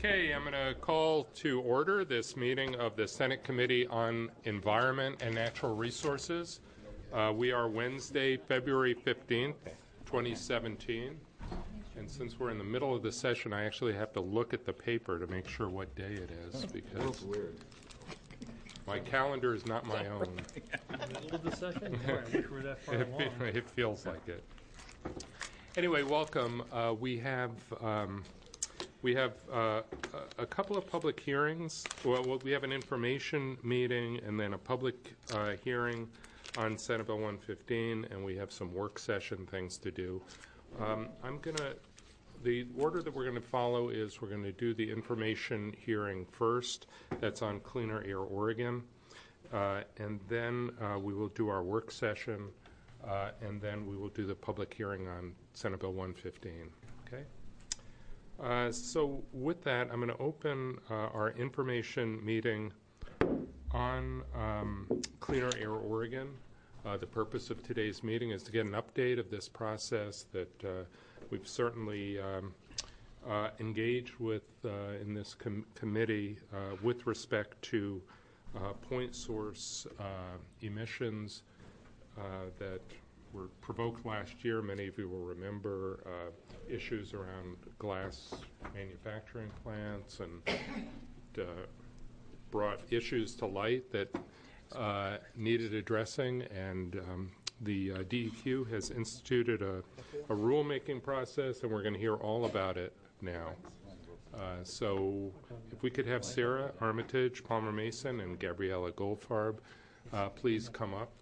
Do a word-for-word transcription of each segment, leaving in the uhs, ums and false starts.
Okay, I'm going to call to order this meeting of the Senate Committee on Environment and Natural Resources. Uh, we are Wednesday, February fifteenth, twenty seventeen. And since we're in the middle of the session, I actually have to look at the paper to make sure what day it is, because my calendar is not my own. Middle of the session? Boy, I wish we were that far It, along. it feels like it. Anyway, welcome. Uh, we have um, we have uh, a a couple of public hearings. Well, we have an information meeting and then a public uh, hearing on Senate Bill one fifteen, and we have some work session things to do. Um, I'm going to, the order that we're going to follow is we're going to do the information hearing first. That's on Cleaner Air Oregon. Uh, and then uh, we will do our work session, uh, and then we will do the public hearing on Senate Bill one fifteen. Okay? Uh, so with that, I'm going to open uh, our information meeting on um, Cleaner Air Oregon. Uh, the purpose of today's meeting is to get an update of this process that uh, we've certainly um, uh, engaged with uh, in this com- committee uh, with respect to uh, point source uh, emissions uh, that were provoked last year. Many of you will remember uh, issues around glass manufacturing plants and uh, brought issues to light that Uh, needed addressing, and um, the uh, D E Q has instituted a, a rulemaking process, and we're going to hear all about it now. Uh, so if we could have Sarah Armitage, Palmer Mason, and Gabriella Goldfarb uh, please come up.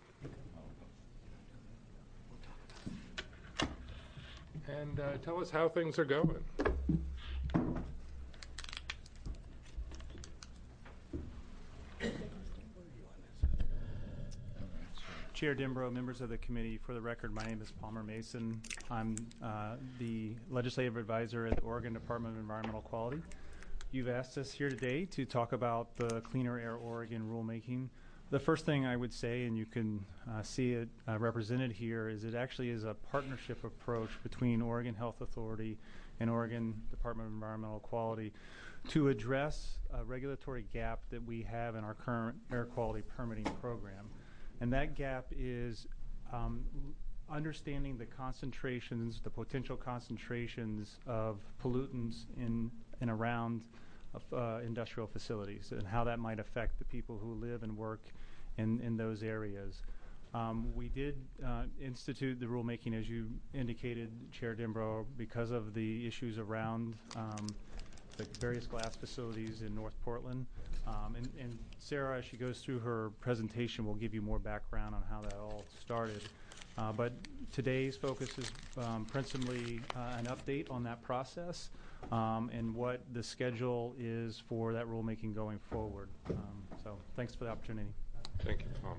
And uh, tell us how things are going. Chair Denbrough, members of the committee, for the record, my name is Palmer Mason. I'm uh, the legislative advisor at the Oregon Department of Environmental Quality. You've asked us here today to talk about the Cleaner Air Oregon rulemaking. The first thing I would say, and you can uh, see it uh, represented here, is it actually is a partnership approach between Oregon Health Authority and Oregon Department of Environmental Quality to address a regulatory gap that we have in our current air quality permitting program. And that gap is um, understanding the concentrations, the potential concentrations of pollutants in and around uh, industrial facilities, and how that might affect the people who live and work in, in those areas. Um, we did uh, institute the rulemaking, as you indicated, Chair Denbrough, because of the issues around um, the various glass facilities in North Portland. Um, and, and Sarah, as she goes through her presentation, will give you more background on how that all started. Uh, but today's focus is um, principally uh, an update on that process um, and what the schedule is for that rulemaking going forward. Um, so thanks for the opportunity. Thank you, Palmer.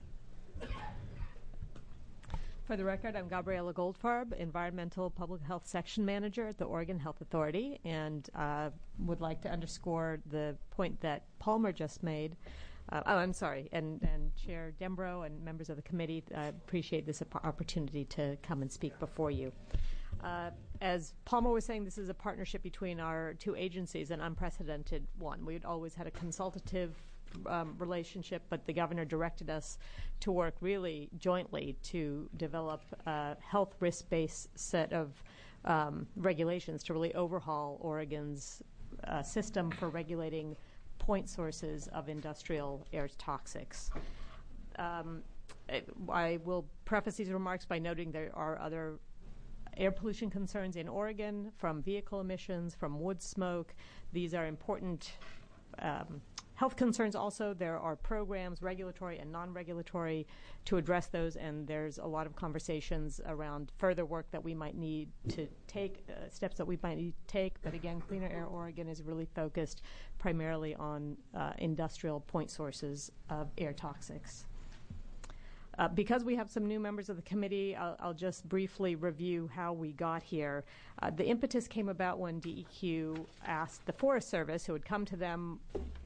For the record, I'm Gabriella Goldfarb, Environmental Public Health Section Manager at the Oregon Health Authority, and uh, would like to underscore the point that Palmer just made. Uh, oh, I'm sorry, and, and Chair Denbrough and members of the committee, I appreciate this opportunity to come and speak before you. Uh, as Palmer was saying, this is a partnership between our two agencies, an unprecedented one. We'd always had a consultative Um, relationship, but the governor directed us to work really jointly to develop a health risk-based set of um, regulations to really overhaul Oregon's uh, system for regulating point sources of industrial air toxics. Um, I will preface these remarks by noting there are other air pollution concerns in Oregon from vehicle emissions, from wood smoke. These are important um, health concerns also. There are programs, regulatory and non-regulatory, to address those, and there's a lot of conversations around further work that we might need to take, uh, steps that we might need to take. But again, Cleaner Air Oregon is really focused primarily on uh, industrial point sources of air toxics. Uh, because we have some new members of the committee, I'll, I'll just briefly review how we got here. Uh, the impetus came about when D E Q asked the Forest Service, who had come to them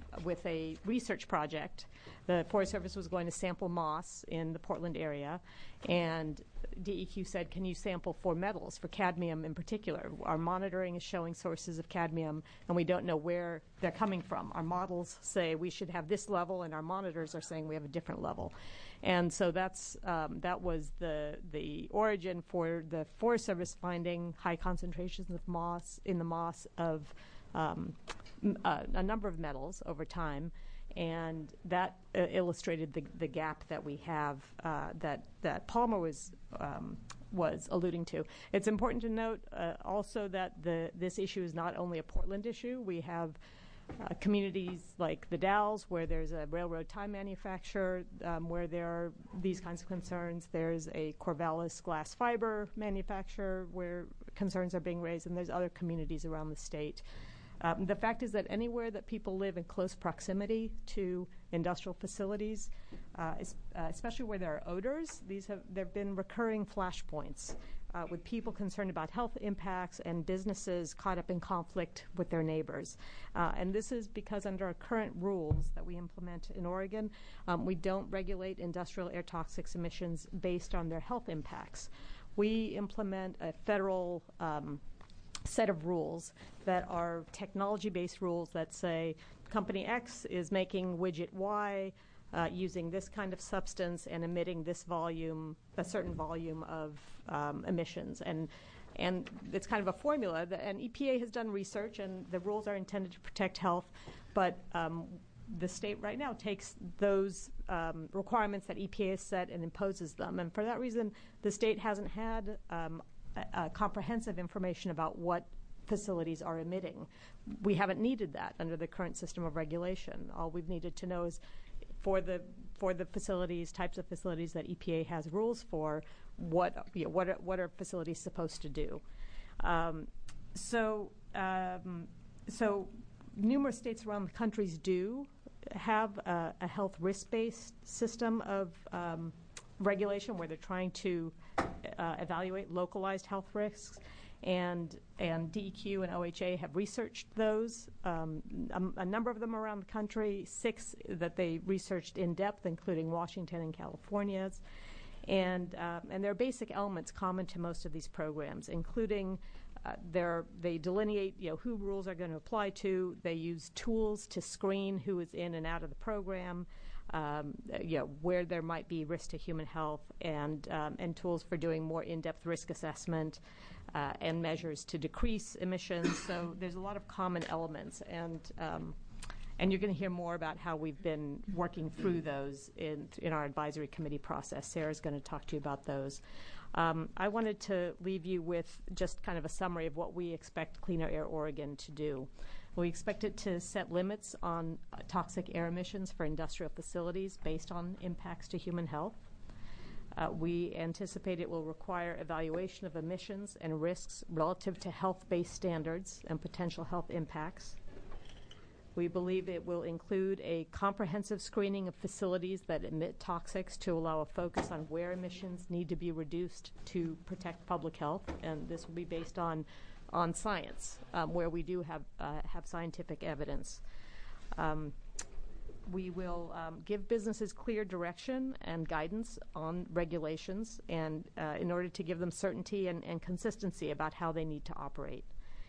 with a research project. The Forest Service was going to sample moss in the Portland area, and D E Q said, can you sample for metals, for cadmium in particular? Our monitoring is showing sources of cadmium, and we don't know where they're coming from. Our models say we should have this level, and our monitors are saying we have a different level. And so that's um, that was the the origin for the Forest Service finding high concentrations of moss in the moss of um, m- uh, a number of metals over time. And that uh, illustrated the, the gap that we have uh, that that Palmer was um, was alluding to. It's important to note uh, also that the this issue is not only a Portland issue. We have uh, communities like the Dalles, where there's a railroad tie manufacturer, um, where there are these kinds of concerns. There's a Corvallis glass fiber manufacturer where concerns are being raised, and there's other communities around the state. Um, the fact is that anywhere that people live in close proximity to industrial facilities, uh, is, uh, especially where there are odors, these have there have been recurring flashpoints uh, with people concerned about health impacts and businesses caught up in conflict with their neighbors. Uh, and this is because under our current rules that we implement in Oregon, um, we don't regulate industrial air toxics emissions based on their health impacts. We implement a federal um, set of rules that are technology-based rules that say company X is making widget Y uh, using this kind of substance and emitting this volume, a certain volume of um, emissions. And and it's kind of a formula. That, and E P A has done research, and the rules are intended to protect health, but um, the state right now takes those um, requirements that E P A has set and imposes them. And for that reason, the state hasn't had um, Uh, comprehensive information about what facilities are emitting. We haven't needed that under the current system of regulation. All we've needed to know is for the for the facilities, types of facilities that E P A has rules for, what you know, what are, what are facilities supposed to do? Um, so um, so numerous states around the country do have a, a health risk-based system of um, regulation where they're trying to uh, evaluate localized health risks, and and D E Q and O H A have researched those, um, a, a number of them around the country, six that they researched in depth, including Washington and California's, and um, and there are basic elements common to most of these programs, including uh, their, they delineate you know who rules are going to apply to. They use tools to screen who is in and out of the program. Um, you know, where there might be risk to human health, and um, and tools for doing more in-depth risk assessment uh, and measures to decrease emissions. So there's a lot of common elements, and um, and you're going to hear more about how we've been working through those in in our advisory committee process. Sarah's going to talk to you about those. Um, I wanted to leave you with just kind of a summary of what we expect Cleaner Air Oregon to do. We expect it to set limits on uh, toxic air emissions for industrial facilities based on impacts to human health. Uh, we anticipate it will require evaluation of emissions and risks relative to health-based standards and potential health impacts. We believe it will include a comprehensive screening of facilities that emit toxics to allow a focus on where emissions need to be reduced to protect public health, and this will be based on on science, um, where we do have uh, have scientific evidence. Um, we will um, give businesses clear direction and guidance on regulations, and uh, in order to give them certainty and, and consistency about how they need to operate.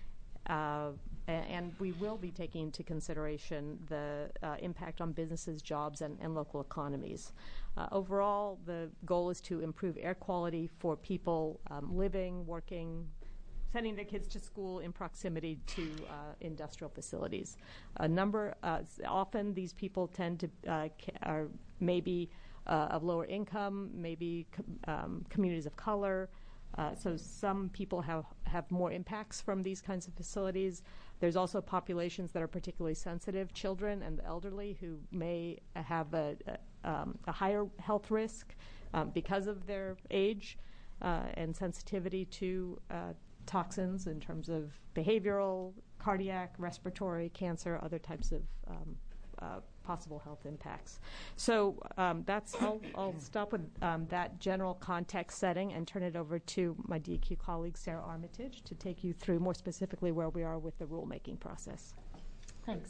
Uh, and we will be taking into consideration the uh, impact on businesses, jobs, and, and local economies. Uh, overall, the goal is to improve air quality for people um, living, working, sending their kids to school in proximity to uh, industrial facilities. A number, uh, often these people tend to, uh, ca- are maybe uh, of lower income, maybe com- um, communities of color. Uh, so some people have, have more impacts from these kinds of facilities. There's also populations that are particularly sensitive, children and the elderly, who may have a, a, um, a higher health risk um, because of their age uh, and sensitivity to uh, toxins in terms of behavioral, cardiac, respiratory, cancer, other types of um, uh, possible health impacts. So um, that's, I'll, I'll stop with um, that general context setting and turn it over to my D E Q colleague, Sarah Armitage, to take you through more specifically where we are with the rulemaking process. Thanks.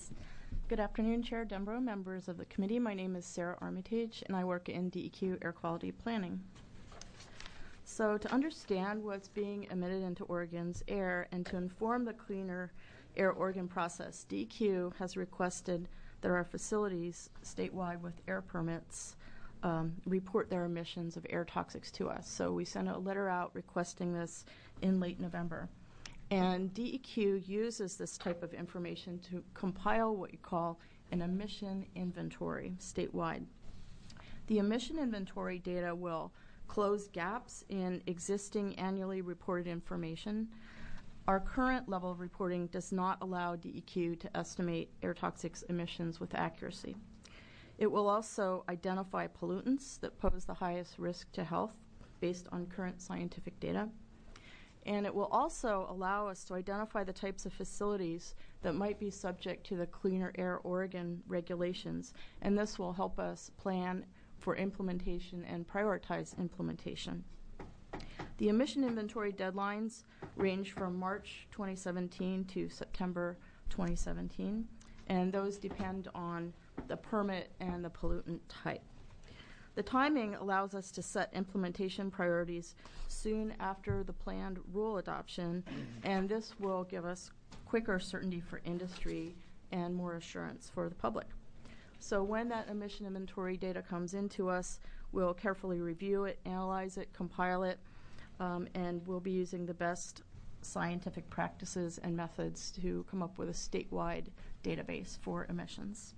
Good afternoon, Chair Denbrough, members of the committee. My name is Sarah Armitage, and I work in D E Q Air Quality Planning. So to understand what's being emitted into Oregon's air and to inform the Cleaner Air Oregon process, D E Q has requested that our facilities statewide with air permits um, report their emissions of air toxics to us. So we sent a letter out requesting this in late November. And D E Q uses this type of information to compile what you call an emission inventory statewide. The emission inventory data will close gaps in existing annually reported information. Our current level of reporting does not allow D E Q to estimate air toxics emissions with accuracy. It will also identify pollutants that pose the highest risk to health based on current scientific data. And it will also allow us to identify the types of facilities that might be subject to the Cleaner Air Oregon regulations. And this will help us plan for implementation and prioritize implementation. The emission inventory deadlines range from March twenty seventeen to September twenty seventeen, and those depend on the permit and the pollutant type. The timing allows us to set implementation priorities soon after the planned rule adoption, and this will give us quicker certainty for industry and more assurance for the public. So when that emission inventory data comes into us, we'll carefully review it, analyze it, compile it, um, and we'll be using the best scientific practices and methods to come up with a statewide database for emissions.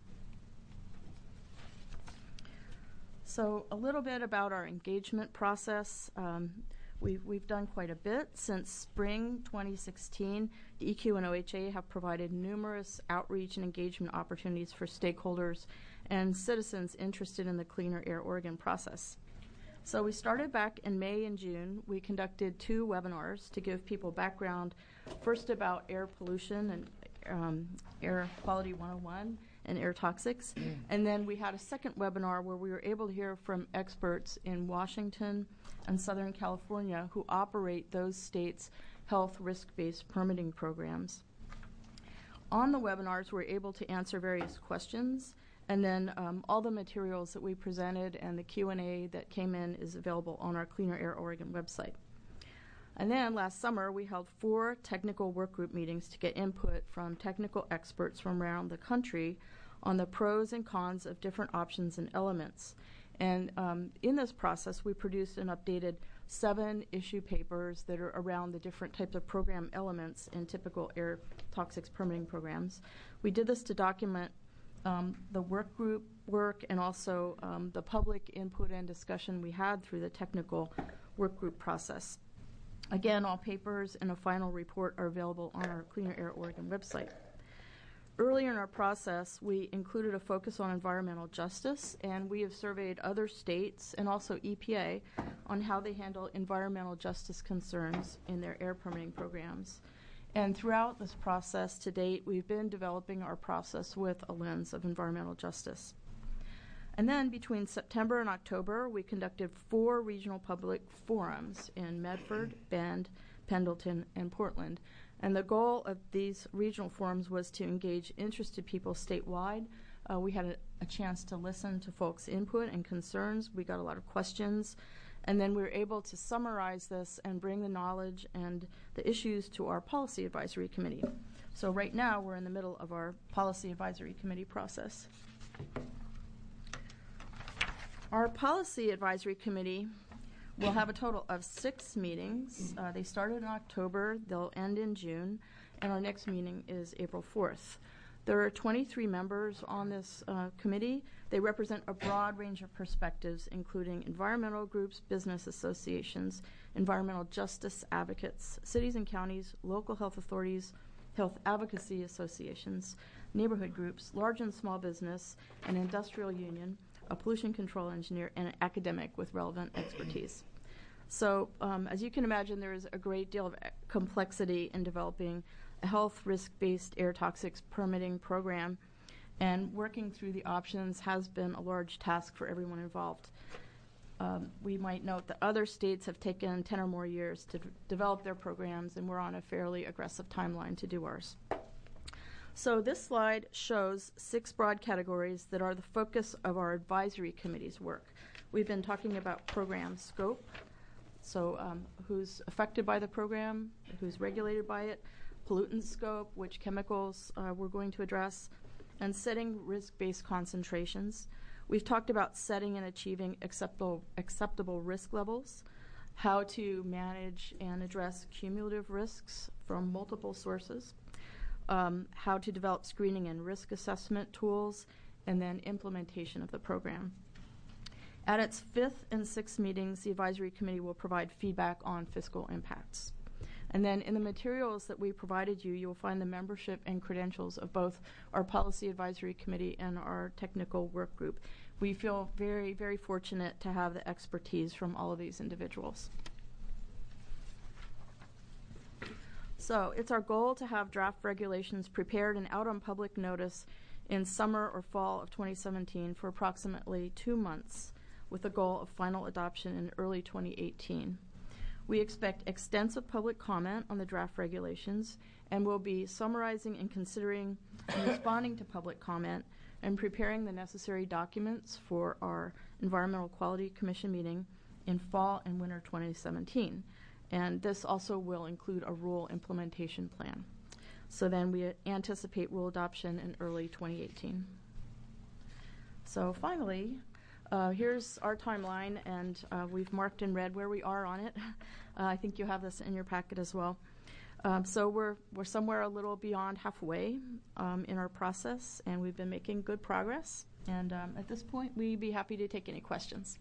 So a little bit about our engagement process. Um, we've, we've done quite a bit. Since spring twenty sixteen, D E Q and O H A have provided numerous outreach and engagement opportunities for stakeholders and citizens interested in the Cleaner Air Oregon process. So we started back in May and June. We conducted two webinars to give people background, first about air pollution and um, Air Quality one oh one, and air toxics. And then we had a second webinar where we were able to hear from experts in Washington and Southern California who operate those states' health risk-based permitting programs. On the webinars, we were able to answer various questions, and then um, all the materials that we presented and the Q and A that came in is available on our Cleaner Air Oregon website. And then last summer, we held four technical work group meetings to get input from technical experts from around the country on the pros and cons of different options and elements. And um, in this process, we produced and updated seven issue papers that are around the different types of program elements in typical air toxics permitting programs. We did this to document um, the work group work and also um, the public input and discussion we had through the technical work group process. Again, all papers and a final report are available on our Cleaner Air Oregon website. Earlier in our process, we included a focus on environmental justice, and we have surveyed other states and also E P A on how they handle environmental justice concerns in their air permitting programs. And throughout this process to date, we've been developing our process with a lens of environmental justice. And then between September and October, we conducted four regional public forums in Medford, Bend, Pendleton, and Portland. And the goal of these regional forums was to engage interested people statewide. Uh, we had a, a chance to listen to folks' input and concerns. We got a lot of questions. And then we were able to summarize this and bring the knowledge and the issues to our Policy Advisory Committee. So right now, we're in the middle of our Policy Advisory Committee process. Our Policy Advisory Committee will have a total of six meetings. Uh, they started in October, they'll end in June, and our next meeting is April fourth. There are twenty-three members on this uh, committee. They represent a broad range of perspectives, including environmental groups, business associations, environmental justice advocates, cities and counties, local health authorities, health advocacy associations, neighborhood groups, large and small business, an industrial union, a pollution control engineer, and an academic with relevant expertise. So um, as you can imagine, there is a great deal of complexity in developing a health risk-based air toxics permitting program, and working through the options has been a large task for everyone involved. Um, we might note that other states have taken ten or more years to d- develop their programs, and we're on a fairly aggressive timeline to do ours. So this slide shows six broad categories that are the focus of our advisory committee's work. We've been talking about program scope, so um, who's affected by the program, who's regulated by it, pollutant scope, which chemicals uh, we're going to address, and setting risk-based concentrations. We've talked about setting and achieving acceptable, acceptable risk levels, how to manage and address cumulative risks from multiple sources, um, how to develop screening and risk assessment tools, and then implementation of the program. At its fifth and sixth meetings, the advisory committee will provide feedback on fiscal impacts. And then in the materials that we provided you, you'll find the membership and credentials of both our Policy Advisory Committee and our Technical Work Group. We feel very, very fortunate to have the expertise from all of these individuals. So it's our goal to have draft regulations prepared and out on public notice in summer or fall of twenty seventeen for approximately two months, with the goal of final adoption in early twenty eighteen. We expect extensive public comment on the draft regulations, and will be summarizing and considering and responding to public comment and preparing the necessary documents for our Environmental Quality Commission meeting in fall and winter twenty seventeen. And this also will include a rule implementation plan. So then we anticipate rule adoption in early twenty eighteen. So finally, Uh, here's our timeline, and uh, we've marked in red where we are on it. Uh, I think you have this in your packet as well. Um, so we're we're somewhere a little beyond halfway um, in our process, and we've been making good progress. And um, at this point, we'd be happy to take any questions.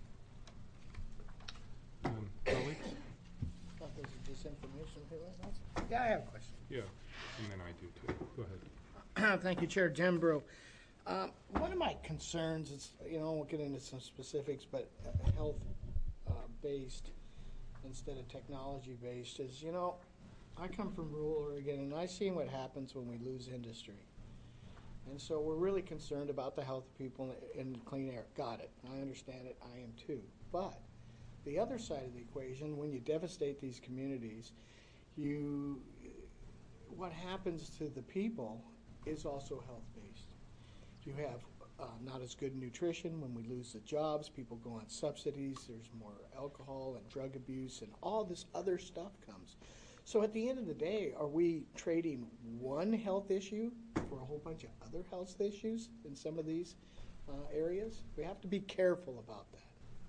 Um, colleagues? Thought this was just information. Yeah, I have a question. Yeah, and then I do too. Go ahead. Thank you, Chair Jembro. Um, one of my concerns is, you know, we'll get into some specifics, but uh, health-based uh, instead of technology-based is, you know, I come from rural Oregon, and I've seen what happens when we lose industry. And so we're really concerned about the health of people and clean air. Got it. I understand it. I am too. But the other side of the equation, when you devastate these communities, you what happens to the people is also health-based. You have uh, not as good nutrition when we lose the jobs. People go on subsidies. There's more alcohol and drug abuse, and all this other stuff comes. So at the end of the day, are we trading one health issue for a whole bunch of other health issues in some of these uh, areas? We have to be careful about that.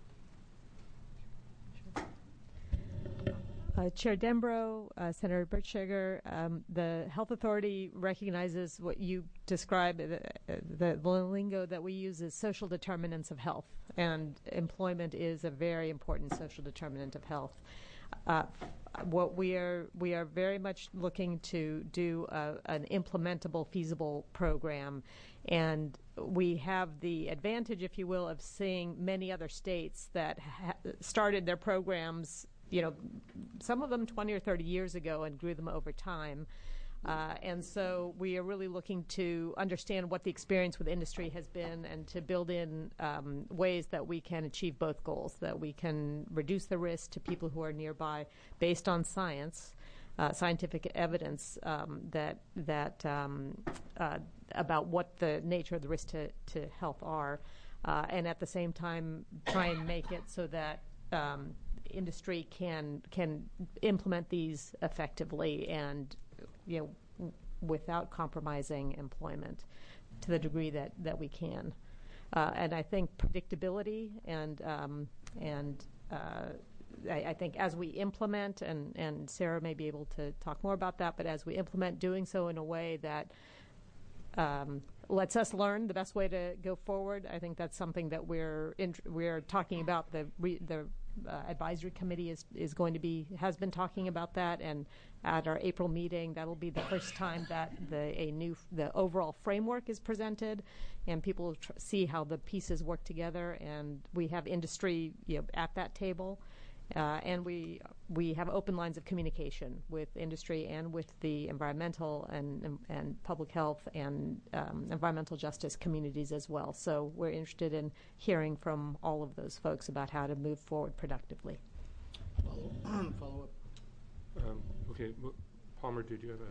Uh, Chair Dembro, uh, Senator Bertschiger, um, the Health Authority recognizes what you describe, the, the, the lingo that we use is social determinants of health, and employment is a very important social determinant of health. Uh, what we are we are very much looking to do a, an implementable, feasible program, and we have the advantage, if you will, of seeing many other states that ha- started their programs, you know, some of them twenty or thirty years ago and grew them over time. Uh, and so we are really looking to understand what the experience with industry has been and to build in um, ways that we can achieve both goals, that we can reduce the risk to people who are nearby based on science, uh, scientific evidence um, that that um, uh, about what the nature of the risk to, to health are, uh, and at the same time try and make it so that um, industry can can implement these effectively and, you know, w- without compromising employment to the degree that, that we can. Uh, and I think predictability and um, and uh, I, I think as we implement, and, and Sarah may be able to talk more about that, but as we implement, doing so in a way that um, lets us learn the best way to go forward. I think that's something that we're in, we're talking about. The re, the uh, advisory committee is is going to be has been talking about that, and at our April meeting, that'll be the first time that the a new the overall framework is presented, and people will tr- see how the pieces work together. And we have industry, you know, at that table. Uh, and we we have open lines of communication with industry and with the environmental and and, and public health and um, environmental justice communities as well. So we're interested in hearing from all of those folks about how to move forward productively. Follow, follow up. Um, okay, well, Palmer, did you have a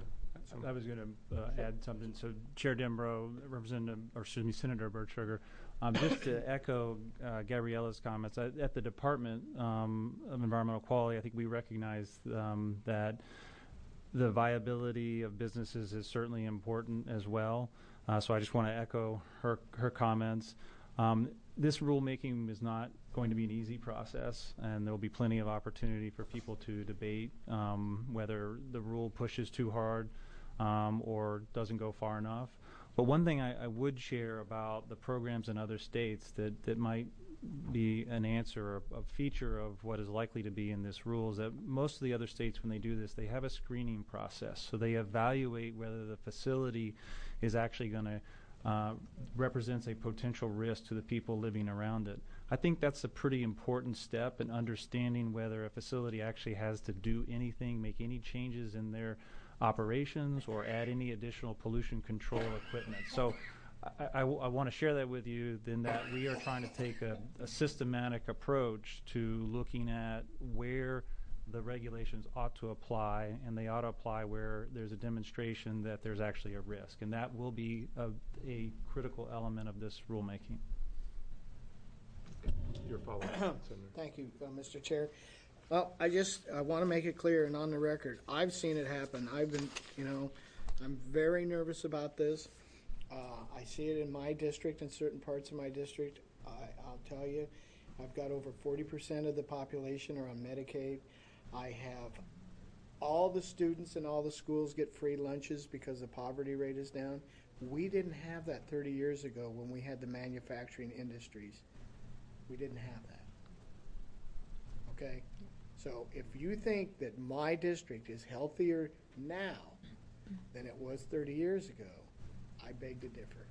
some- I was going to uh, add something. So, Chair Dembro, Representative, or excuse me, Senator Bertschiger, um, just to echo uh, Gabriella's comments, I, at the Department um, of Environmental Quality, I think we recognize um, that the viability of businesses is certainly important as well. Uh, so, I just want to echo her her comments. Um, this rulemaking is not going to be an easy process, and there will be plenty of opportunity for people to debate um, whether the rule pushes too hard um, or doesn't go far enough. But one thing I, I would share about the programs in other states that, that might be an answer, a, a feature of what is likely to be in this rule, is that most of the other states, when they do this, they have a screening process. So they evaluate whether the facility is actually going to Uh, represents a potential risk to the people living around it. I think that's a pretty important step in understanding whether a facility actually has to do anything, make any changes in their operations, or add any additional pollution control equipment. So I, I, I want to share that with you, then, that we are trying to take a, a systematic approach to looking at where the regulations ought to apply, and they ought to apply where there's a demonstration that there's actually a risk. And that will be a, a critical element of this rulemaking. Your follow-up, Senator. Thank you, uh, Mister Chair. Well, I just I want to make it clear and on the record, I've seen it happen. I've been, you know, I'm very nervous about this. Uh, I see it in my district, in certain parts of my district. I, I'll tell you, I've got over forty percent of the population are on Medicaid. I have all the students in all the schools get free lunches because the poverty rate is down. We didn't have that thirty years ago when we had the manufacturing industries. We didn't have that. Okay? So if you think that my district is healthier now than it was thirty years ago, I beg to differ.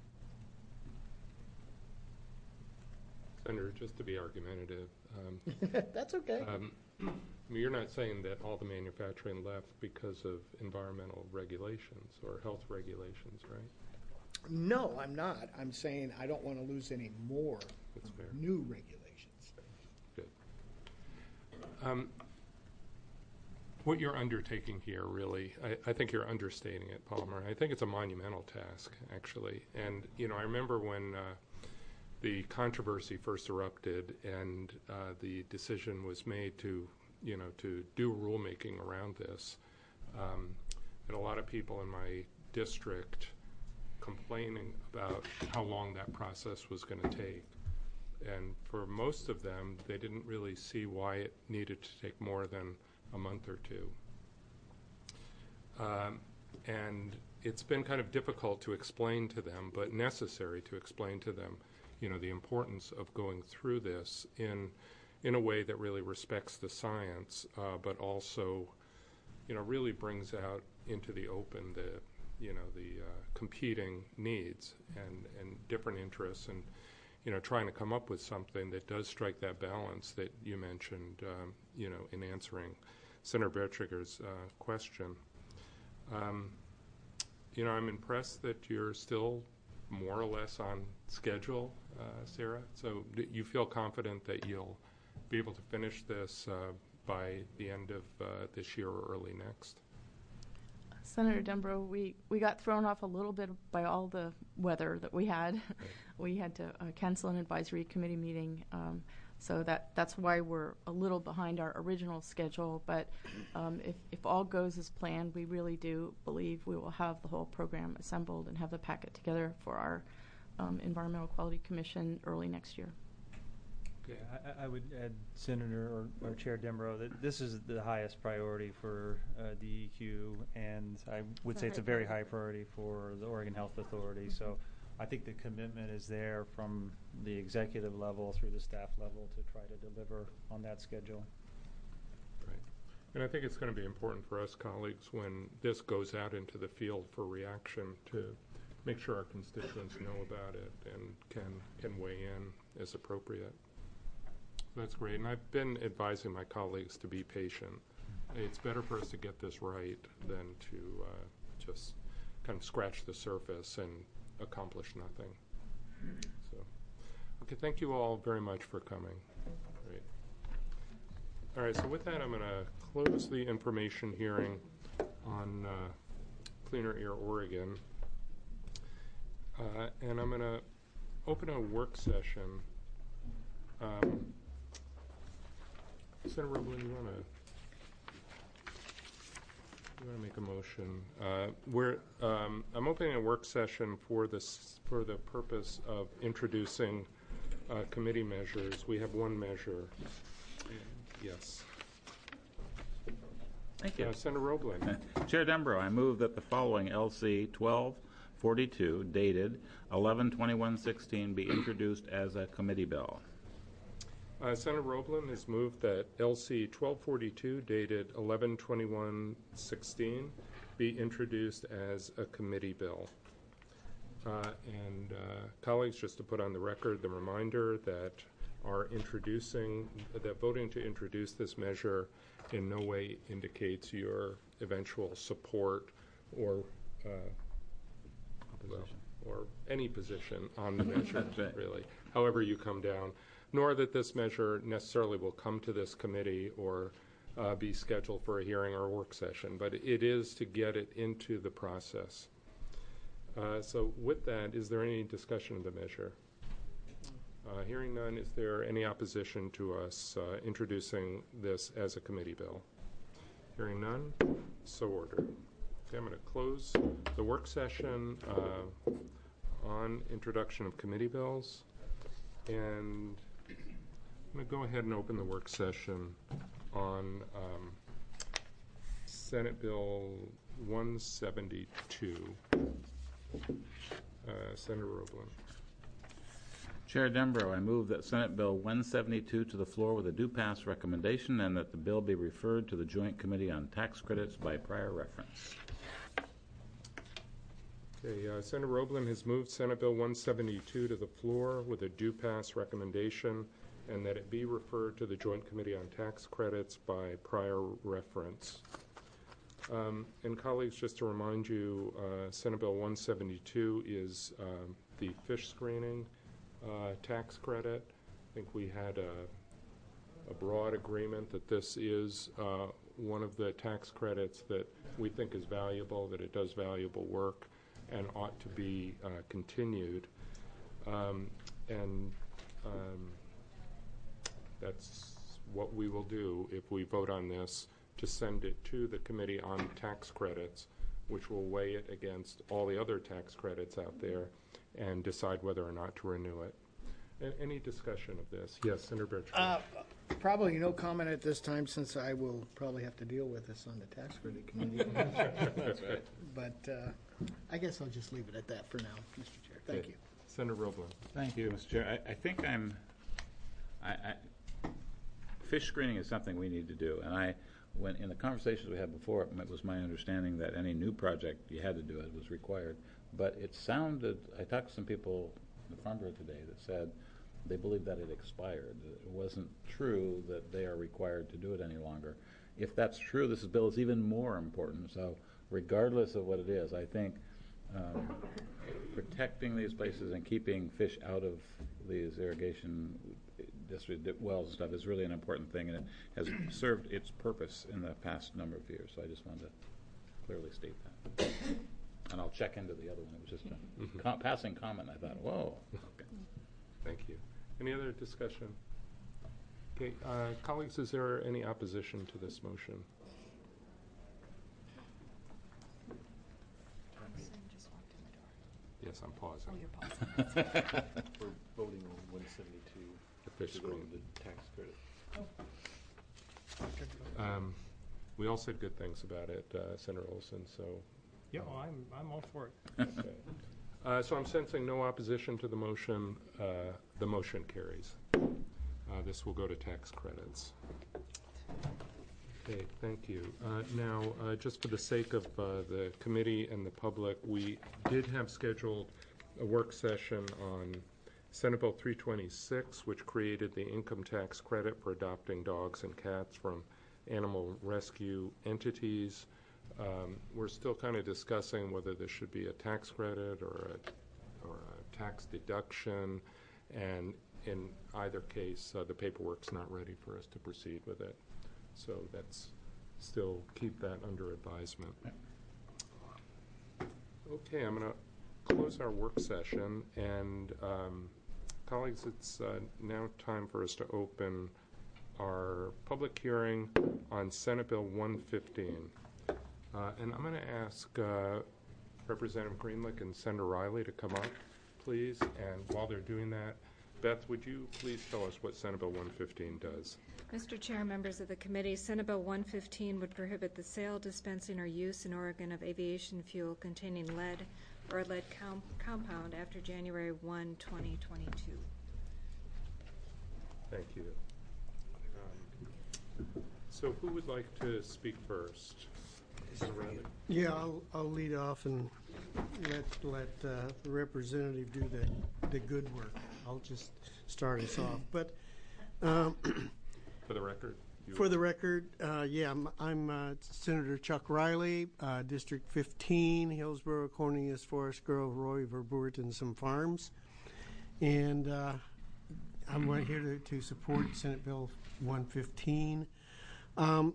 Senator, just to be argumentative, um, That's okay. um, I mean, you're not saying that all the manufacturing left because of environmental regulations or health regulations, right? No, I'm not. I'm saying I don't want to lose any more That's fair. new regulations. Good. Um, what you're undertaking here, really, I, I think you're understating it, Palmer. I think it's a monumental task, actually. And, you know, I remember when uh, the controversy first erupted and uh, the decision was made to, you know, to do rulemaking around this, um, and a lot of people in my district complaining about how long that process was going to take. And for most of them, they didn't really see why it needed to take more than a month or two. Um, and it's been kind of difficult to explain to them, but necessary to explain to them, you know, the importance of going through this in in a way that really respects the science, uh, but also, you know, really brings out into the open the, you know, the uh, competing needs and, and different interests, and, you know, trying to come up with something that does strike that balance that you mentioned, um, you know, in answering Senator Bertschiger's uh, question. Um, you know, I'm impressed that you're still more or less on schedule, uh, Sarah. So d- you feel confident that you'll be able to finish this uh, by the end of uh, this year or early next? Senator Dembro, we, we got thrown off a little bit by all the weather that we had. Right. We had to uh, cancel an advisory committee meeting, um, so that, that's why we're a little behind our original schedule. But um, if, if all goes as planned, we really do believe we will have the whole program assembled and have the packet together for our um, Environmental Quality Commission early next year. Yeah, I, I would add, Senator or, or Chair Dembro, that this is the highest priority for uh, D E Q, and I would It's say a it's a high very priority. high priority for the Oregon Health Authority. So I think the commitment is there from the executive level through the staff level to try to deliver on that schedule. Right. And I think it's going to be important for us colleagues when this goes out into the field for reaction to make sure our constituents know about it and can, can weigh in as appropriate. That's great. And I've been advising my colleagues to be patient. It's better for us to get this right than to uh, just kind of scratch the surface and accomplish nothing. So, okay, thank you all very much for coming. Great. All right, so with that, I'm going to close the information hearing on uh, Cleaner Air Oregon. Uh, and I'm going to open a work session. Um, Senator Roblin, you want to you want to make a motion? Uh, we're, um, I'm opening a work session for this for the purpose of introducing uh, committee measures. We have one measure. Yes. Thank you. Uh, Senator Roblin. Chair Dembro, I move that the following L C twelve forty-two dated eleven twenty-one sixteen be introduced as a committee bill. Uh, Senator Roblin has moved that L C twelve forty-two dated eleven twenty-one sixteen be introduced as a committee bill. Uh, and uh, colleagues, just to put on the record the reminder that are introducing, that voting to introduce this measure in no way indicates your eventual support or uh, well, or any position on the measure, That's right. really, however you come down, nor that this measure necessarily will come to this committee or uh, be scheduled for a hearing or a work session, but it is to get it into the process. Uh, so with that, is there any discussion of the measure? Uh, hearing none, is there any opposition to us uh, introducing this as a committee bill? Hearing none, so ordered. Okay, I'm going to close the work session uh, on introduction of committee bills, and I'm going to go ahead and open the work session on um, Senate Bill one seventy-two. Uh, Senator Roblin. Chair Dembro, I move that Senate Bill one seventy-two to the floor with a due pass recommendation and that the bill be referred to the Joint Committee on Tax Credits by prior reference. Okay, uh, Senator Roblin has moved Senate Bill one seventy-two to the floor with a due pass recommendation and that it be referred to the Joint Committee on Tax Credits by prior reference. Um, and colleagues, just to remind you, uh, Senate Bill one seventy-two is um, the fish screening uh, tax credit. I think we had a, a broad agreement that this is uh, one of the tax credits that we think is valuable, that it does valuable work, and ought to be uh, continued. Um, and um, that's what we will do if we vote on this, to send it to the Committee on Tax Credits, which will weigh it against all the other tax credits out there and decide whether or not to renew it. A- any discussion of this? Yes, Senator Bertrand. Uh, Probably no comment at this time, since I will probably have to deal with this on the tax credit committee. That's right. But uh, I guess I'll just leave it at that for now, Mister Chair. Thank Okay. you. Senator Roblin. Thank you, Mister Chair. I, I think I'm, I, I, fish screening is something we need to do, and I, when in the conversations we had before, it was my understanding that any new project you had to do it was required. But it sounded, I talked to some people in the Farm Bureau today that said they believed that it expired. It wasn't true that they are required to do it any longer. If that's true, this bill is even more important. So regardless of what it is, I think um, protecting these places and keeping fish out of these irrigation district wells and stuff is really an important thing, and it has served its purpose in the past number of years. So I just wanted to clearly state that. And I'll check into the other one. It was just a Mhm. com- passing comment. I thought, whoa. Okay. Thank you. Any other discussion? Okay, uh, colleagues, is there any opposition to this motion? Yes, I'm pausing. We're voting on one seventy-two The fish to go screen. to the tax credit. Um, we all said good things about it, uh, Senator Olson, so. Yeah, well, I'm, I'm all for it. Okay. Uh, so I'm sensing no opposition to the motion. Uh, the motion carries. Uh, this will go to tax credits. Okay, thank you. Uh, now, uh, just for the sake of uh, the committee and the public, we did have scheduled a work session on Senate Bill three twenty-six, which created the income tax credit for adopting dogs and cats from animal rescue entities. Um, we're still kind of discussing whether there should be a tax credit or a, or a tax deduction, and in either case, uh, the paperwork's not ready for us to proceed with it. So that's still keep that under advisement. Okay, I'm going to close our work session, and um, colleagues, it's uh, now time for us to open our public hearing on Senate Bill one fifteen. Uh, and I'm going to ask uh, Representative Greenlick and Senator Riley to come up, please. And while they're doing that, Beth, would you please tell us what Senate Bill one fifteen does? Mister Chair, members of the committee, Senate Bill one fifteen would prohibit the sale, dispensing, or use in Oregon of aviation fuel containing lead or lead com compound after January first, twenty twenty-two. Thank you. Um, so who would like to speak first? Senator Riley? Yeah, I'll, I'll lead off and let let uh, the representative do the the good work. I'll just start us off. But um, For the record? you- for the record, uh, yeah, I'm, I'm uh, Senator Chuck Riley, uh, District fifteen, Hillsborough, Cornelius, Forest Grove, Roy, Verboort, and some farms. And uh, I'm right here to, to support Senate Bill one fifteen. Um,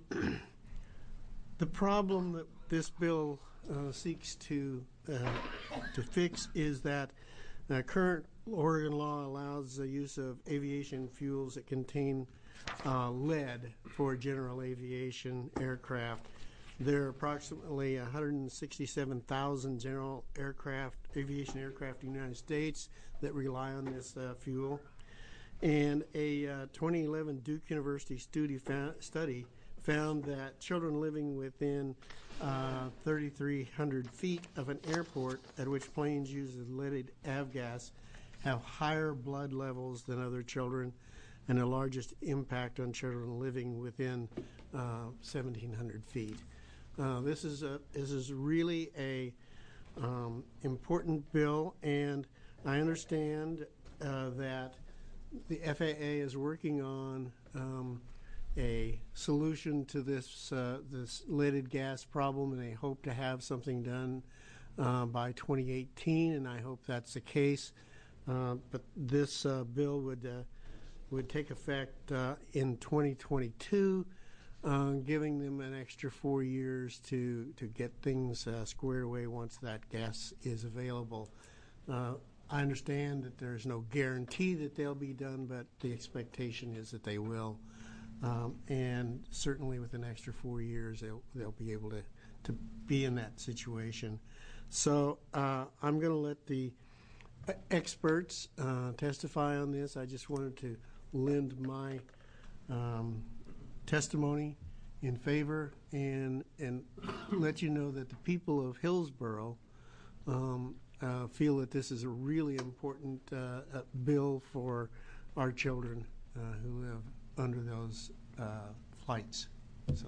the problem that this bill uh, seeks to uh, to fix is that uh, current Oregon law allows the use of aviation fuels that contain uh, lead for general aviation aircraft. There are approximately one hundred sixty-seven thousand general aircraft, aviation aircraft in the United States that rely on this uh, fuel. And a uh, twenty eleven Duke University study found, study found that children living within uh, thirty-three hundred feet of an airport at which planes use leaded avgas have higher blood levels than other children, and the largest impact on children living within uh, seventeen hundred feet. Uh, this is a this is really a um, important bill, and I understand uh, that the F A A is working on um, a solution to this uh, this leaded gas problem, and they hope to have something done uh, by twenty eighteen, and I hope that's the case. Uh, but this uh, bill would uh, would take effect uh, in twenty twenty-two, uh, giving them an extra four years to to get things uh, squared away once that gas is available. Uh, I understand that there's no guarantee that they'll be done, but the expectation is that they will. Um, and certainly with an extra four years, they'll, they'll be able to, to be in that situation. So uh, I'm going to let the experts uh, testify on this. I just wanted to lend my um, testimony in favor and and let you know that the people of Hillsborough um, uh, feel that this is a really important uh, uh, bill for our children uh, who live under those uh, flights. So,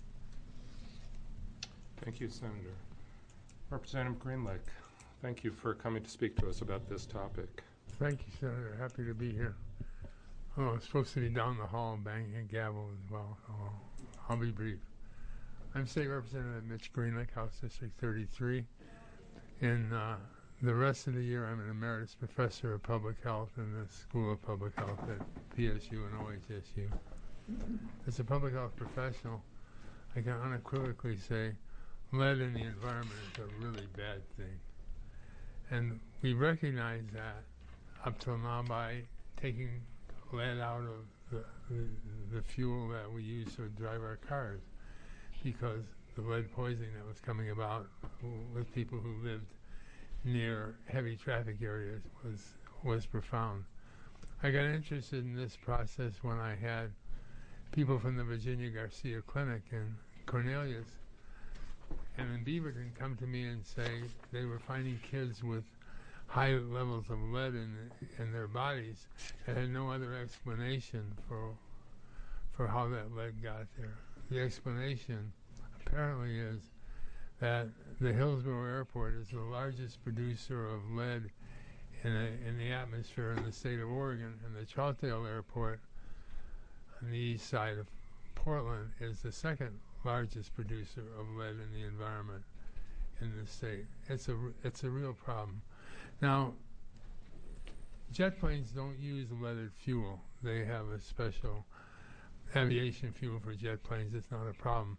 Thank you, Senator. Representative Greenlick, thank you for coming to speak to us about this topic. Thank you, Senator. Happy to be here. Oh, I'm supposed to be down the hall banging a gavel as well. Oh, I'll be brief. I'm State Representative Mitch Greenlick, House District thirty-three. In uh, the rest of the year, I'm an emeritus professor of public health in the School of Public Health at P S U and O H S U. As a public health professional, I can unequivocally say lead in the environment is a really bad thing. And we recognize that up till now by taking lead out of the, the, the fuel that we use to drive our cars, because the lead poisoning that was coming about with people who lived near heavy traffic areas was was profound. I got interested in this process when I had people from the Virginia Garcia Clinic in Cornelius and in Beaverton come to me and say they were finding kids with high levels of lead in in their bodies and had no other explanation for for how that lead got there. The explanation apparently is that the Hillsborough Airport is the largest producer of lead in, a, in the atmosphere in the state of Oregon, and the Troutdale Airport on the east side of Portland is the second largest producer of lead in the environment in the state. It's a, it's a real problem. Now, jet planes don't use leaded fuel. They have a special aviation fuel for jet planes. It's not a problem.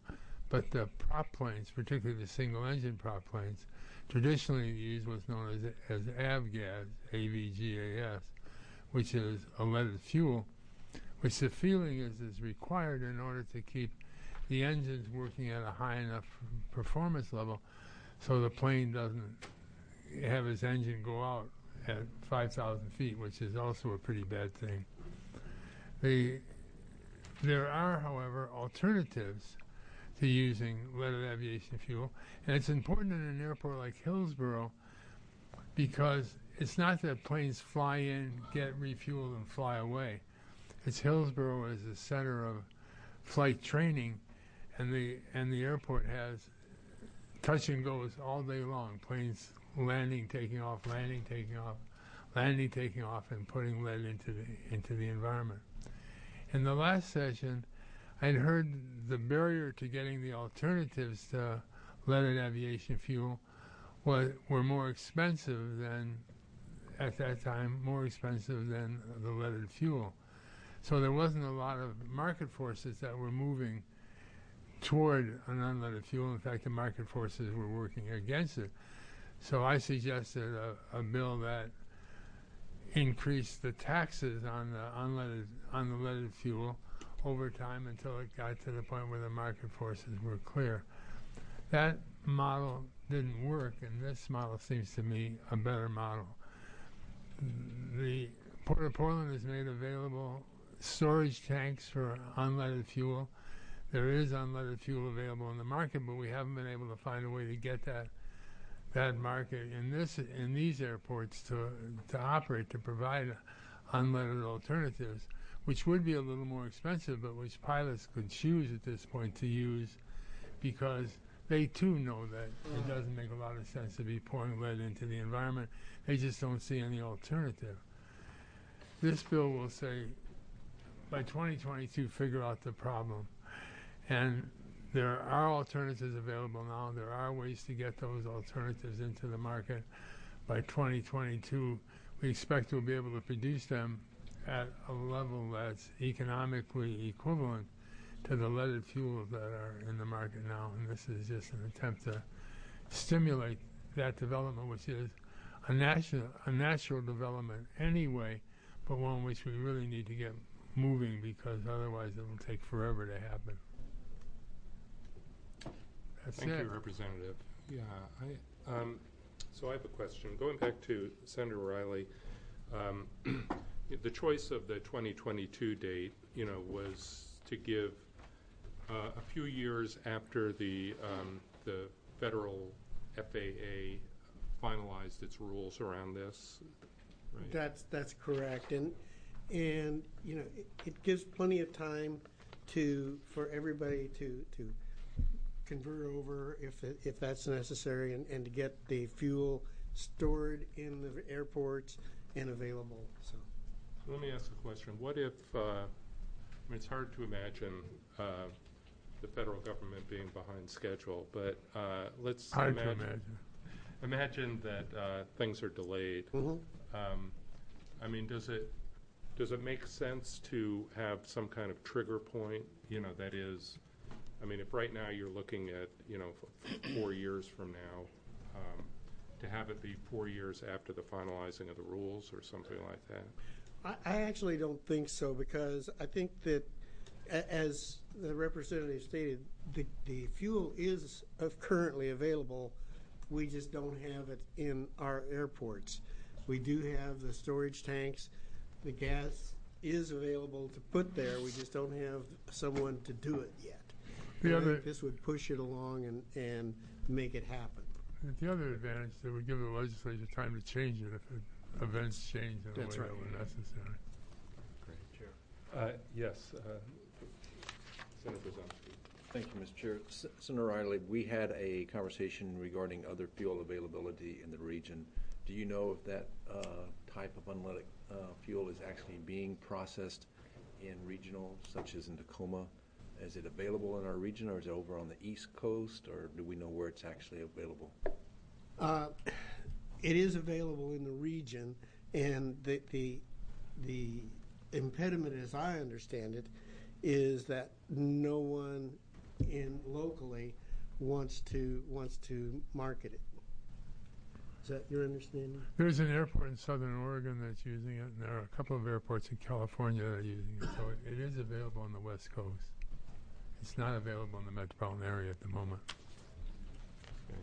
but the prop planes, particularly the single-engine prop planes, traditionally used was known as as avgas, A V G A S, which is a leaded fuel, which the feeling is is required in order to keep the engines working at a high enough performance level so the plane doesn't have its engine go out at five thousand feet, which is also a pretty bad thing. The, there are, however, alternatives to using leaded aviation fuel, and it's important in an airport like Hillsborough because it's not that planes fly in, get refueled, and fly away. It's Hillsborough as the center of flight training, and the and the airport has touch and goes all day long. Planes landing, taking off, landing, taking off, landing, taking off, and putting lead into the into the environment. In the last session, I'd heard the barrier to getting the alternatives to leaded aviation fuel was were more expensive than, at that time, more expensive than the leaded fuel. So there wasn't a lot of market forces that were moving toward an unleaded fuel. In fact, the market forces were working against it. So I suggested a, a bill that increased the taxes on the unleaded on the leaded fuel over time until it got to the point where the market forces were clear. That model didn't work, and this model seems to me a better model. The Port of Portland has made available storage tanks for unleaded fuel. There is unleaded fuel available in the market, but we haven't been able to find a way to get that that market in this in these airports to to operate, to provide unleaded alternatives, which would be a little more expensive, but which pilots could choose at this point to use, because they too know that it doesn't make a lot of sense to be pouring lead into the environment. They just don't see any alternative. This bill will say, by twenty twenty-two, figure out the problem. And there are alternatives available now. There are ways to get those alternatives into the market. By twenty twenty-two, we expect we'll be able to produce them at a level that's economically equivalent to the leaded fuels that are in the market now. And this is just an attempt to stimulate that development, which is a natural, a natural development anyway, but one which we really need to get moving, because otherwise it will take forever to happen. That's Thank it. you, Representative. Yeah, I, um, so I have a question. Going back to Senator Riley, um, the choice of the twenty twenty-two date, you know, was to give uh, a few years after the um, the federal F A A finalized its rules around this. Right? That's that's correct, and and you know it, it gives plenty of time to for everybody to to convert over if it, if that's necessary, and, and to get the fuel stored in the airports and available. So, let me ask a question. What if, uh, I mean, it's hard to imagine uh, the federal government being behind schedule, but uh, let's Hard to imagine, imagine. imagine that uh, things are delayed. mm-hmm. Um, I mean, does it does it make sense to have some kind of trigger point? You know, that is, I mean, if right now you're looking at, you know, f- four years from now, um, to have it be four years after the finalizing of the rules or something like that? I, I actually don't think so, because I think that, a, as the representative stated, the, the fuel is uh, currently available. We just don't have it in our airports. We do have the storage tanks. The gas is available to put there. We just don't have someone to do it yet. The I other- think this would push it along and, and make it happen. The other advantage, that would give the legislature time to change it if it, events change in a That's way right. that were necessary. Great. Chair. Uh, yes, uh, Senator Brzezinski. Thank you, Mister Chair. S- Senator Riley, we had a conversation regarding other fuel availability in the region. Do you know if that uh, type of unleaded uh, fuel is actually being processed in regional, such as in Tacoma? Is it available in our region, or is it over on the East Coast, or do we know where it's actually available? Uh, it is available in the region, and the, the the impediment, as I understand it, is that no one in locally wants to wants to market it. Is that your understanding? There's an airport in Southern Oregon that's using it, and there are a couple of airports in California that are using it. So it, it is available on the West Coast. It's not available in the metropolitan area at the moment. Okay.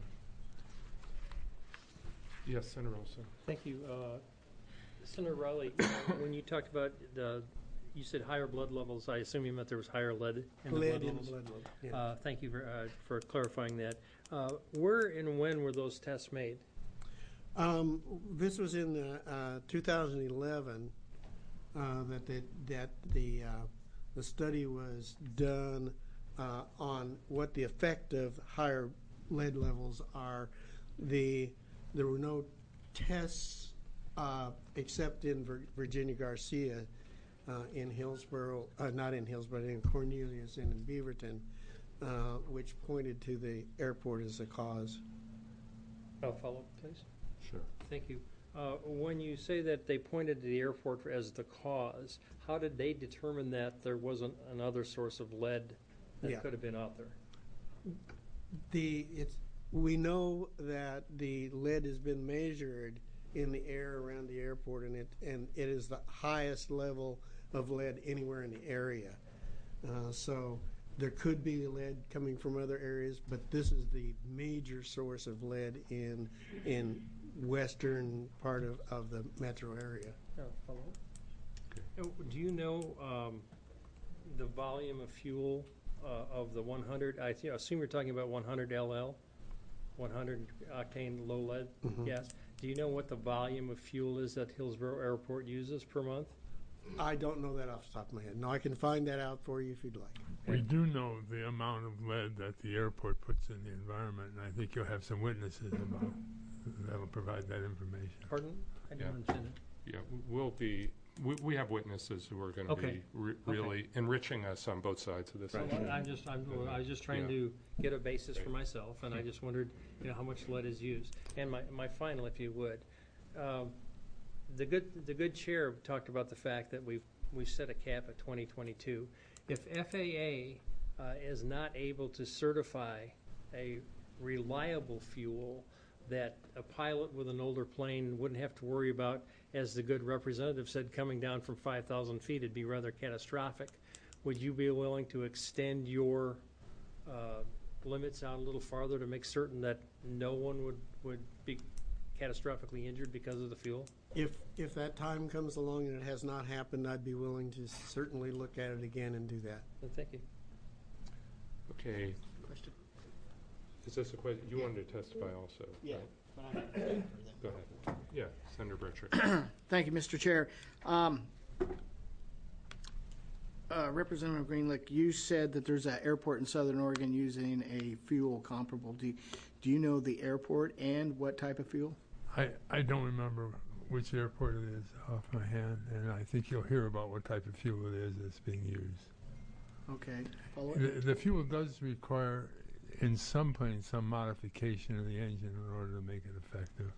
Yes, Senator Olson. Thank you. Uh, Senator Riley, when you talked about the, you said higher blood levels, I assume you meant there was higher lead in the Lead blood in levels? blood level. Yeah. Uh, thank you for, uh, for clarifying that. Uh, where and when were those tests made? Um, this was in the, uh, two thousand eleven uh, that the, that the uh, the study was done uh, on what the effect of higher lead levels are. The there were no tests uh, except in Vir- Virginia Garcia uh, in Hillsborough, uh, not in Hillsborough, in Cornelius and in Beaverton, uh, which pointed to the airport as the cause. I'll follow up, please. Sure. Thank you. Uh, when you say that they pointed to the airport for, as the cause, how did they determine that there wasn't another source of lead that Yeah. could have been out there? The it's we know that the lead has been measured in the air around the airport, and it and it is the highest level of lead anywhere in the area. Uh, so there could be lead coming from other areas, but this is the major source of lead in in western part of, of the metro area. Oh, follow up. Oh, do you know um, the volume of fuel uh, of the one hundred? I th- assume you're talking about one hundred L L, one hundred octane low lead Mhm. gas. Do you know what the volume of fuel is that Hillsborough Airport uses per month? I don't know that off the top of my head. No, I can find that out for you if you'd like. We do know the amount of lead that the airport puts in the environment, and I think you'll have some witnesses about that will provide that information. Pardon? I didn't Yeah. understand it. Yeah, we'll be, we, we have witnesses who are going to Okay. be re- really enriching us on both sides of this. So issue. I'm just, I'm, I was just trying Yeah. to get a basis for Right. myself, and I just wondered, you know, how much lead is used. And my, my final, if you would, um, the good, the good chair talked about the fact that we've, we've set a cap at twenty twenty-two. If F A A uh, is not able to certify a reliable fuel that a pilot with an older plane wouldn't have to worry about, as the good representative said, coming down from five thousand feet, it'd be rather catastrophic. Would you be willing to extend your uh, limits out a little farther to make certain that no one would, would be catastrophically injured because of the fuel? If if that time comes along and it has not happened, I'd be willing to certainly look at it again and do that. Well, thank you. Okay. Question? Is this a question? You wanted to testify also? Yeah. right? but I'm not ready for them. Go ahead. Yeah, Senator Britcher. Thank you, Mister Chair. Um, uh, Representative Greenlick, you said that there's an airport in Southern Oregon using a fuel comparable. Do, do you know the airport and what type of fuel? I, I don't remember which airport it is off my hand, and I think you'll hear about what type of fuel it is that's being used. Okay. Follow The, it. the fuel does require, in some planes, some modification of the engine in order to make it effective.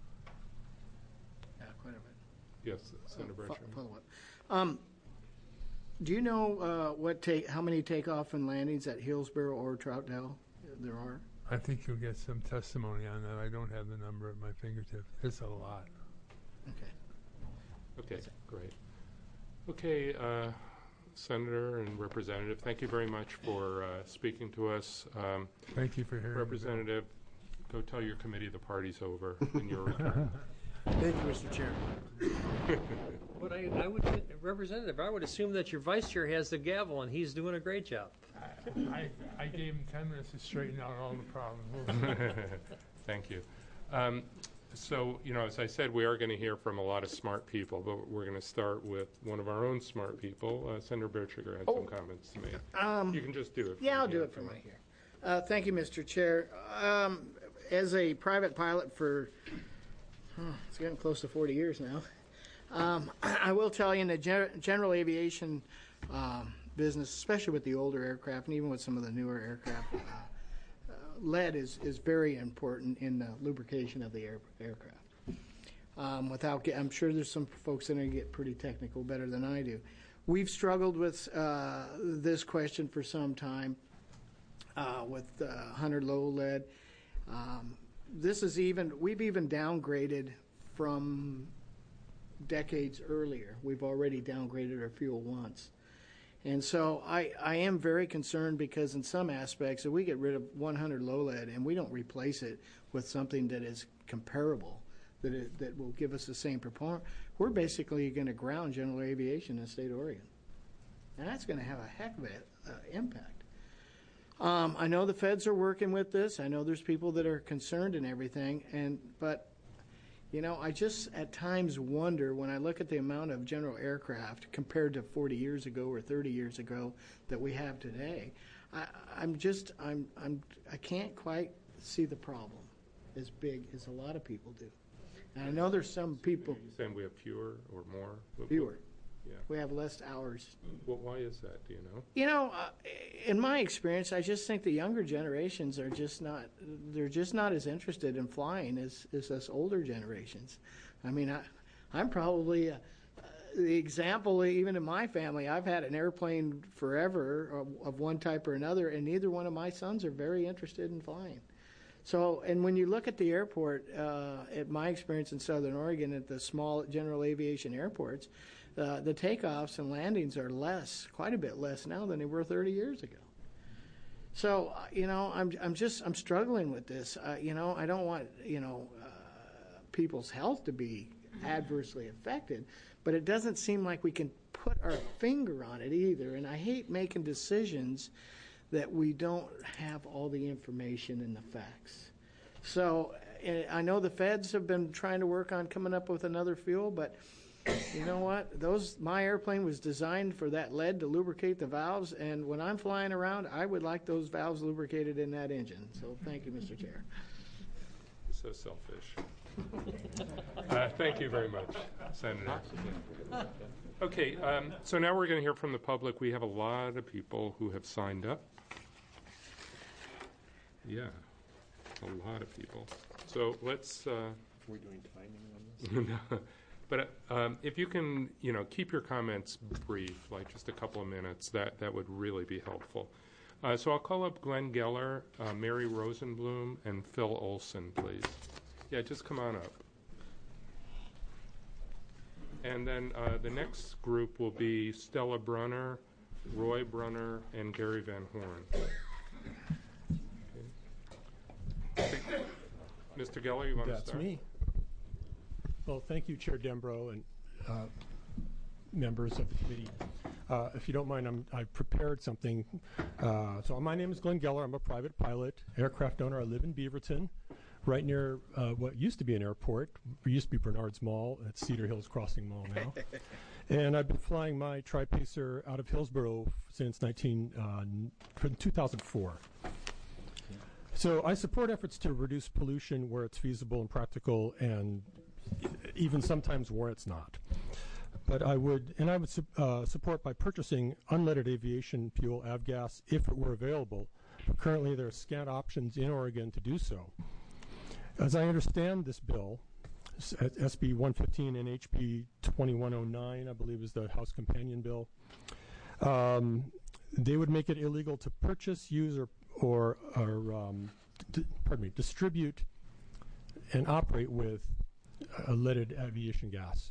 Yeah, quite a bit. Yes, Senator Uh, fo- Britcher. Follow up. Um, do you know uh, what take how many takeoff and landings at Hillsborough or Troutdale there are? I think you'll get some testimony on that. I don't have the number at my fingertips. It's a lot. Okay. Okay, great. Okay, uh, Senator and Representative, thank you very much for uh, speaking to us. Um, Thank you for hearing me. Representative, go tell your committee the party's over in your return. Thank you, Mister Chair. But I, I would, Representative, I would assume that your vice chair has the gavel and he's doing a great job. I, I gave him ten minutes to straighten out all the problems. Thank you. Um, So, you know, as I said, we are going to hear from a lot of smart people, but we're going to start with one of our own smart people. Uh, Senator Bertschiger had some comments to make. Um, You can just do it. Yeah, I'll from do here. it from right here. Uh, thank you, Mister Chair. Um, as a private pilot for, oh, it's getting close to forty years now, um, I will tell you in the gen- general aviation um, business, especially with the older aircraft and even with some of the newer aircraft, uh, uh, lead is, is very important in the lubrication of the air, aircraft. Um, without, get, I'm sure there's some folks in there who get pretty technical, better than I do. We've struggled with uh, this question for some time. uh, with uh, one hundred low lead. Um, this is even, we've even downgraded from decades earlier. We've already downgraded our fuel once. And so I, I am very concerned because in some aspects, if we get rid of one hundred low lead and we don't replace it with something that is comparable, that it, that will give us the same performance, we're basically going to ground general aviation in the state of Oregon. And that's going to have a heck of an uh, impact. Um, I know the feds are working with this. I know there's people that are concerned and everything. And but, you know, I just at times wonder when I look at the amount of general aircraft compared to forty years ago or thirty years ago that we have today. I, I'm just I'm I'm I can't quite see the problem as big as a lot of people do. And I know there's some people. Are you saying we have fewer or more? Fewer. Yeah. We have less hours. Well, why is that? Do you know? You know, uh, in my experience, I just think the younger generations are just not, they're just not as interested in flying as, as us older generations. I mean, I, I'm probably uh, uh, the example, even in my family, I've had an airplane forever of, of one type or another, and neither one of my sons are very interested in flying. So, and when you look at the airport, uh, at my experience in Southern Oregon at the small general aviation airports, Uh, the takeoffs and landings are less, quite a bit less now than they were thirty years ago. So, uh, you know, I'm I'm just I'm struggling with this. Uh, you know, I don't want you know uh, people's health to be adversely affected, but it doesn't seem like we can put our finger on it either. And I hate making decisions that we don't have all the information and the facts. So, uh, I know the feds have been trying to work on coming up with another fuel, but you know what? Those my airplane was designed for that lead to lubricate the valves, and when I'm flying around, I would like those valves lubricated in that engine. So thank you, Mister Chair. So selfish. uh, thank you very much, Senator. Okay, um, so now we're going to hear from the public. We have a lot of people who have signed up. Yeah, a lot of people. So let's. Uh, We're doing timing on this? But um, if you can, you know, keep your comments brief, like just a couple of minutes, that, that would really be helpful. Uh, so I'll call up Glenn Geller, uh, Mary Rosenblum, and Phil Olson, please. Yeah, just come on up. And then uh, the next group will be Stella Brunner, Roy Brunner, and Gary Van Horn. Okay. Mister Geller, you want That's to start? That's me. Well, thank you, Chair Dembro and uh, members of the committee. Uh, if you don't mind, I'm, I've prepared something. Uh, so my name is Glenn Geller. I'm a private pilot, aircraft owner. I live in Beaverton, right near uh, what used to be an airport. It used to be Bernard's Mall. It's Cedar Hills Crossing Mall now. And I've been flying my Tri-Pacer out of Hillsboro since nineteen, uh, two thousand four. So I support efforts to reduce pollution where it's feasible and practical, and even sometimes where it's not. But I would, and I would su uh, support by purchasing unleaded aviation fuel, avgas, if it were available. But currently there are scant options in Oregon to do so. As I understand this bill, S B one fifteen and H B twenty-one oh nine, I believe is the House companion bill, um, they would make it illegal to purchase, use, or, or, or um, pardon me, distribute and operate with a leaded aviation gas.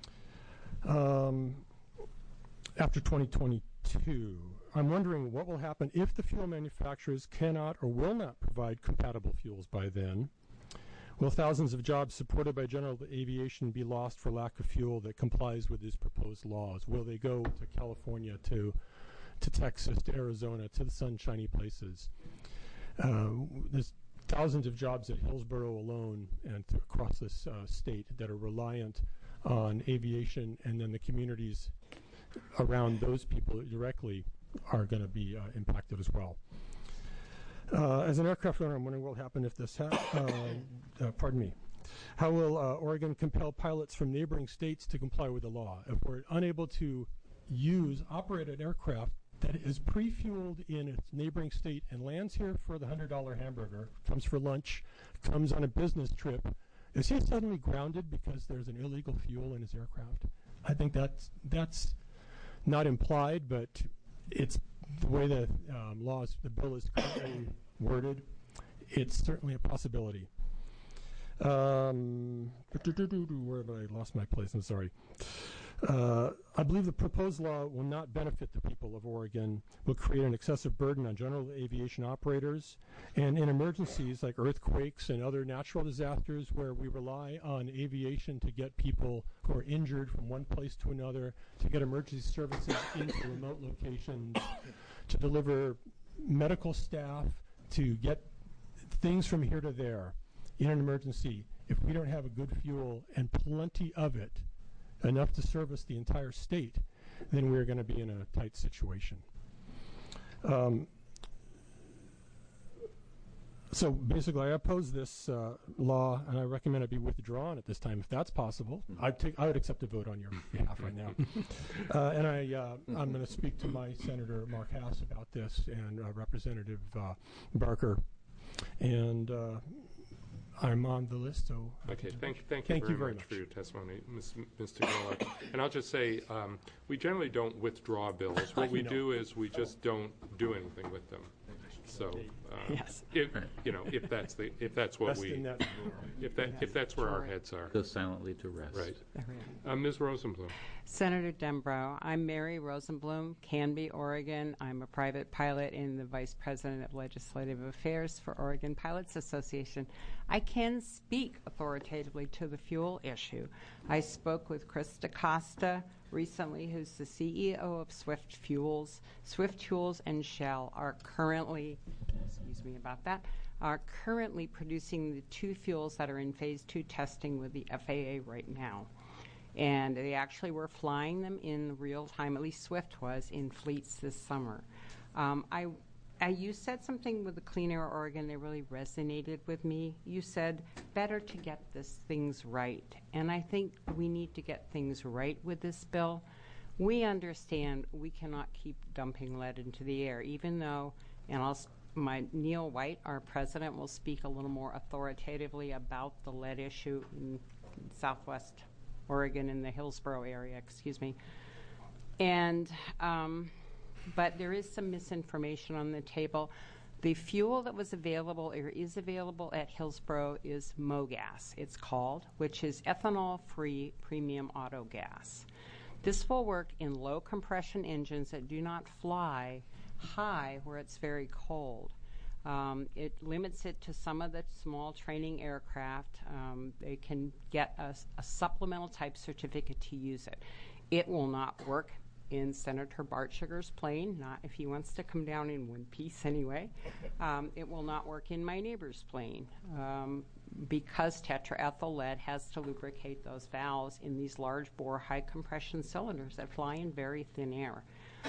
Um, after twenty twenty-two, I'm wondering what will happen if the fuel manufacturers cannot or will not provide compatible fuels by then. Will thousands of jobs supported by general aviation be lost for lack of fuel that complies with these proposed laws? Will they go to California, to, to Texas, to Arizona, to the sunshiny places? Uh, there's thousands of jobs at Hillsboro alone and th across this uh, state that are reliant on aviation, and then the communities around those people directly are going to be uh, impacted as well. Uh, as an aircraft owner, I'm wondering what will happen if this ha uh, uh, pardon me. How will uh, Oregon compel pilots from neighboring states to comply with the law? If we're unable to use, operate an aircraft that is pre-fueled in its neighboring state and lands here for the one hundred dollar hamburger, comes for lunch, comes on a business trip, is he suddenly grounded because there's an illegal fuel in his aircraft? I think that's, that's not implied, but it's the way the um, laws, the bill is currently worded, it's certainly a possibility. Um, where have I lost my place? I'm sorry. Uh, I believe the proposed law will not benefit the people of Oregon, will create an excessive burden on general aviation operators, and in emergencies like earthquakes and other natural disasters where we rely on aviation to get people who are injured from one place to another, to get emergency services into remote locations, to deliver medical staff, to get things from here to there in an emergency. If we don't have a good fuel and plenty of it, enough to service the entire state, then we're going to be in a tight situation. Um, so basically, I oppose this uh, law, and I recommend it be withdrawn at this time, if that's possible. I'd take, I would accept a vote on your behalf right now. uh, and I, uh, I'm going to speak to my Senator Mark Hass about this, and uh, Representative uh, Barker, and uh, I'm on the list, so. Okay, thank, thank you Thank very, you very much, much for your testimony, Miz Mister Geller. And I'll just say, um, we generally don't withdraw bills. What we know. do is we just don't do anything with them. So, uh, Yes. if, you know, if that's the, if that's what Best we, in that if that, if that's where our heads are. Go silently to rest. Right. There we are. Uh, Miz Rosenblum. Senator Dembrow, I'm Mary Rosenblum, Canby, Oregon. I'm a private pilot and the Vice President of Legislative Affairs for Oregon Pilots Association. I can speak authoritatively to the fuel issue. I spoke with Chris DaCosta recently, who's the C E O of Swift Fuels. Swift Fuels and Shell are currently, excuse me about that, are currently producing the two fuels that are in phase two testing with the F A A right now. And they actually were flying them in real time, at least Swift was, in fleets this summer. Um, I, I, you said something with the Clean Air Oregon that really resonated with me. You said, better to get this things right. And I think we need to get things right with this bill. We understand we cannot keep dumping lead into the air, even though, and I'll, my Neil White, our president, will speak a little more authoritatively about the lead issue in Southwest Oregon in the Hillsborough area, excuse me. And, um, but there is some misinformation on the table. The fuel that was available or is available at Hillsborough is MoGas, it's called, which is ethanol-free premium auto gas. This will work in low compression engines that do not fly high where it's very cold. Um, it limits it to some of the small training aircraft. Um, they can get a, a supplemental type certificate to use it. It will not work in Senator Bart Sugar's plane, not if he wants to come down in one piece anyway. Um, it will not work in my neighbor's plane um, because tetraethyl lead has to lubricate those valves in these large bore high compression cylinders that fly in very thin air.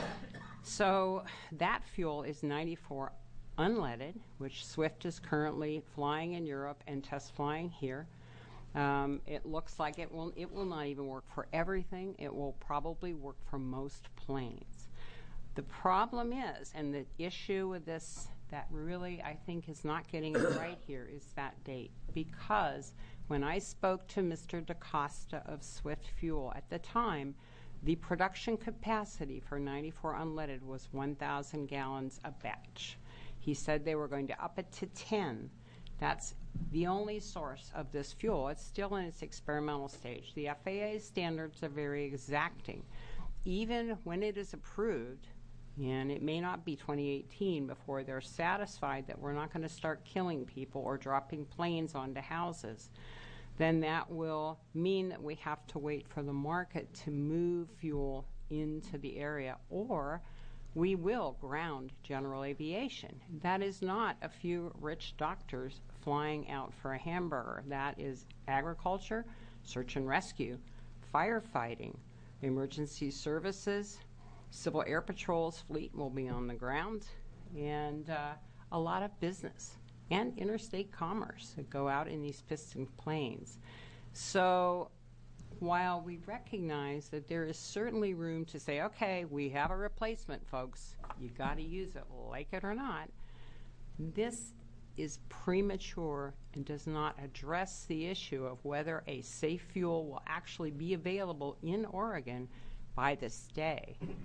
So that fuel is ninety-four unleaded, which Swift is currently flying in Europe and test flying here. Um, it looks like it will it will not even work for everything. It will probably work for most planes. The problem is, and the issue with this that really I think is not getting it right here is that date. Because when I spoke to Mister DaCosta of Swift Fuel at the time, the production capacity for ninety-four unleaded was one thousand gallons a batch. He said they were going to up it to ten. That's the only source of this fuel. It's still in its experimental stage. The F A A standards are very exacting. Even when it is approved, and it may not be twenty eighteen before they're satisfied that we're not going to start killing people or dropping planes onto houses, then that will mean that we have to wait for the market to move fuel into the area, or we will ground general aviation. That is not a few rich doctors flying out for a hamburger. That is agriculture, search and rescue, firefighting, emergency services, Civil Air Patrol's fleet will be on the ground, and uh, a lot of business and interstate commerce that go out in these piston planes. So while we recognize that there is certainly room to say, okay, we have a replacement, folks, you got to use it, like it or not, this is premature and does not address the issue of whether a safe fuel will actually be available in Oregon by this day.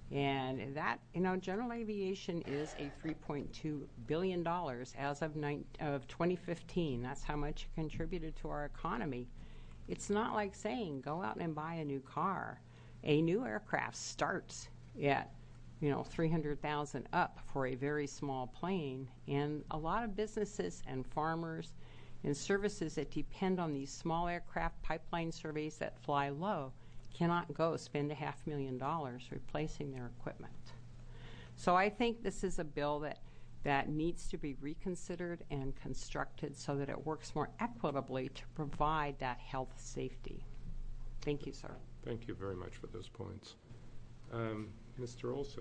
And that, you know, general aviation is a three point two billion dollars as of, nine, of twenty fifteen. That's how much it contributed to our economy. It's not like saying, go out and buy a new car. A new aircraft starts at, you know, three hundred thousand dollars up for a very small plane. And a lot of businesses and farmers and services that depend on these small aircraft pipeline surveys that fly low cannot go spend a half million dollars replacing their equipment. So I think this is a bill that, that needs to be reconsidered and constructed so that it works more equitably to provide that health safety. Thank you, sir. Thank you very much for those points. Um, Mister Olson.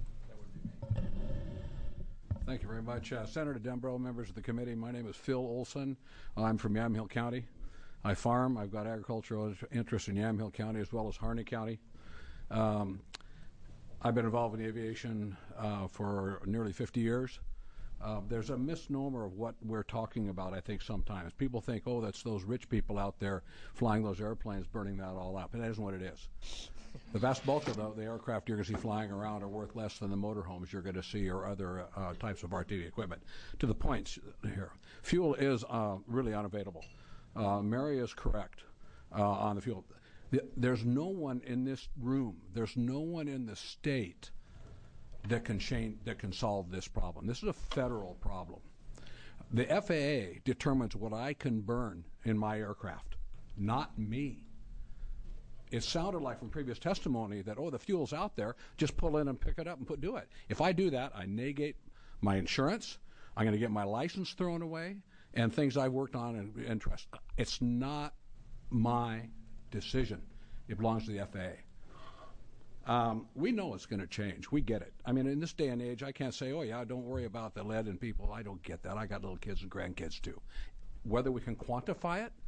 Thank you very much. Uh, Senator Dembro, members of the committee, my name is Phil Olson. I'm from Yamhill County. I farm. I've got agricultural interests in Yamhill County as well as Harney County. Um, I've been involved in aviation uh, for nearly fifty years. Uh, there's a misnomer of what we're talking about, I think, sometimes. People think, oh, that's those rich people out there flying those airplanes, burning that all up. And that isn't what it is. The vast bulk of the, the aircraft you're going to see flying around are worth less than the motorhomes you're going to see or other uh, types of R T D equipment. To the points here, fuel is uh, really unavailable. Uh, Mary is correct uh, on the fuel. The, there's no one in this room, there's no one in the state that can change, that can solve this problem. This is a federal problem. The F A A determines what I can burn in my aircraft, not me. It sounded like from previous testimony that, oh, the fuel's out there, just pull in and pick it up and put do it. If I do that, I negate my insurance, I'm going to get my license thrown away, and things I've worked on and interest. It's not my decision. It belongs to the F A A. Um, we know it's going to change. We get it. I mean, in this day and age, I can't say, oh, yeah, don't worry about the lead in people. I don't get that. I got little kids and grandkids, too. Whether we can quantify it,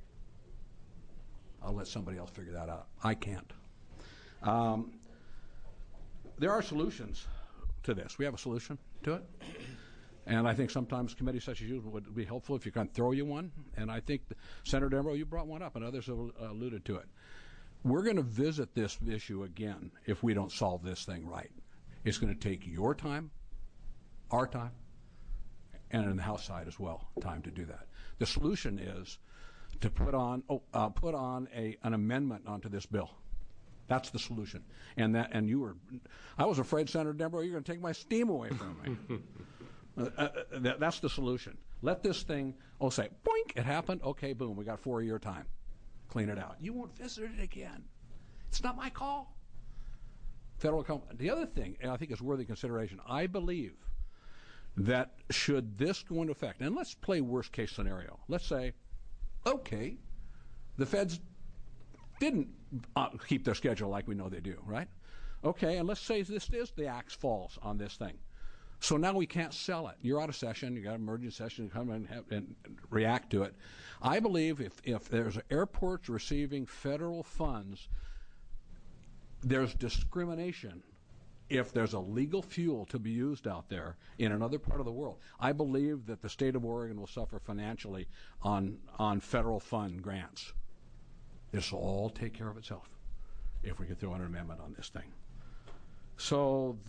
I'll let somebody else figure that out. I can't. Um, there are solutions to this. We have a solution to it. And I think sometimes committees such as you would be helpful if you can throw you one. And I think, Senator Dembro, you brought one up, and others have uh, alluded to it. We're going to visit this issue again if we don't solve this thing right. It's going to take your time, our time, and in the House side as well, time to do that. The solution is to put on oh, uh, put on a an amendment onto this bill. That's the solution. And that and you were, I was afraid, Senator Dembro, you're going to take my steam away from me. uh, uh, that, that's the solution. Let this thing, oh, say, boink, it happened. Okay, boom, we got four year time. Clean it out. You won't visit it again. It's not my call. Federal company. The other thing, and I think is worthy consideration, I believe that should this go into effect, and let's play worst case scenario. Let's say, okay, the feds didn't uh, keep their schedule like we know they do, right? Okay, and let's say this is the axe falls on this thing. So now we can't sell it. You're out of session. You got an emergency session. You come and, have, and react to it. I believe if, if there's airports receiving federal funds, there's discrimination if there's a legal fuel to be used out there in another part of the world. I believe that the state of Oregon will suffer financially on on federal fund grants. This will all take care of itself if we could throw an amendment on this thing. So,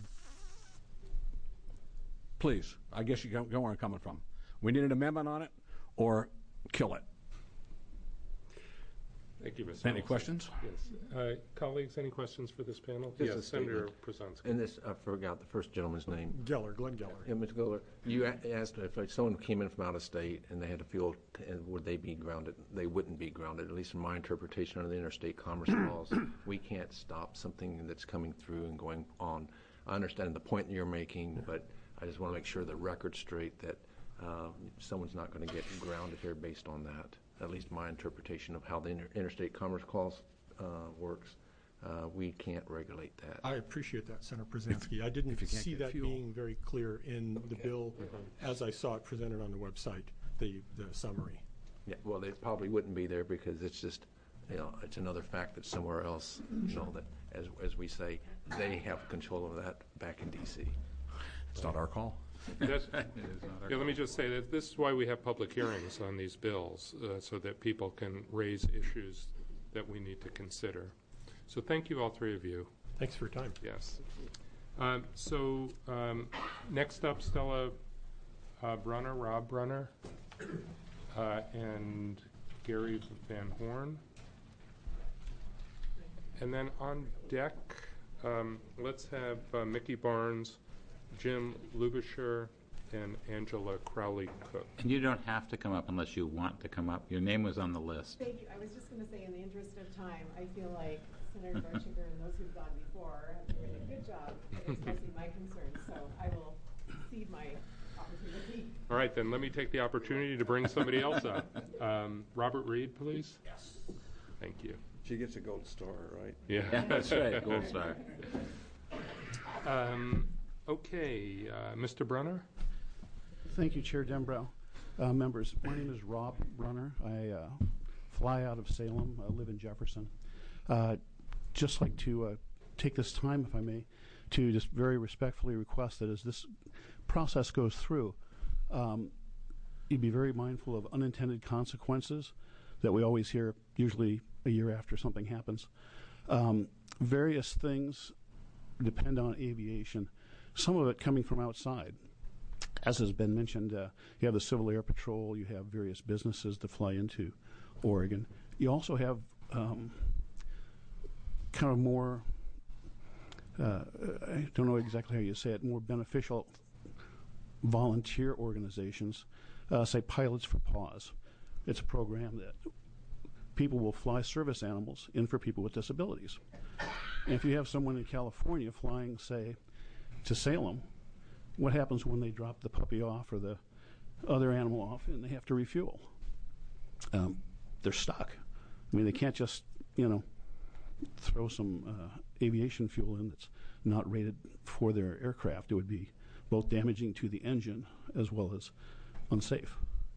please, I guess you get where I'm coming from. We need an amendment on it or kill it. Thank you, Mister Any Olson. questions? Yes. Uh, colleagues, any questions for this panel? Just yes, a Senator statement. Przanski. And this, I forgot the first gentleman's name. Geller, Glenn Geller. Yeah, Mister Geller, you a- asked if like, someone came in from out of state and they had to fuel, t- and would they be grounded? They wouldn't be grounded, at least in my interpretation of the interstate commerce laws. We can't stop something that's coming through and going on. I understand the point you're making, but I just want to make sure the record's straight that uh, someone's not going to get grounded here based on that. At least my interpretation of how the inter- interstate commerce clause uh, works. Uh, we can't regulate that. I appreciate that, Senator Przanski. I didn't see that fuel. being very clear in okay. the bill mm-hmm. as I saw it presented on the website, the, the summary. Yeah, well, it probably wouldn't be there because it's just, you know, it's another fact that somewhere else, you know, that as as we say, they have control of that back in D C. It's not our call. That's, yeah, let me just say that this is why we have public hearings on these bills, uh, so that people can raise issues that we need to consider. So thank you, all three of you. Thanks for your time. Yes. Um, so um, next up, Stella uh, Brunner, Rob Brunner, uh, and Gary Van Horn. And then on deck, um, let's have uh, Mickey Barnes, Jim Lubisher, and Angela Crowley-Cook. And you don't have to come up unless you want to come up. Your name was on the list. Thank you. I was just going to say, in the interest of time, I feel like Senator Darchiker and those who've gone before have done a good job of expressing my concerns, so I will cede my opportunity. All right, then let me take the opportunity to bring somebody else up. Um, Robert Reed, please. Yes. Thank you. She gets a gold star, right? Yeah, Yeah, that's right, gold star. Um, okay, uh, Mister Brunner. Thank you, Chair Dembrow. Uh, members, my name is Rob Brunner. I uh, fly out of Salem. I live in Jefferson. Uh, just like to uh, take this time, if I may, to just very respectfully request that as this process goes through, um, you'd be very mindful of unintended consequences that we always hear, usually a year after something happens. Um, various things depend on aviation, some of it coming from outside. As has been mentioned, uh, you have the Civil Air Patrol, you have various businesses that fly into Oregon. You also have um, kind of more, uh, I don't know exactly how you say it, more beneficial volunteer organizations, uh, say Pilots for Paws. It's a program that people will fly service animals in for people with disabilities. And if you have someone in California flying, say, to Salem, what happens when they drop the puppy off or the other animal off and they have to refuel? Um, they're stuck. I mean, they can't just, you know, throw some uh, aviation fuel in that's not rated for their aircraft. It would be both damaging to the engine as well as unsafe.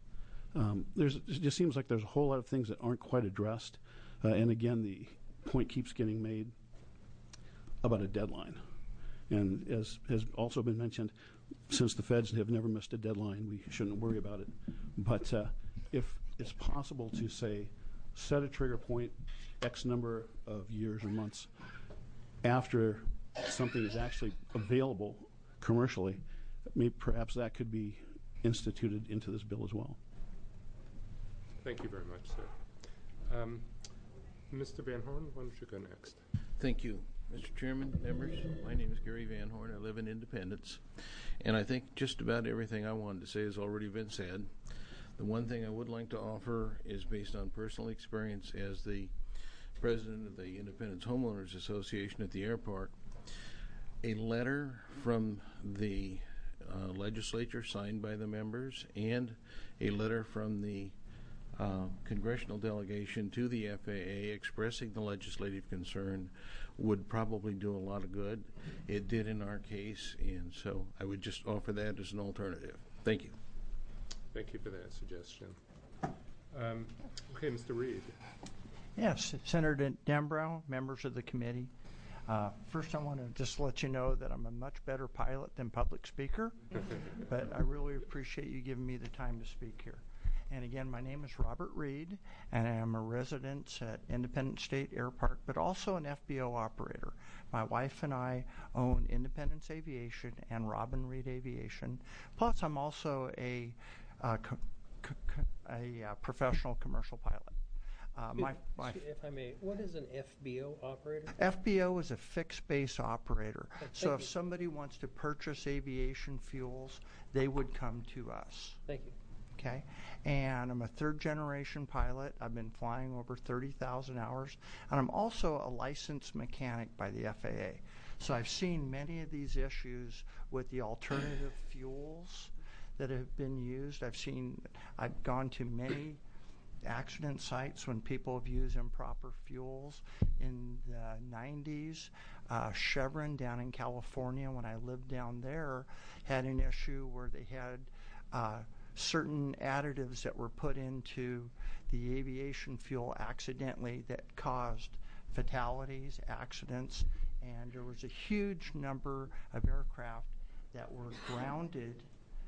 Um, there's, it just seems like there's a whole lot of things that aren't quite addressed. Uh, and again, the point keeps getting made about a deadline. And as has also been mentioned, since the feds have never missed a deadline, we shouldn't worry about it. But uh, if it's possible to, say, set a trigger point X number of years or months after something is actually available commercially, maybe perhaps that could be instituted into this bill as well. Thank you very much, sir. Um, Mister Van Horn, why don't you go next? Thank you, Mister Chairman, members. My name is Gary Van Horn. I live in Independence. And I think just about everything I wanted to say has already been said. The one thing I would like to offer is based on personal experience as the president of the Independence Homeowners Association at the airport. A letter from the uh, legislature signed by the members and a letter from the uh, congressional delegation to the F A A expressing the legislative concern would probably do a lot of good. It did in our case, and so I would just offer that as an alternative. Thank you. Thank you for that suggestion. Um, okay, Mister Reed. Yes, Senator Dembrow, members of the committee. Uh, first, I want to just let you know that I'm a much better pilot than public speaker, but I really appreciate you giving me the time to speak here. And again, my name is Robert Reed, and I am a resident at Independence State Air Park, but also an F B O operator. My wife and I own Independence Aviation and Robin Reed Aviation. Plus, I'm also a, uh, co- co- co- a uh, professional commercial pilot. Uh, my, my if I may, what is an F B O operator? F B O is a fixed base operator. Oh, so if you. somebody wants to purchase aviation fuels, they would come to us. Thank you. Okay, and I'm a third generation pilot. I've been flying over thirty thousand hours, and I'm also a licensed mechanic by the F A A. So I've seen many of these issues with the alternative fuels that have been used. I've seen, I've gone to many accident sites when people have used improper fuels. In the nineties, uh, Chevron down in California, when I lived down there, had an issue where they had uh, certain additives that were put into the aviation fuel accidentally that caused fatalities, accidents, and there was a huge number of aircraft that were grounded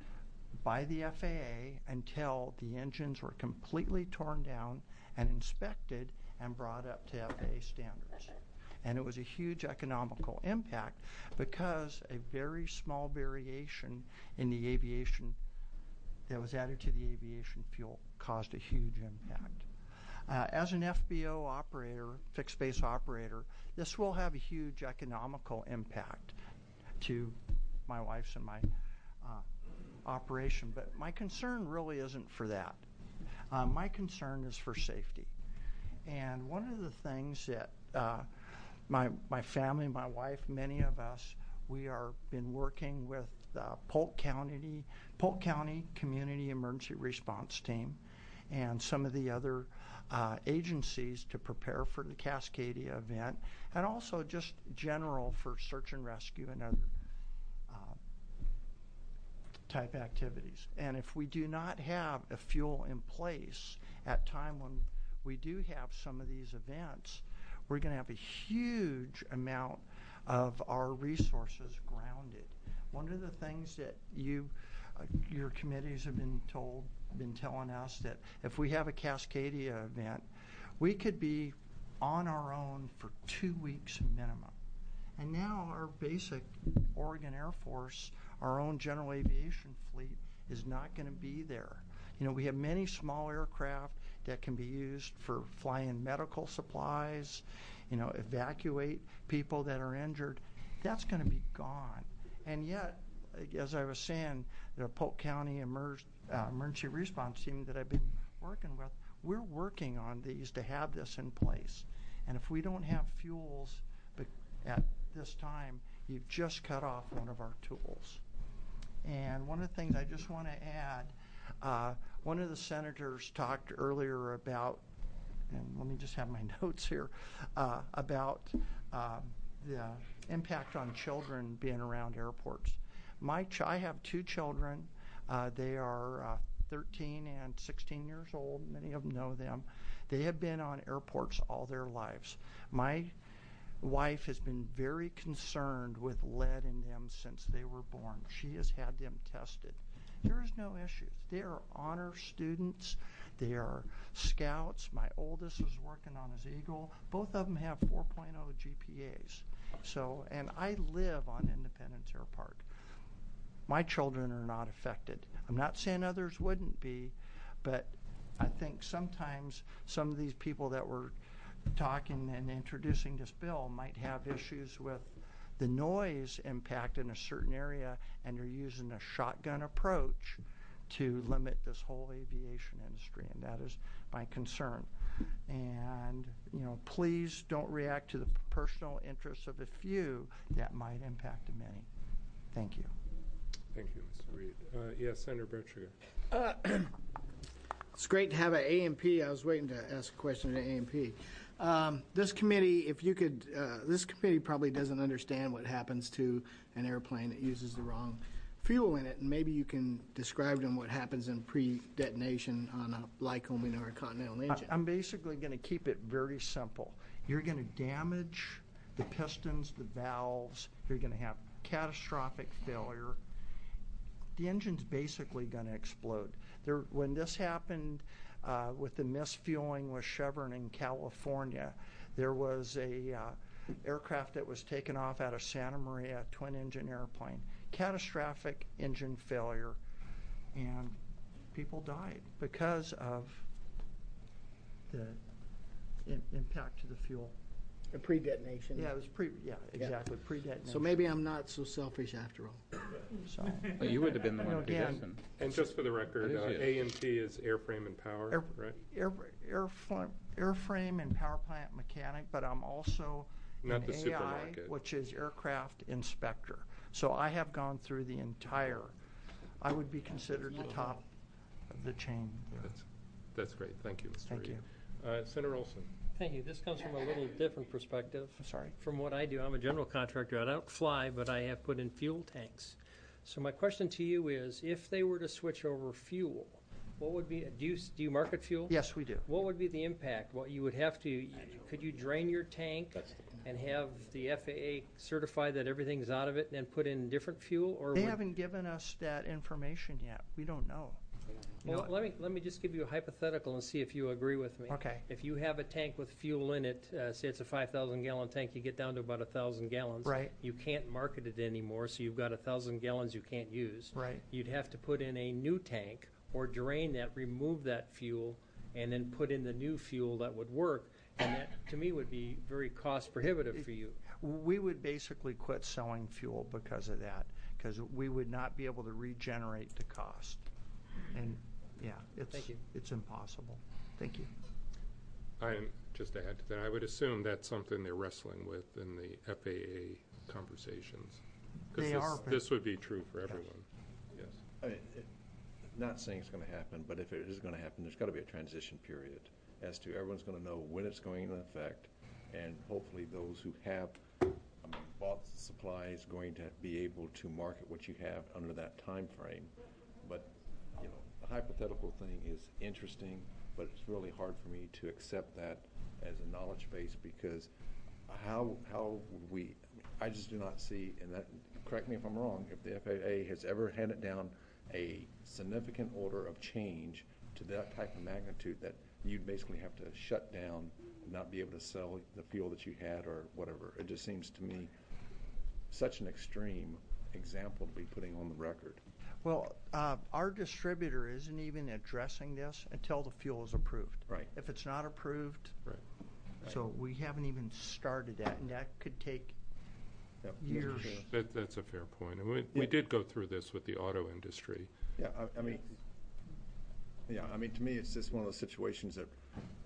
by the F A A until the engines were completely torn down and inspected and brought up to F A A standards. And it was a huge economical impact because a very small variation in the aviation that was added to the aviation fuel caused a huge impact. Uh, as an F B O operator, fixed base operator, this will have a huge economical impact to my wife's and my uh, operation. But my concern really isn't for that. Uh, my concern is for safety. And one of the things that uh, my my family, my wife, many of us, we are been working with the Polk County, Polk County Community Emergency Response Team and some of the other uh, agencies to prepare for the Cascadia event, and also just general for search and rescue and other uh, type activities. And if we do not have a fuel in place at time when we do have some of these events, we're going to have a huge amount of our resources grounded. One of the things that you, uh, your committees have been told, been telling us that if we have a Cascadia event, we could be on our own for two weeks minimum. And now our basic Oregon Air Force, our own general aviation fleet, is not going to be there. You know, we have many small aircraft that can be used for flying medical supplies, you know, evacuate people that are injured. That's going to be gone. And yet, as I was saying, the Polk County Emer- uh, Emergency Response Team that I've been working with, we're working on these to have this in place. And if we don't have fuels at this time, you've just cut off one of our tools. And one of the things I just want to add, uh, one of the senators talked earlier about, and let me just have my notes here, uh, about uh, the impact on children being around airports. My ch- I have two children. Uh, they are uh, thirteen and sixteen years old. Many of them know them. They have been on airports all their lives. My wife has been very concerned with lead in them since they were born. She has had them tested. There is no issues. They are honor students. They are scouts. My oldest is working on his Eagle. Both of them have four point oh G P As. So, and I live on Independence Air Park. My children are not affected. I'm not saying others wouldn't be, but I think sometimes some of these people that were talking and introducing this bill might have issues with the noise impact in a certain area, and they're using a shotgun approach to limit this whole aviation industry, and that is my concern. And, you know, please don't react to the personal interests of a few that might impact the many. Thank you. Thank you, Mister Reed. Uh, yes, Senator Bertschiger. Uh, it's great to have an A M P. I was waiting to ask a question to A M P. Um, this committee, if you could, uh, this committee probably doesn't understand what happens to an airplane that uses the wrong fuel in it, and maybe you can describe to them what happens in pre-detonation on a Lycoming or a Continental engine. I'm basically going to keep it very simple. You're going to damage the pistons, the valves. You're going to have catastrophic failure. The engine's basically going to explode. There, when this happened uh, with the misfueling with Chevron in California, there was a uh, aircraft that was taken off out of Santa Maria, a twin-engine airplane. Catastrophic engine failure, and people died because of the in, impact to the fuel. A pre-detonation. Yeah, it was pre. Yeah, exactly, yeah. pre-detonation. So maybe I'm not so selfish after all. So well, you would have been the one again, to And just for the record, uh, A and P is airframe and power, air, right? Air, airframe, airframe and power plant mechanic, but I'm also not an the A I, supermarket, which is aircraft inspector. So I have gone through the entire. I would be considered the top of the chain. That's, that's great. Thank you, Mister Thank Reed. you. Uh, Senator Olson. Thank you. This comes from a little different perspective. I'm sorry. From what I do, I'm a general contractor. I don't fly, but I have put in fuel tanks. So my question to you is, if they were to switch over fuel, what would be, do you, do you market fuel? Yes, we do. What would be the impact? What you would have to, could you drain your tank and have the F A A certify that everything's out of it and then put in different fuel? Or They would, haven't given us that information yet. We don't know. Well, know, let me let me just give you a hypothetical and see if you agree with me. Okay. If you have a tank with fuel in it, uh, say it's a five thousand gallon tank, you get down to about a thousand gallons. Right. You can't market it anymore, so you've got a thousand gallons you can't use. Right. You'd have to put in a new tank or drain that, remove that fuel, and then put in the new fuel that would work. And that, to me, would be very cost prohibitive for you. we would basically quit selling fuel because of that, because we would not be able to regenerate the cost. And yeah, it's Thank you. it's impossible. Thank you. I just add to that, I would assume that's something they're wrestling with in the F A A conversations. 'Cause They this, are, but- this would be true for everyone. Yes. I mean, it, not saying it's going to happen, but if it is going to happen, there's got to be a transition period as to everyone's going to know when it's going into effect, and hopefully those who have I mean, bought supplies going to be able to market what you have under that time frame. But you know, the hypothetical thing is interesting, but it's really hard for me to accept that as a knowledge base, because how how would we? I just do not see, and that, correct me if I'm wrong, if the F A A has ever handed down a significant order of change to that type of magnitude, that you'd basically have to shut down, not be able to sell the fuel that you had or whatever. It just seems to me such an extreme example to be putting on the record. Well, uh, our distributor isn't even addressing this until the fuel is approved. Right. If it's not approved, right. So we haven't even started that, and that could take Yep. years. That, that's a fair point. And we, Yeah. we did go through this with the auto industry. Yeah, I, I mean, yeah, I mean, to me, it's just one of those situations that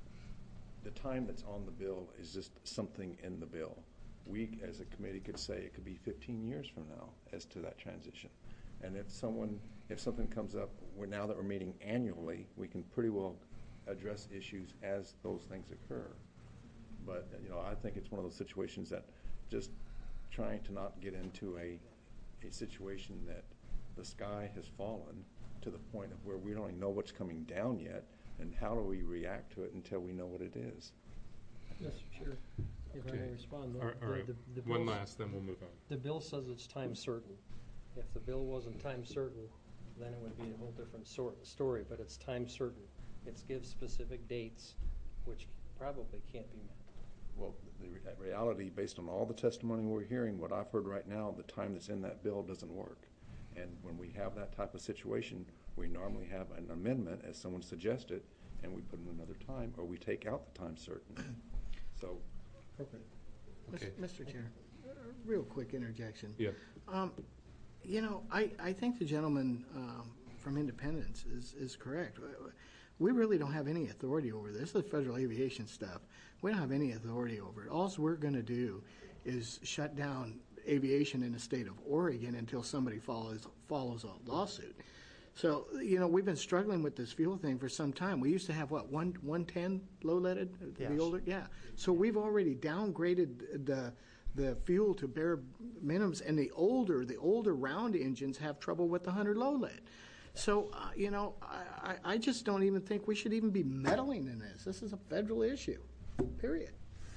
the time that's on the bill is just something in the bill. We, as a committee, could say it could be fifteen years from now as to that transition. And if someone, if something comes up, we're, now that we're meeting annually, we can pretty well address issues as those things occur. But, you know, I think it's one of those situations that just trying to not get into a, a situation that the sky has fallen to the point of where we don't even know what's coming down yet, and how do we react to it until we know what it is. Yes, sure. If I Okay. may respond, All right, all right. the, the, the One bill- last, then we'll move on. The bill says it's time certain. If the bill wasn't time certain, then it would be a whole different sort, story, but it's time certain. It gives specific dates, which probably can't be met. Well, the re- reality, based on all the testimony we're hearing, what I've heard right now, the time that's in that bill doesn't work. And when we have that type of situation, we normally have an amendment, as someone suggested, and we put in another time, or we take out the time certain. So, Appropriate. Okay. Mister Chair, uh, real quick interjection. Yeah. Um, you know, I, I think the gentleman um, from Independence is, is correct. We really don't have any authority over this. This is federal aviation stuff. We don't have any authority over it. All we're going to do is shut down aviation in the state of Oregon until somebody follows follows a lawsuit. So, you know, we've been struggling with this fuel thing for some time. We used to have, what, one, 110 low-leaded? Yes. The older, yeah. So we've already downgraded the the fuel to bare minimums, and the older, the older round engines have trouble with the one hundred low-lead. So, uh, you know, I, I, I just don't even think we should even be meddling in this. This is a federal issue, period.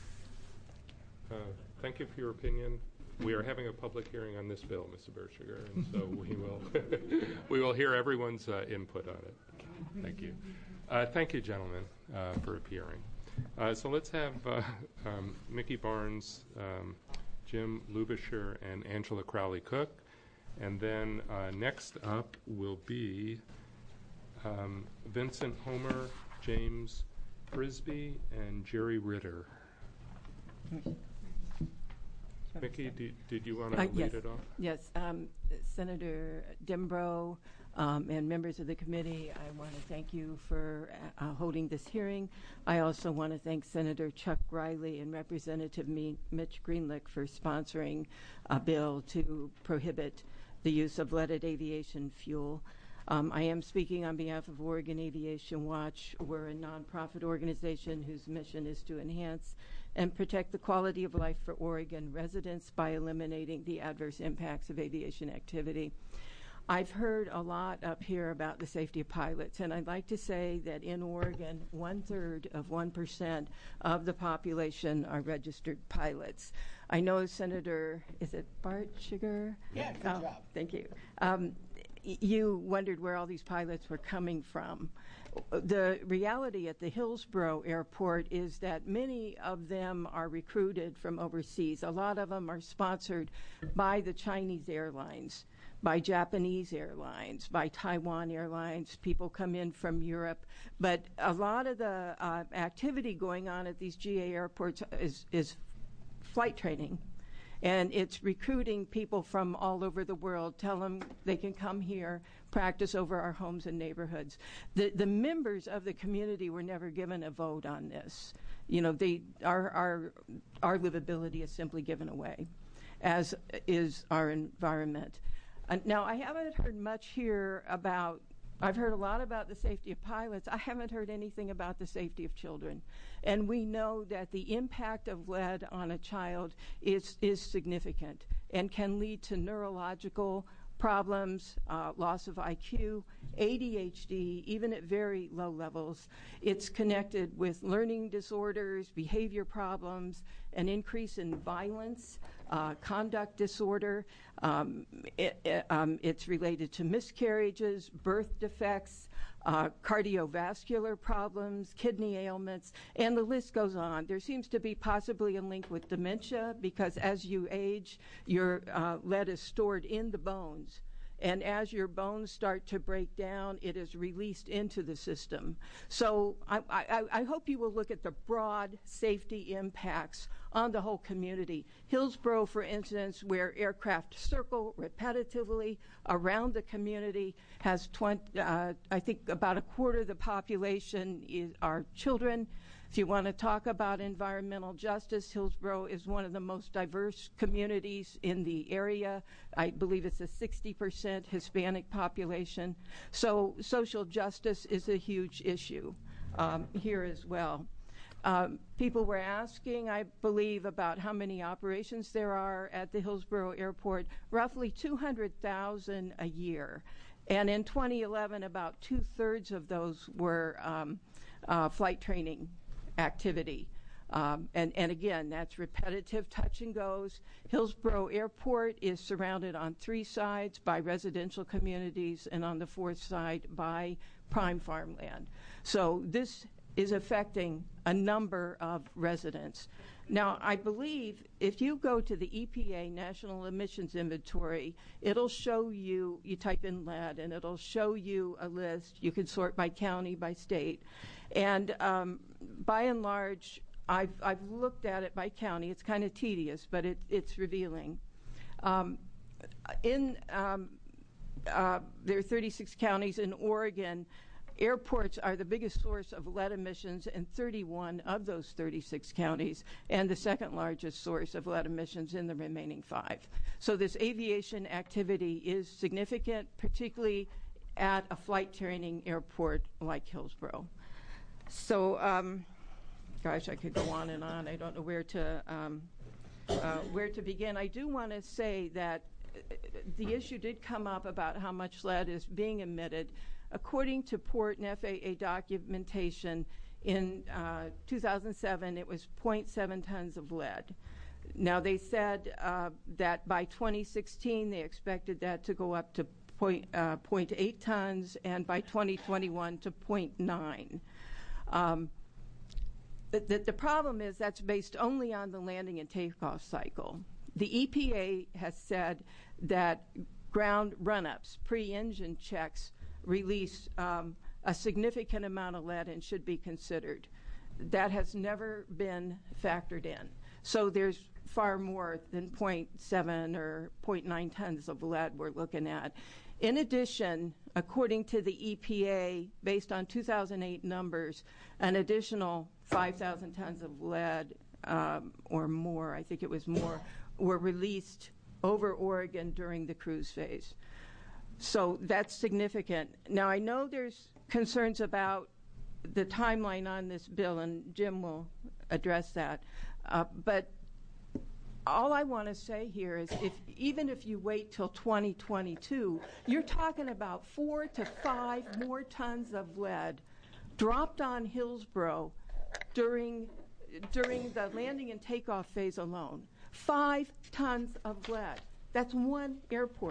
Uh, Thank you for your opinion. We are having a public hearing on this bill, Mister Bertschiger, and so we will we will hear everyone's uh, input on it. Thank you. Uh, thank you, gentlemen, uh, for appearing. Uh, so let's have uh, um, Mickey Barnes, um, Jim Lubisher, and Angela Crowley-Cook. And then uh, next up will be um, Vincent Homer, James Frisbee, and Jerry Ritter. Mickey, did, did you want to Uh, lead yes. it off? Yes. Um, Senator Dimbro um, and members of the committee, I want to thank you for uh, holding this hearing. I also want to thank Senator Chuck Riley and Representative Me- Mitch Greenlick for sponsoring a bill to prohibit the use of leaded aviation fuel. Um, I am speaking on behalf of Oregon Aviation Watch. We're a nonprofit organization whose mission is to enhance and protect the quality of life for Oregon residents by eliminating the adverse impacts of aviation activity. I've heard a lot up here about the safety of pilots, and I'd like to say that in Oregon, one-third of one percent of the population are registered pilots. I know Senator, is it Bart Sugar? Yeah, good Oh, job. Thank you. Um, y- you wondered where all these pilots were coming from. The reality at the Hillsborough Airport is that many of them are recruited from overseas. A lot of them are sponsored by the Chinese airlines, by Japanese airlines, by Taiwan Airlines. People come in from Europe. But a lot of the uh, activity going on at these G A airports is, is flight training. And it's recruiting people from all over the world, tell them they can come here, practice over our homes and neighborhoods. The the members of the community were never given a vote on this. You know, they our our our livability is simply given away, as is our environment. Uh, now, I haven't heard much here about. I've heard a lot about the safety of pilots. I haven't heard anything about the safety of children. And we know that the impact of lead on a child is, is significant and can lead to neurological problems, uh, loss of I Q, A D H D, even at very low levels. It's connected with learning disorders, behavior problems, an increase in violence, uh, conduct disorder. Um, it, it, um, it's related to miscarriages, birth defects, uh, cardiovascular problems, kidney ailments, and the list goes on. There seems to be possibly a link with dementia because as you age, your uh, lead is stored in the bones. And as your bones start to break down, it is released into the system. So I, I, I hope you will look at the broad safety impacts on the whole community. Hillsborough, for instance, where aircraft circle repetitively around the community, has twenty, uh, I think about a quarter of the population is, are children. If you want to talk about environmental justice, Hillsborough is one of the most diverse communities in the area. I believe it's a sixty percent Hispanic population. So social justice is a huge issue um, here as well. Um, people were asking, I believe, about how many operations there are at the Hillsborough Airport, roughly two hundred thousand a year. And in twenty eleven, about two-thirds of those were um, uh, flight training activity. Um, and, and again, that's repetitive touch and goes. Hillsborough Airport is surrounded on three sides by residential communities and on the fourth side by prime farmland. So this is affecting a number of residents. Now, I believe if you go to the E P A National Emissions Inventory, it'll show you, you type in lead, and it'll show you a list. You can sort by county, by state. And um, by and large, I've, I've looked at it by county. It's kind of tedious, but it, it's revealing. Um, in um, uh, there are thirty-six counties in Oregon. Airports are the biggest source of lead emissions in thirty-one of those thirty-six counties, and the second largest source of lead emissions in the remaining five. So this aviation activity is significant, particularly at a flight training airport like Hillsborough. So, um, gosh, I could go on and on. I don't know where to um, uh, where to begin. I do want to say that uh, the issue did come up about how much lead is being emitted. According to Port and F A A documentation, in uh, two thousand seven, it was zero point seven tons of lead. Now, they said uh, that by twenty sixteen, they expected that to go up to point, uh, zero point eight tons, and by twenty twenty-one to zero point nine. Um, the, the, the problem is that's based only on the landing and takeoff cycle. The E P A has said that ground run-ups, pre-engine checks, release um, a significant amount of lead and should be considered. That has never been factored in. So there's far more than zero point seven or zero point nine tons of lead we're looking at. In addition, according to the E P A, based on two thousand eight numbers, an additional five thousand tons of lead um, or more, I think it was more, were released over Oregon during the cruise phase. So that's significant. Now, I know there's concerns about the timeline on this bill, and Jim will address that. Uh, but all I want to say here is if even if you wait till twenty twenty-two, you're talking about four to five more tons of lead dropped on Hillsborough during, during the landing and takeoff phase alone. Five tons of lead. That's one airport.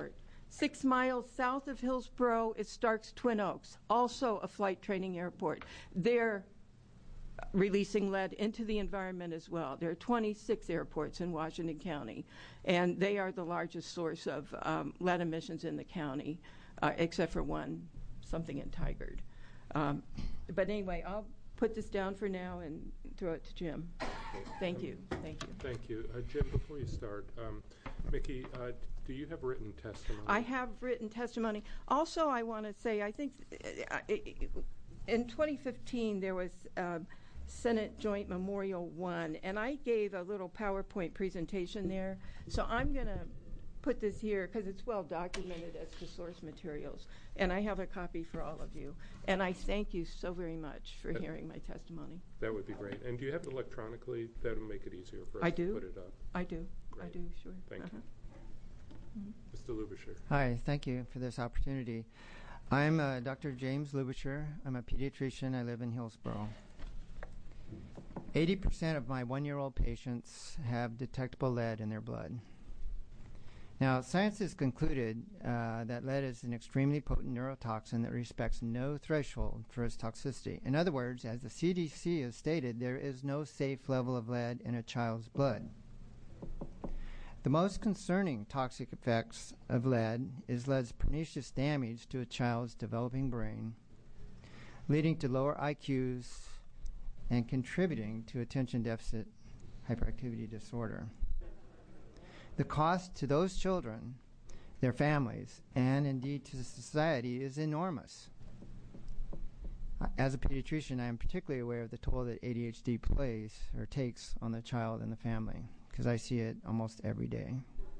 Six miles south of Hillsborough is Stark's Twin Oaks, also a flight training airport. They're releasing lead into the environment as well. There are twenty-six airports in Washington County, and they are the largest source of um, lead emissions in the county, uh, except for one, something in Tigard. Um, but anyway, I'll put this down for now and throw it to Jim. Thank Um, you. Thank you. Thank you. Uh, Jim, before you start, um, Mickey, uh, do you have written testimony? I have written testimony. Also, I want to say, I think uh, in twenty fifteen there was uh, Senate Joint Memorial One, and I gave a little PowerPoint presentation there. So I'm going to put this here because it's well documented as to source materials, and I have a copy for all of you. And I thank you so very much for That- hearing my testimony. That would be great. And do you have it electronically? That'll make it easier for us I to do. put it up. I do. I Great. do, sure. Thank Uh-huh. you. Mister Lubisher. Hi, thank you for this opportunity. I'm uh, Doctor James Lubisher. I'm a pediatrician. I live in Hillsborough. eighty percent of my one-year-old patients have detectable lead in their blood. Now, science has concluded uh, that lead is an extremely potent neurotoxin that respects no threshold for its toxicity. In other words, as the C D C has stated, there is no safe level of lead in a child's blood. The most concerning toxic effects of lead is lead's pernicious damage to a child's developing brain, leading to lower I Qs and contributing to attention deficit hyperactivity disorder. The cost to those children, their families, and indeed to society is enormous. As a pediatrician, I am particularly aware of the toll that A D H D plays or takes on the child and the family, because I see it almost every day.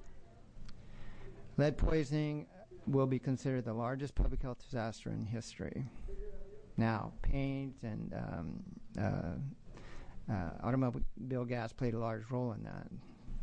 Lead poisoning will be considered the largest public health disaster in history. Now, paint and um, uh, uh, automobile gas played a large role in that.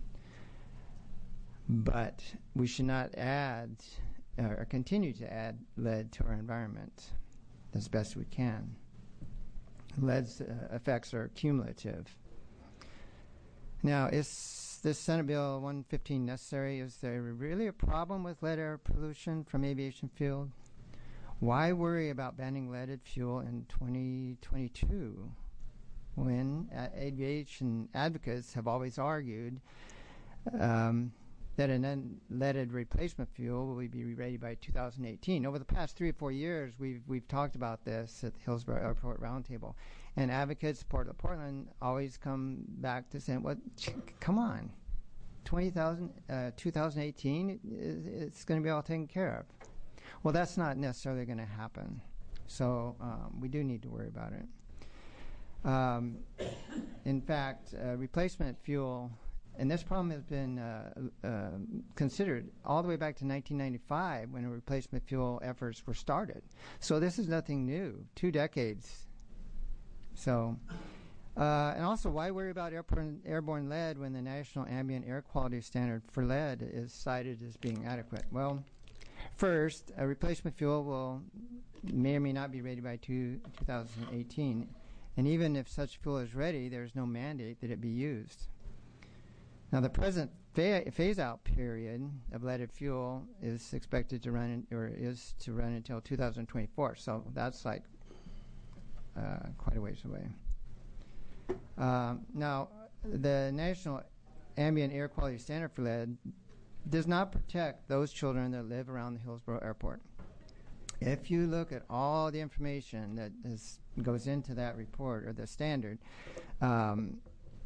But we should not add uh, or continue to add lead to our environment as best we can. Lead's uh, effects are cumulative. Now, is this Senate Bill one fifteen necessary? Is there really a problem with lead air pollution from aviation fuel? Why worry about banning leaded fuel in twenty twenty-two when uh, aviation advocates have always argued um, that an unleaded replacement fuel will be ready by two thousand eighteen. Over the past three or four years, we've we've talked about this at the Hillsborough Airport Roundtable, and advocates, Port of Portland, always come back to saying, "Well, come on, twenty thousand, uh, two thousand eighteen, it's going to be all taken care of." Well, that's not necessarily going to happen, so um, we do need to worry about it. Um, in fact, uh, replacement fuel. And this problem has been uh, uh, considered all the way back to nineteen ninety-five when replacement fuel efforts were started. So this is nothing new, two decades. So, uh, and also, why worry about airborne, airborne lead when the National Ambient Air Quality Standard for lead is cited as being adequate? Well, first, a replacement fuel will may or may not be ready by two, two thousand eighteen. And even if such fuel is ready, there's no mandate that it be used. Now, the present fa- phase-out period of leaded fuel is expected to run, in, or is to run until two thousand twenty-four. So that's like uh, quite a ways away. Uh, now, the National Ambient Air Quality Standard for lead does not protect those children that live around the Hillsborough Airport. If you look at all the information that is, goes into that report or the standard, um,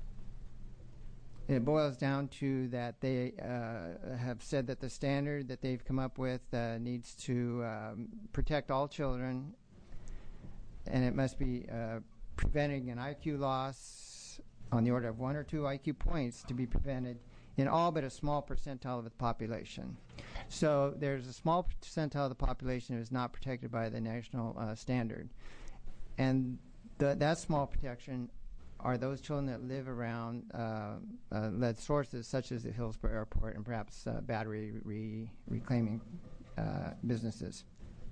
it boils down to that they uh, have said that the standard that they've come up with uh, needs to um, protect all children, and it must be uh, preventing an I Q loss on the order of one or two I Q points to be prevented in all but a small percentile of the population. So there's a small percentile of the population that is not protected by the national uh, standard. And the, that small protection are those children that live around uh, uh, lead sources such as the Hillsborough Airport and perhaps uh, battery re- reclaiming uh, businesses.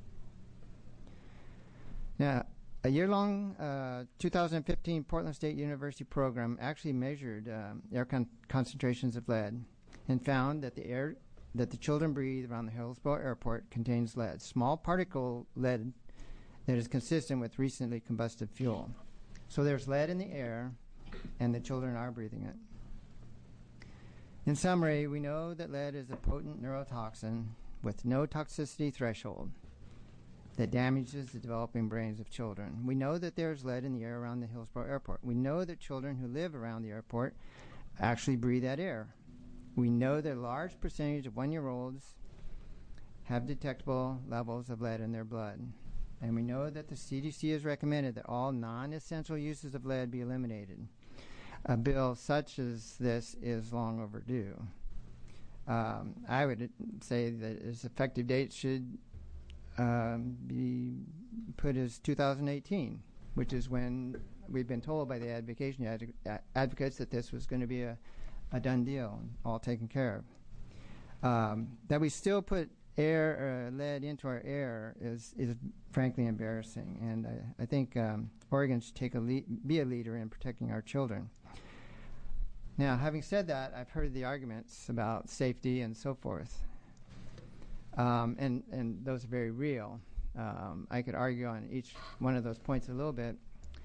Now, a year-long uh, two thousand fifteen Portland State University program actually measured um, air con- concentrations of lead and found that the air that the children breathe around the Hillsborough Airport contains lead, small particle lead that is consistent with recently combusted fuel. So there's lead in the air, and the children are breathing it. In summary, we know that lead is a potent neurotoxin with no toxicity threshold that damages the developing brains of children. We know that there's lead in the air around the Hillsborough Airport. We know that children who live around the airport actually breathe that air. We know that a large percentage of one-year-olds have detectable levels of lead in their blood. And we know that the C D C has recommended that all non-essential uses of lead be eliminated. A bill such as this is long overdue. Um, I would say that its effective date should um, be put as two thousand eighteen, which is when we've been told by the advocation ad- advocates that this was going to be a, a done deal, all taken care of. Um, that we still put air uh, lead into our air is is frankly embarrassing, and I, I think um, Oregon should take a lead, be a leader in protecting our children. Now, having said that, I've heard the arguments about safety and so forth, um, and and those are very real. Um, I could argue on each one of those points a little bit,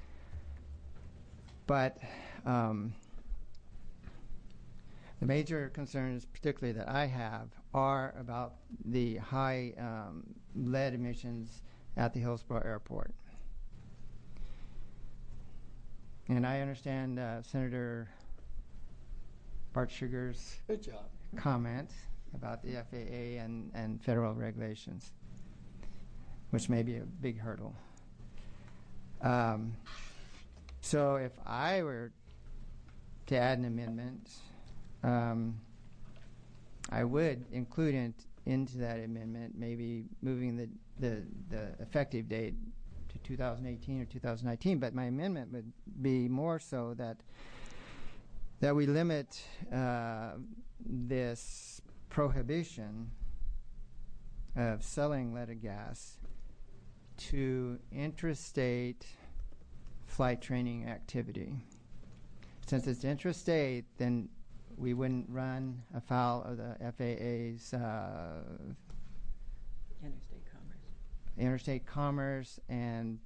but um, the major concerns, particularly that I have, are about the high um, lead emissions at the Hillsborough Airport. And I understand uh, Senator Bart Sugar's Good job. comment about the F A A and, and federal regulations, which may be a big hurdle. Um, so if I were to add an amendment, um, I would include in, into that amendment maybe moving the, the, the effective date to two thousand eighteen or two thousand nineteen, but my amendment would be more so that that we limit uh, this prohibition of selling leaded gas to intrastate flight training activity. Since it's intrastate, then we wouldn't run afoul of the F A A's uh, Interstate commerce. interstate commerce and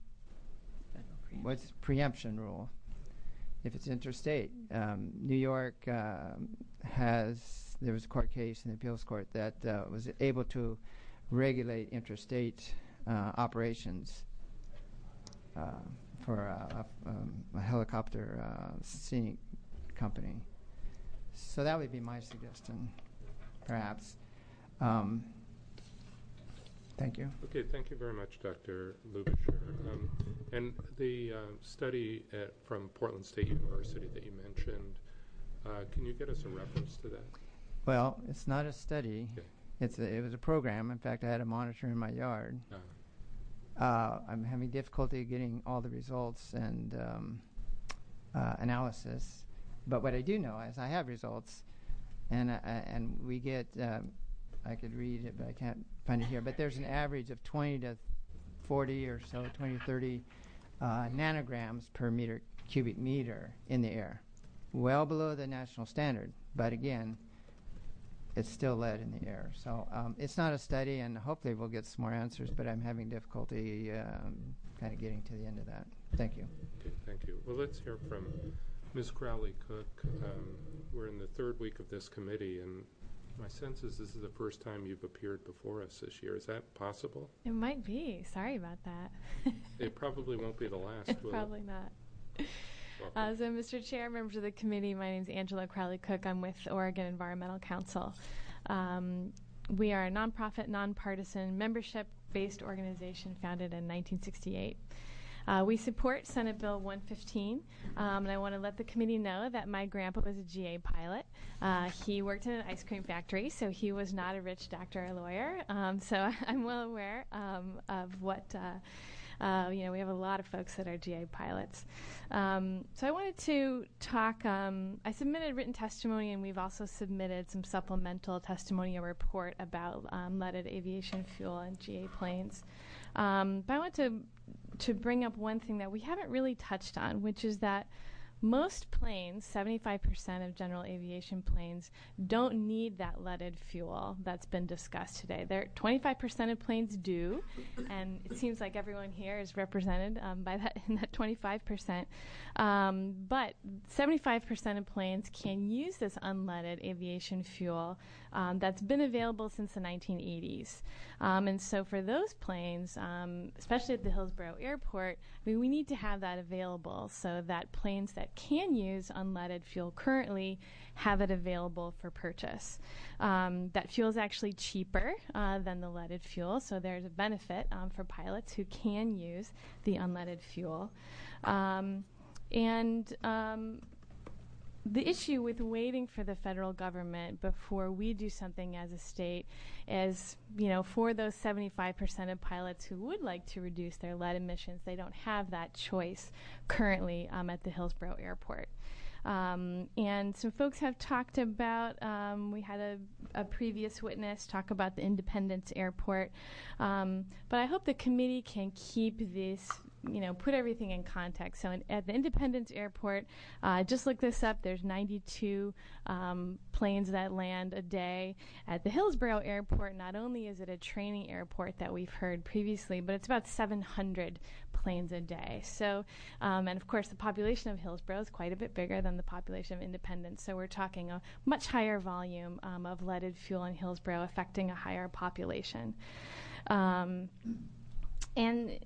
what's preemption rule. If it's interstate, um, New York um, has, there was a court case in the appeals court that uh, was able to regulate interstate uh, operations uh, for a, a, um, a helicopter uh, scenic company. So that would be my suggestion, perhaps. Um, Thank you. Okay, thank you very much, Doctor Lubischer. Um, and the uh, study at, from Portland State University that you mentioned, uh, can you get us a reference to that? Well, it's not a study. Okay. It's a, it was a program. In fact, I had a monitor in my yard. Uh, uh, I'm having difficulty getting all the results and um, uh, analysis. But what I do know is I have results, and uh, and we get. Um, I could read it, but I can't find it here. But there's an average of twenty to forty or so, twenty to thirty uh, nanograms per meter cubic meter in the air, well below the national standard. But again, it's still lead in the air. So um, it's not a study, and hopefully we'll get some more answers. But I'm having difficulty um, kind of getting to the end of that. Thank you. Okay, thank you. Well, let's hear from Miz Crowley Cook. Um, we're in the third week of this committee, and my sense is this is the first time you've appeared before us this year. Is that possible? It might be. Sorry about that. It probably won't be the last, will Probably it? not. Uh, so, Mister Chair, members of the committee, my name is Angela Crowley Cook. I'm with Oregon Environmental Council. Um, we are a nonprofit, nonpartisan, membership-based organization founded in nineteen sixty-eight. Uh, we support Senate Bill one fifteen, um, and I want to let the committee know that my grandpa was a G A pilot. Uh, he worked in an ice cream factory, so he was not a rich doctor or lawyer. Um, so I'm well aware um, of what, uh, uh, you know, we have a lot of folks that are G A pilots. Um, so I wanted to talk, um, I submitted written testimony, and we've also submitted some supplemental testimonial report about um, leaded aviation fuel and G A planes. Um, but I want to to bring up one thing that we haven't really touched on, which is that most planes, seventy-five percent of general aviation planes, don't need that leaded fuel that's been discussed today. There, twenty-five percent of planes do, and it seems like everyone here is represented um, by that in that twenty-five percent. Um, but seventy-five percent of planes can use this unleaded aviation fuel um, that's been available since the nineteen eighties. Um, and so for those planes, um, especially at the Hillsborough Airport, I mean, we need to have that available so that planes that can use unleaded fuel currently have it available for purchase. Um, that fuel is actually cheaper uh, than the leaded fuel, so there's a benefit um, for pilots who can use the unleaded fuel. Um, and um, the issue with waiting for the federal government before we do something as a state is, you know, for those seventy-five percent of pilots who would like to reduce their lead emissions, they don't have that choice currently um, at the Hillsborough Airport. Um, and some folks have talked about, um, we had a, a previous witness talk about the Independence Airport, um, but I hope the committee can keep this, you know, put everything in context. So in, at the Independence Airport, uh, just look this up, there's ninety-two um, planes that land a day. At the Hillsborough Airport, not only is it a training airport that we've heard previously, but it's about seven hundred planes a day. So, um, and of course the population of Hillsborough is quite a bit bigger than the population of Independence, so we're talking a much higher volume um, of leaded fuel in Hillsborough affecting a higher population. Um, and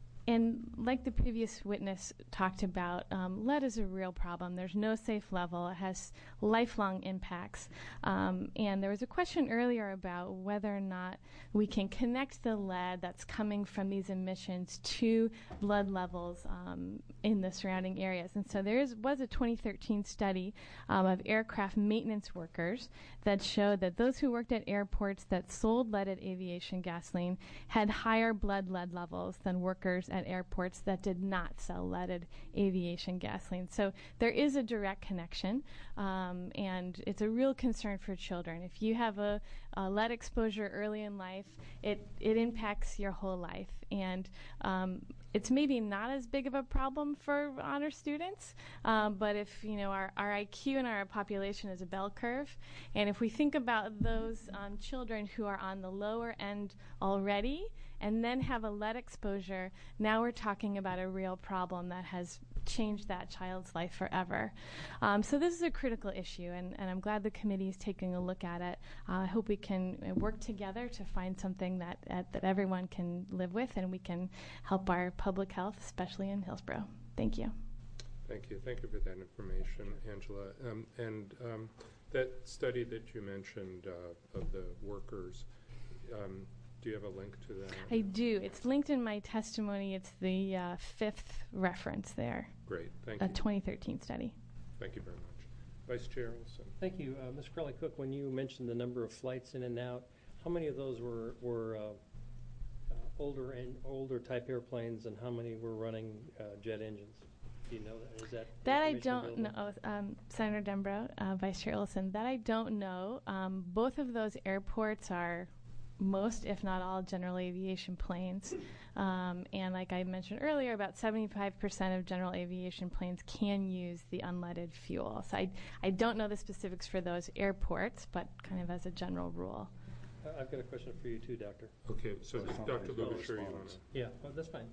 And like the previous witness talked about, um, lead is a real problem. There's no safe level. It has lifelong impacts. Um, and there was a question earlier about whether or not we can connect the lead that's coming from these emissions to blood levels um, in the surrounding areas. And so there is, was a twenty thirteen study um, of aircraft maintenance workers that showed that those who worked at airports that sold leaded aviation gasoline had higher blood lead levels than workers at airports that did not sell leaded aviation gasoline. So there is a direct connection, um, and it's a real concern for children. If you have a, a lead exposure early in life, it, it impacts your whole life. And um, it's maybe not as big of a problem for honor students, um, but if, you know, our, our I Q in our population is a bell curve, and if we think about those um, children who are on the lower end already, and then have a lead exposure, now we're talking about a real problem that has changed that child's life forever. Um, so this is a critical issue, and, and I'm glad the committee is taking a look at it. Uh, I hope we can uh, work together to find something that, uh, that everyone can live with, and we can help our public health, especially in Hillsborough. Thank you. Thank you. Thank you for that information, Angela. Um, and um, that study that you mentioned uh, of the workers, um, do you have a link to that? I do. It's linked in my testimony. It's the uh, fifth reference there. Great. Thank a you. A twenty thirteen study. Thank you very much. Vice Chair Olson. Thank you. Uh, Miz Crowley-Cook, when you mentioned the number of flights in and out, how many of those were, were uh, uh, older and older type airplanes, and how many were running uh, jet engines? Do you know that? Is that that I don't know, um, Senator Dembrow, uh, Vice Chair Olson. That I don't know. Um, both of those airports are most, if not all, general aviation planes. Um, and like I mentioned earlier, about seventy-five percent of general aviation planes can use the unleaded fuel. So I, I don't know the specifics for those airports, but kind of as a general rule. Uh, I've got a question for you too, Doctor. Okay, so Doctor Lubisher, you want to? Yeah, well, that's fine.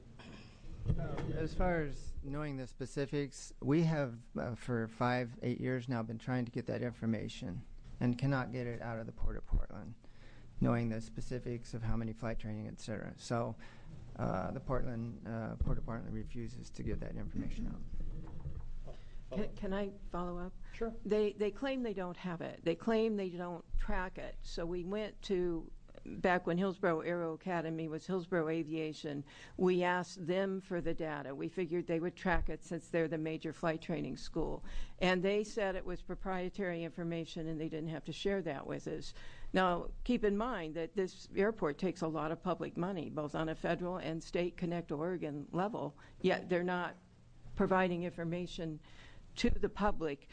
Um, as far as knowing the specifics, we have uh, for five, eight years now been trying to get that information and cannot get it out of the Port of Portland, knowing the specifics of how many flight training, et cetera. So uh, the Portland, uh, Port of Portland refuses to give that information out. Can, can I follow up? Sure. They, they claim they don't have it. They claim they don't track it. So we went to, back when Hillsborough Aero Academy was Hillsborough Aviation, we asked them for the data. We figured they would track it since they're the major flight training school. And they said it was proprietary information and they didn't have to share that with us. Now, keep in mind that this airport takes a lot of public money, both on a federal and state Connect Oregon level, yet they're not providing information to the public.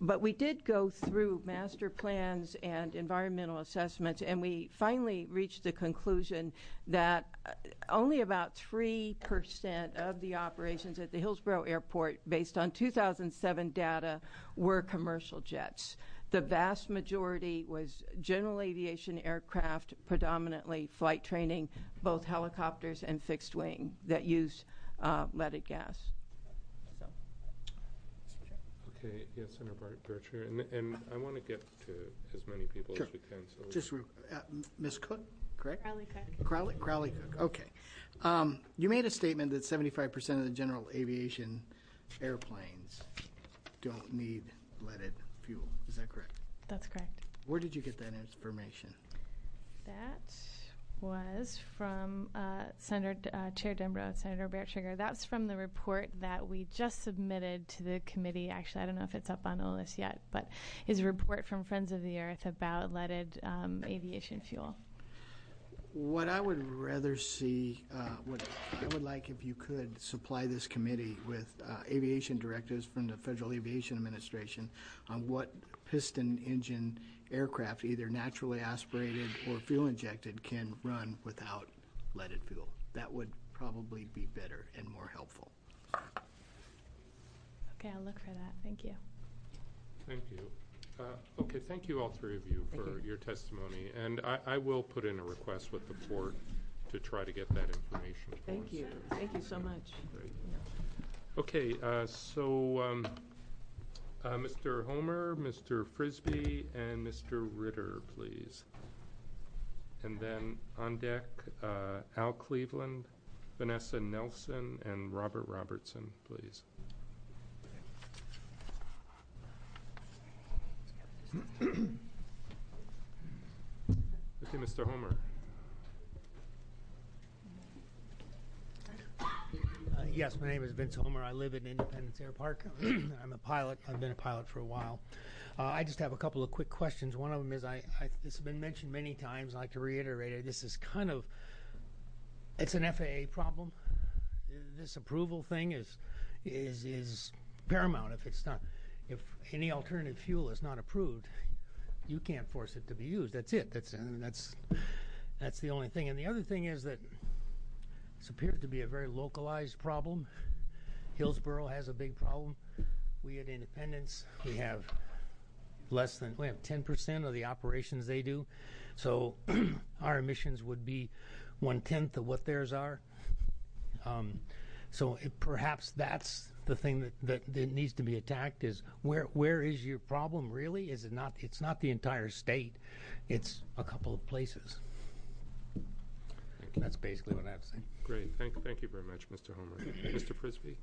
but we did go through master plans and environmental assessments, and we finally reached the conclusion that uh, only about three percent of the operations at the Hillsborough Airport, based on two thousand seven data, were commercial jets. The vast majority was general aviation aircraft, predominantly flight training, both helicopters and fixed wing, that use uh, leaded gas. So. Okay, yes, Senator Berkshire, and, and I want to get to as many people Sure. as we can. So Just re- uh, Miz Cook, correct? Crowley Cook. Crowley, Crowley Cook. Okay. Um, you made a statement that seventy-five percent of the general aviation airplanes don't need leaded fuel. Is that correct? That's correct. Where did you get that information? That was from uh, Senator uh, Chair Dembrow, Senator Bertschiger. That's from the report that we just submitted to the committee. Actually, I don't know if it's up on O L I S yet, but is a report from Friends of the Earth about leaded um, aviation fuel. What I would rather see, uh, what I would like if you could supply this committee with uh, aviation directives from the Federal Aviation Administration on what piston engine aircraft, either naturally aspirated or fuel injected, can run without leaded fuel. That would probably be better and more helpful. Okay, I'll look for that. Thank you. Thank you. Uh, okay, thank you all three of you for you. your testimony, and I, I will put in a request with the port to try to get that information for Thank us. you. Thank you so much. Great. Okay, uh, so um, uh, Mister Homer, Mister Frisbee, and Mister Ritter, please. And then on deck, uh, Al Cleveland, Vanessa Nelson, and Robert Robertson, please. Okay, Mister Homer. Uh, yes, my name is Vince Homer. I live in Independence Air Park. I'm a pilot. I've been a pilot for a while. Uh, I just have a couple of quick questions. One of them is, I, I this has been mentioned many times. I'd like to reiterate it. This is kind of, it's an F A A problem. This approval thing is is is paramount. If it's not, if any alternative fuel is not approved, you can't force it to be used. That's it. That's uh, that's that's the only thing. And the other thing is that this appears to be a very localized problem. Hillsborough has a big problem. We at Independence, we have less than, we have ten percent of the operations they do. So our emissions would be one-tenth of what theirs are. Um, so it, perhaps that's the thing that, that, that needs to be attacked, is where where is your problem really? Is it not, it's not the entire state, it's a couple of places. That's basically what I have to say. Great. Thank, thank you very much, Mister Homer. Mister Frisbee?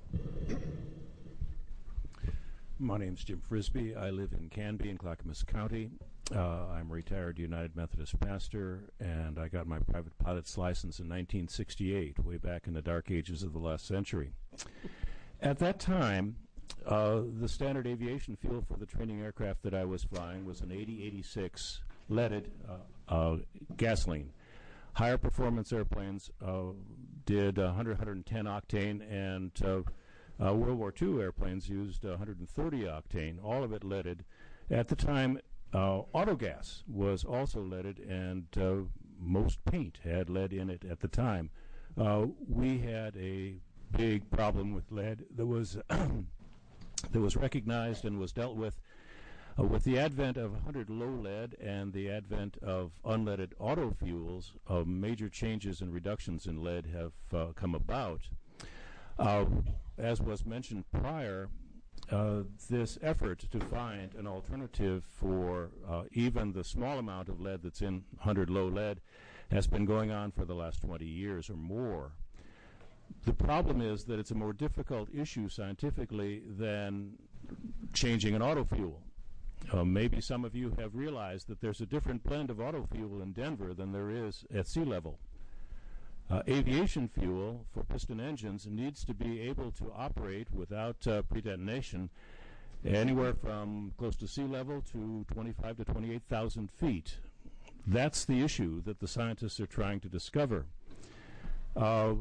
My name's Jim Frisbee. I live in Canby in Clackamas County. Uh, I'm a retired United Methodist pastor, and I got my private pilot's license in nineteen sixty-eight, way back in the dark ages of the last century. At that time, uh, the standard aviation fuel for the training aircraft that I was flying was an eighty eighty-six leaded uh, uh, gasoline. Higher performance airplanes uh, did one hundred, one hundred ten octane, and uh, uh, World War Two airplanes used one hundred thirty octane, all of it leaded. At the time, uh, autogas was also leaded, and uh, most paint had lead in it at the time. Uh, we had a big problem with lead that was that was recognized and was dealt with. Uh, with the advent of one hundred low lead and the advent of unleaded auto fuels, uh, major changes and reductions in lead have uh, come about. Uh, as was mentioned prior, uh, this effort to find an alternative for uh, even the small amount of lead that's in one hundred low lead has been going on for the last twenty years or more. The problem is that it's a more difficult issue scientifically than changing an auto fuel. Uh, maybe some of you have realized that there's a different blend of auto fuel in Denver than there is at sea level. Uh, aviation fuel for piston engines needs to be able to operate without uh, pre-detonation anywhere from close to sea level to twenty-five to twenty-eight thousand feet. That's the issue that the scientists are trying to discover. Uh,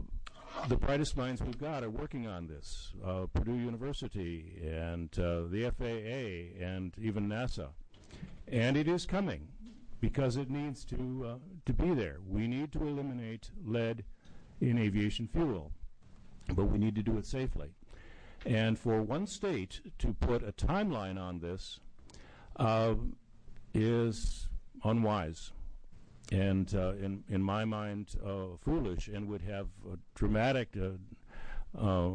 the brightest minds we've got are working on this. Uh, Purdue University and uh, the F A A and even NASA. And it is coming because it needs to, uh, to be there. We need to eliminate lead in aviation fuel, but we need to do it safely. And for one state to put a timeline on this uh, is unwise. And uh, in in my mind, uh, foolish, and would have uh, dramatic, uh, uh,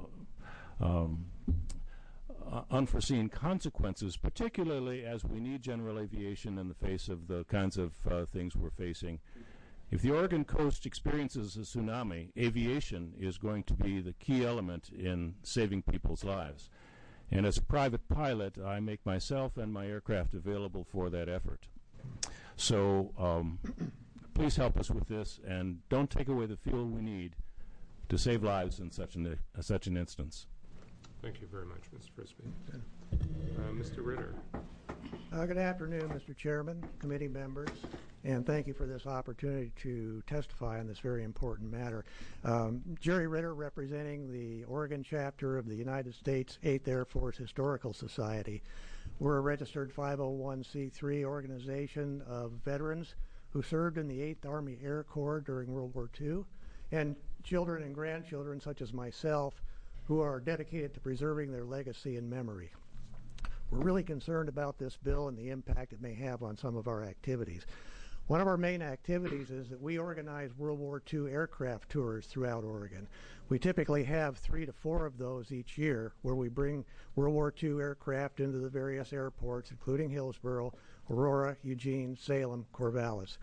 um, uh, unforeseen consequences, particularly as we need general aviation in the face of the kinds of uh, things we're facing. If the Oregon coast experiences a tsunami, aviation is going to be the key element in saving people's lives. And as a private pilot, I make myself and my aircraft available for that effort. So um, please help us with this, and don't take away the fuel we need to save lives in such an, uh, such an instance. Thank you very much, Mister Frisbee. Uh, Mister Ritter. Uh, good afternoon, Mister Chairman, committee members, and thank you for this opportunity to testify on this very important matter. Um, Jerry Ritter, representing the Oregon chapter of the United States eighth Air Force Historical Society. We're a registered five oh one c three organization of veterans who served in the eighth Army Air Corps during World War Two, and children and grandchildren such as myself who are dedicated to preserving their legacy and memory. We're really concerned about this bill and the impact it may have on some of our activities. One of our main activities is that we organize World War Two aircraft tours throughout Oregon. We typically have three to four of those each year where we bring World War Two aircraft into the various airports, including Hillsborough, Aurora, Eugene, Salem, Corvallis.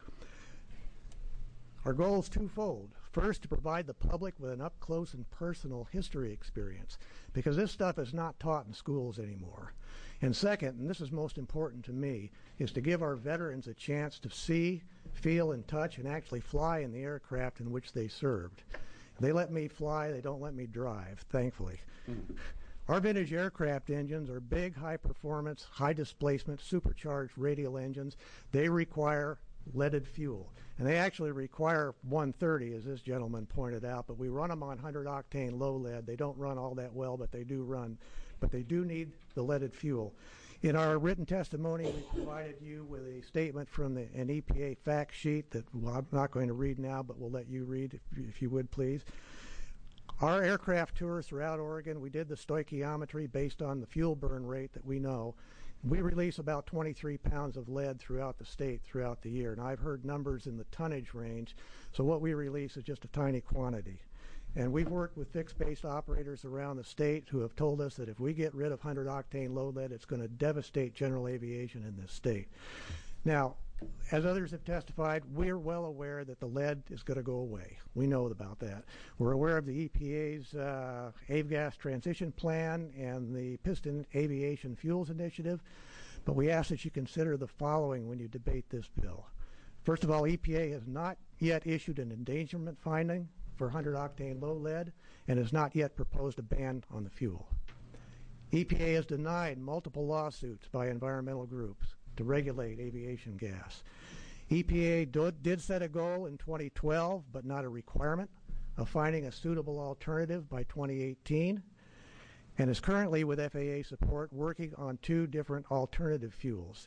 Our goal is twofold. First, to provide the public with an up-close and personal history experience, because this stuff is not taught in schools anymore. And second, and this is most important to me, is to give our veterans a chance to see, feel, and touch and actually fly in the aircraft in which they served. They let me fly, they don't let me drive, thankfully. Mm-hmm. Our vintage aircraft engines are big, high-performance, high-displacement, supercharged radial engines. They require leaded fuel. And they actually require one thirty, as this gentleman pointed out, but we run them on one hundred octane low lead. They don't run all that well, but they do run. But they do need the leaded fuel. In our written testimony, we provided you with a statement from the, an E P A fact sheet that well, I'm not going to read now, but we'll let you read if, if you would, please. Our aircraft tours throughout Oregon, we did the stoichiometry based on the fuel burn rate that we know. We release about twenty-three pounds of lead throughout the state throughout the year, and I've heard numbers in the tonnage range, so what we release is just a tiny quantity. And we've worked with fixed-base operators around the state who have told us that if we get rid of one hundred octane low lead, it's going to devastate general aviation in this state. Now, as others have testified, we're well aware that the lead is going to go away. We know about that. We're aware of the E P A's uh, Avgas transition plan and the Piston Aviation Fuels Initiative, but we ask that you consider the following when you debate this bill. First of all, E P A has not yet issued an endangerment finding for one hundred octane low lead and has not yet proposed a ban on the fuel. E P A has denied multiple lawsuits by environmental groups to regulate aviation gas. E P A do, did set a goal in twenty twelve, but not a requirement, of finding a suitable alternative by twenty eighteen, and is currently, with F A A support, working on two different alternative fuels.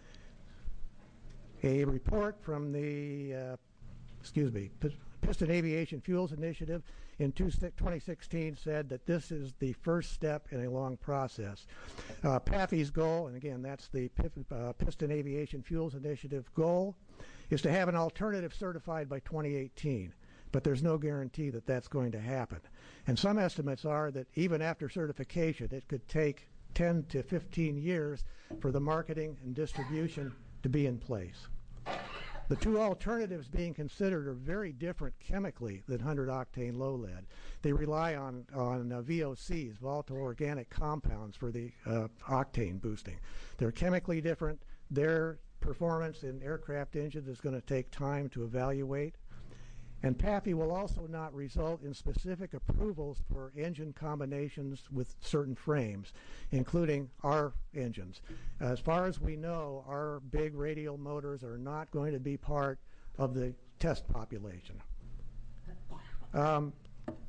A report from the, uh, excuse me, Piston Aviation Fuels Initiative in twenty sixteen said that this is the first step in a long process. Uh, P A F I's goal, and again that's the uh, Piston Aviation Fuels Initiative goal, is to have an alternative certified by twenty eighteen. But there's no guarantee that that's going to happen. And some estimates are that even after certification, it could take ten to fifteen years for the marketing and distribution to be in place. The two alternatives being considered are very different chemically than one hundred octane low lead. They rely on, on uh, V O Cs, volatile organic compounds, for the uh, octane boosting. They're chemically different. Their performance in aircraft engines is going to take time to evaluate. And P A F I will also not result in specific approvals for engine combinations with certain frames, including our engines. As far as we know, our big radial motors are not going to be part of the test population. Um,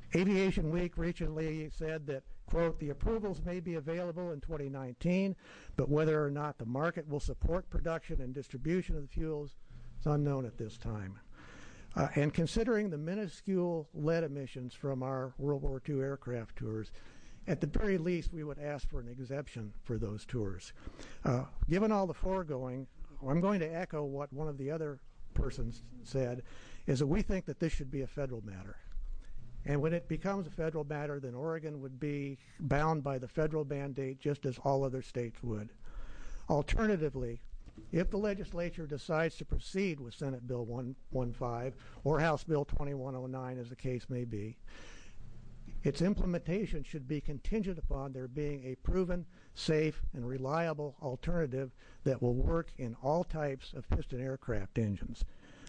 Aviation Week recently said that, quote, the approvals may be available in twenty nineteen, but whether or not the market will support production and distribution of the fuels is unknown at this time. Uh, and considering the minuscule lead emissions from our World War Two aircraft tours, at the very least, we would ask for an exemption for those tours. Uh, given all the foregoing, I'm going to echo what one of the other persons said, is that we think that this should be a federal matter. And when it becomes a federal matter, then Oregon would be bound by the federal mandate just as all other states would. Alternatively, if the legislature decides to proceed with Senate Bill one fifteen or House Bill twenty-one oh nine, as the case may be, its implementation should be contingent upon there being a proven, safe, and reliable alternative that will work in all types of piston aircraft engines.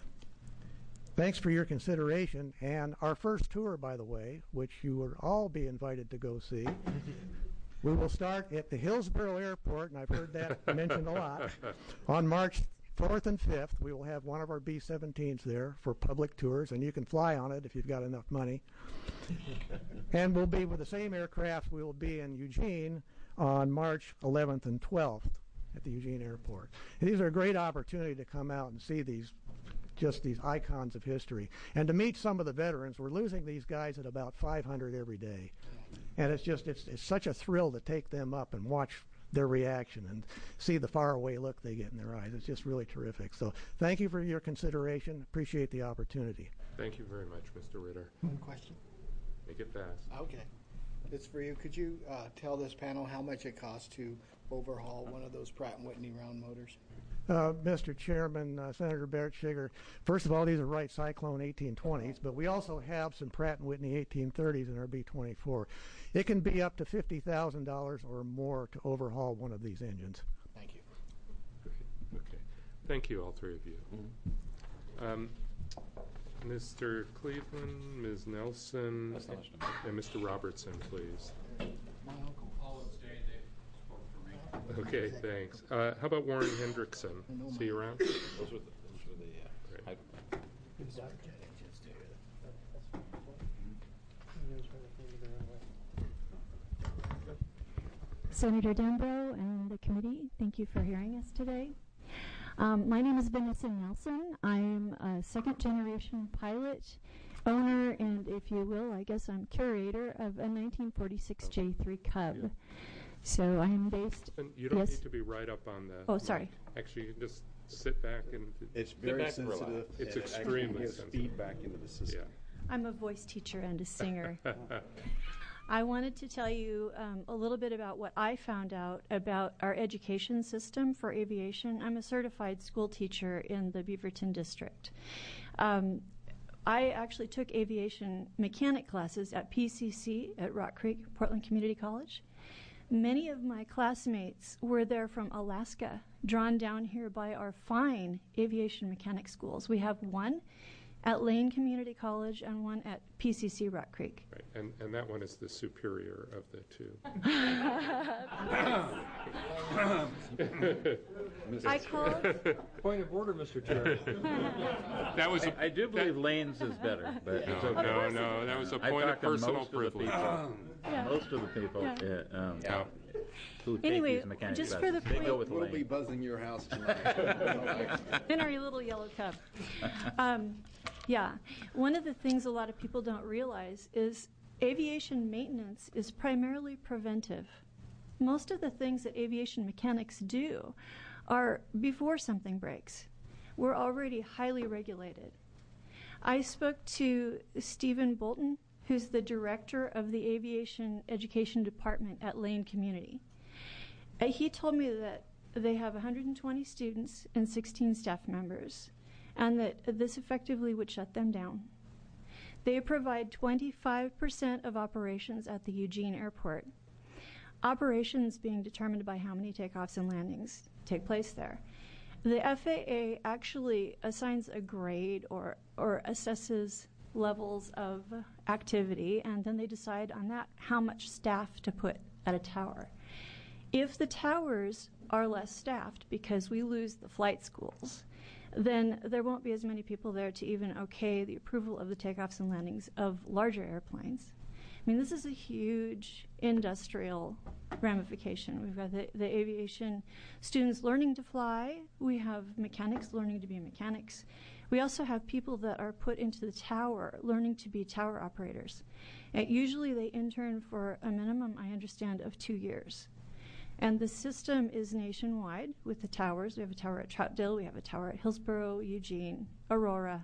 Thanks for your consideration, and our first tour, by the way, which you will all be invited to go see, we will start at the Hillsborough Airport, and I've heard that mentioned a lot. On March fourth and fifth, we will have one of our B seventeens there for public tours, and you can fly on it if you've got enough money. And we'll be with the same aircraft. We will be in Eugene on March eleventh and twelfth at the Eugene Airport. And these are a great opportunity to come out and see these, just these icons of history, and to meet some of the veterans. We're losing these guys at about five hundred every day. And it's just, it's, it's such a thrill to take them up and watch their reaction and see the faraway look they get in their eyes. It's just really terrific. So thank you for your consideration. Appreciate the opportunity. Thank you very much, Mister Ritter. One question. Make it fast. Okay. It's for you. Could you uh, tell this panel how much it costs to overhaul one of those Pratt and Whitney round motors? Uh, Mister Chairman, uh, Senator Barrett Sugar, first of all, these are Wright Cyclone eighteen twenties, but we also have some Pratt and Whitney eighteen thirties in our B twenty-four. It can be up to fifty thousand dollars or more to overhaul one of these engines. Thank you. Great. Okay. Thank you, all three of you. Mm-hmm. um, Mister Cleveland, Miz Nelson, and Mister Robertson, please. My uncle. Okay, thanks. Uh, how about Warren Hendrickson? See you around? Those are the, those are the uh, Great. Senator Dembrow and the committee, thank you for hearing us today. Um, my name is Vanessa Nelson. I'm a second generation pilot, owner, and if you will, I guess I'm curator of a nineteen forty-six J three Cub. Yeah. So I am based. And you don't yes? need to be right up on the. Oh, sorry. Actually, you can just sit back and. It's very sensitive. It's and extremely it gives sensitive. feedback into the system. Yeah. I'm a voice teacher and a singer. I wanted to tell you um, a little bit about what I found out about our education system for aviation. I'm a certified school teacher in the Beaverton district. Um, I actually took aviation mechanic classes at P C C at Rock Creek, Portland Community College. Many of my classmates were there from Alaska, drawn down here by our fine aviation mechanic schools. We have one at Lane Community College and one at P C C Rock Creek. Right, and, and that one is the superior of the two. I called. Point of order, Mister Chair. That was. A, I, I do believe Lane's is better, but no, it's okay. no, no, that was a I point of talked to personal most of the privilege. people- Yeah. Most of the people Yeah. uh, um, Yeah. who take Anyway, these mechanic just for classes, the they point- go with We'll Lane. be buzzing your house tonight. In our little yellow cup. Um, yeah, one of the things a lot of people don't realize is aviation maintenance is primarily preventive. Most of the things that aviation mechanics do are before something breaks. We're already highly regulated. I spoke to Stephen Bolton, who's the director of the aviation education department at Lane Community. Uh, he told me that they have one hundred twenty students and sixteen staff members, and that this effectively would shut them down. They provide twenty-five percent of operations at the Eugene Airport. Operations being determined by how many takeoffs and landings take place there. The F A A actually assigns a grade or, or assesses levels of activity, and then they decide on that how much staff to put at a tower. If the towers are less staffed because we lose the flight schools, then there won't be as many people there to even okay the approval of the takeoffs and landings of larger airplanes. I mean, this is a huge industrial ramification. We've got the, the aviation students learning to fly. We have mechanics learning to be mechanics. We also have people that are put into the tower learning to be tower operators. And usually they intern for a minimum, I understand, of two years. And the system is nationwide with the towers. We have a tower at Troutdale. We have a tower at Hillsborough, Eugene, Aurora.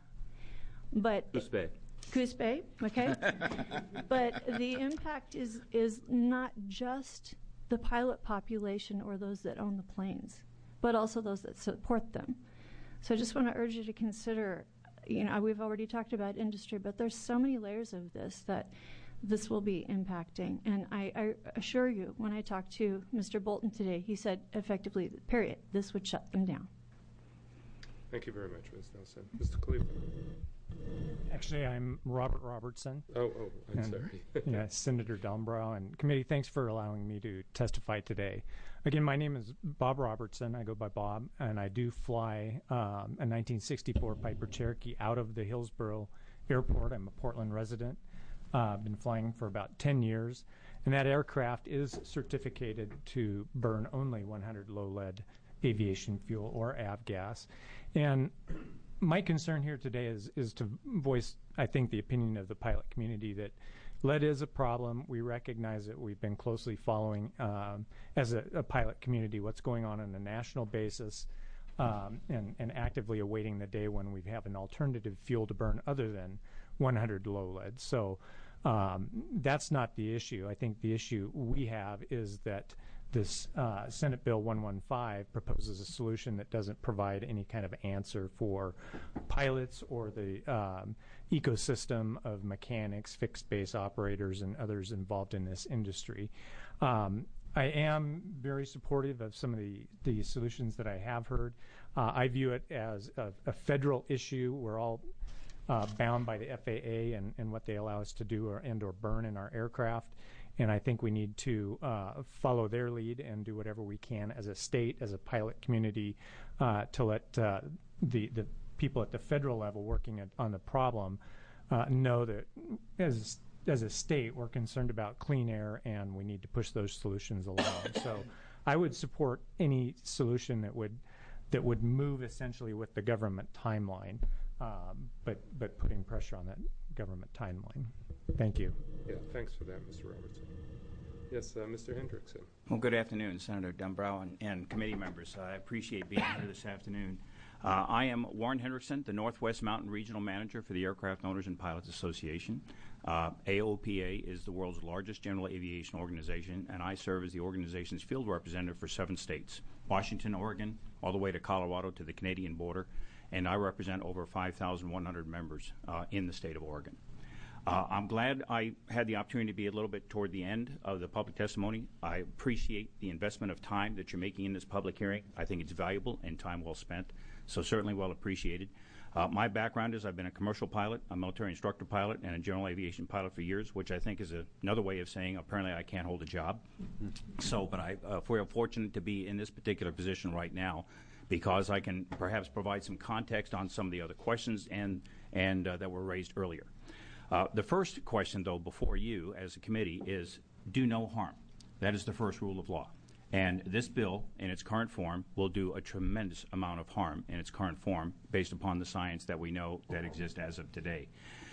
But Coos Bay. Coos Bay, okay? But the impact is, is not just the pilot population or those that own the planes, but also those that support them. So I just want to urge you to consider, you know, we've already talked about industry, but there's so many layers of this that this will be impacting. And I, I assure you, when I talked to Mister Bolton today, he said effectively, period, this would shut them down. Thank you very much, Miz Nelson. Mister Cleveland. Actually, I'm Robert Robertson. Oh, oh, I'm and, sorry. yeah, Senator Dombrow and committee, thanks for allowing me to testify today. Again, my name is Bob Robertson. I go by Bob, and I do fly um, a nineteen sixty-four Piper Cherokee out of the Hillsborough Airport. I'm a Portland resident. I've uh, been flying for about ten years, and that aircraft is certificated to burn only one hundred low lead aviation fuel or avgas. And my concern here today is, is to voice, I think, the opinion of the pilot community that lead is a problem. We recognize it. We've been closely following, um, as a, a pilot community, what's going on on a national basis, um, and, and actively awaiting the day when we have an alternative fuel to burn other than one hundred low lead. So um, that's not the issue. I think the issue we have is that this uh, Senate Bill one fifteen proposes a solution that doesn't provide any kind of answer for pilots or the um, ecosystem of mechanics, fixed base operators, and others involved in this industry. Um, I am very supportive of some of the, the solutions that I have heard. Uh, I view it as a, a federal issue. We're all uh, bound by the F A A and, and what they allow us to do or, and or burn in our aircraft. And I think we need to uh, follow their lead and do whatever we can as a state, as a pilot community, uh, to let uh, the, the people at the federal level working at, on the problem uh, know that as, as a state, we're concerned about clean air and we need to push those solutions along. So I would support any solution that would, that would move essentially with the government timeline, um, but, but putting pressure on that government timeline. Thank you. Yeah, thanks for that, Mister Robertson. Yes, uh, Mister Hendrickson. Well, good afternoon, Senator Dombrow and, and committee members. I appreciate being here this afternoon. Uh, I am Warren Hendrickson, the Northwest Mountain Regional Manager for the Aircraft Owners and Pilots Association. Uh, A O P A is the world's largest general aviation organization, and I serve as the organization's field representative for seven states, Washington, Oregon, all the way to Colorado to the Canadian border, and I represent over five thousand one hundred members uh, in the state of Oregon. Uh, I'm glad I had the opportunity to be a little bit toward the end of the public testimony. I appreciate the investment of time that you're making in this public hearing. I think it's valuable and time well spent, so certainly well appreciated. Uh, my background is I've been a commercial pilot, a military instructor pilot, and a general aviation pilot for years, which I think is a, another way of saying apparently I can't hold a job. So, but I uh, feel fortunate to be in this particular position right now because I can perhaps provide some context on some of the other questions and, and uh, that were raised earlier. Uh, the first question, though, before you as a committee is do no harm. That is the first rule of law. And this bill, in its current form, will do a tremendous amount of harm in its current form based upon the science that we know that exists as of today.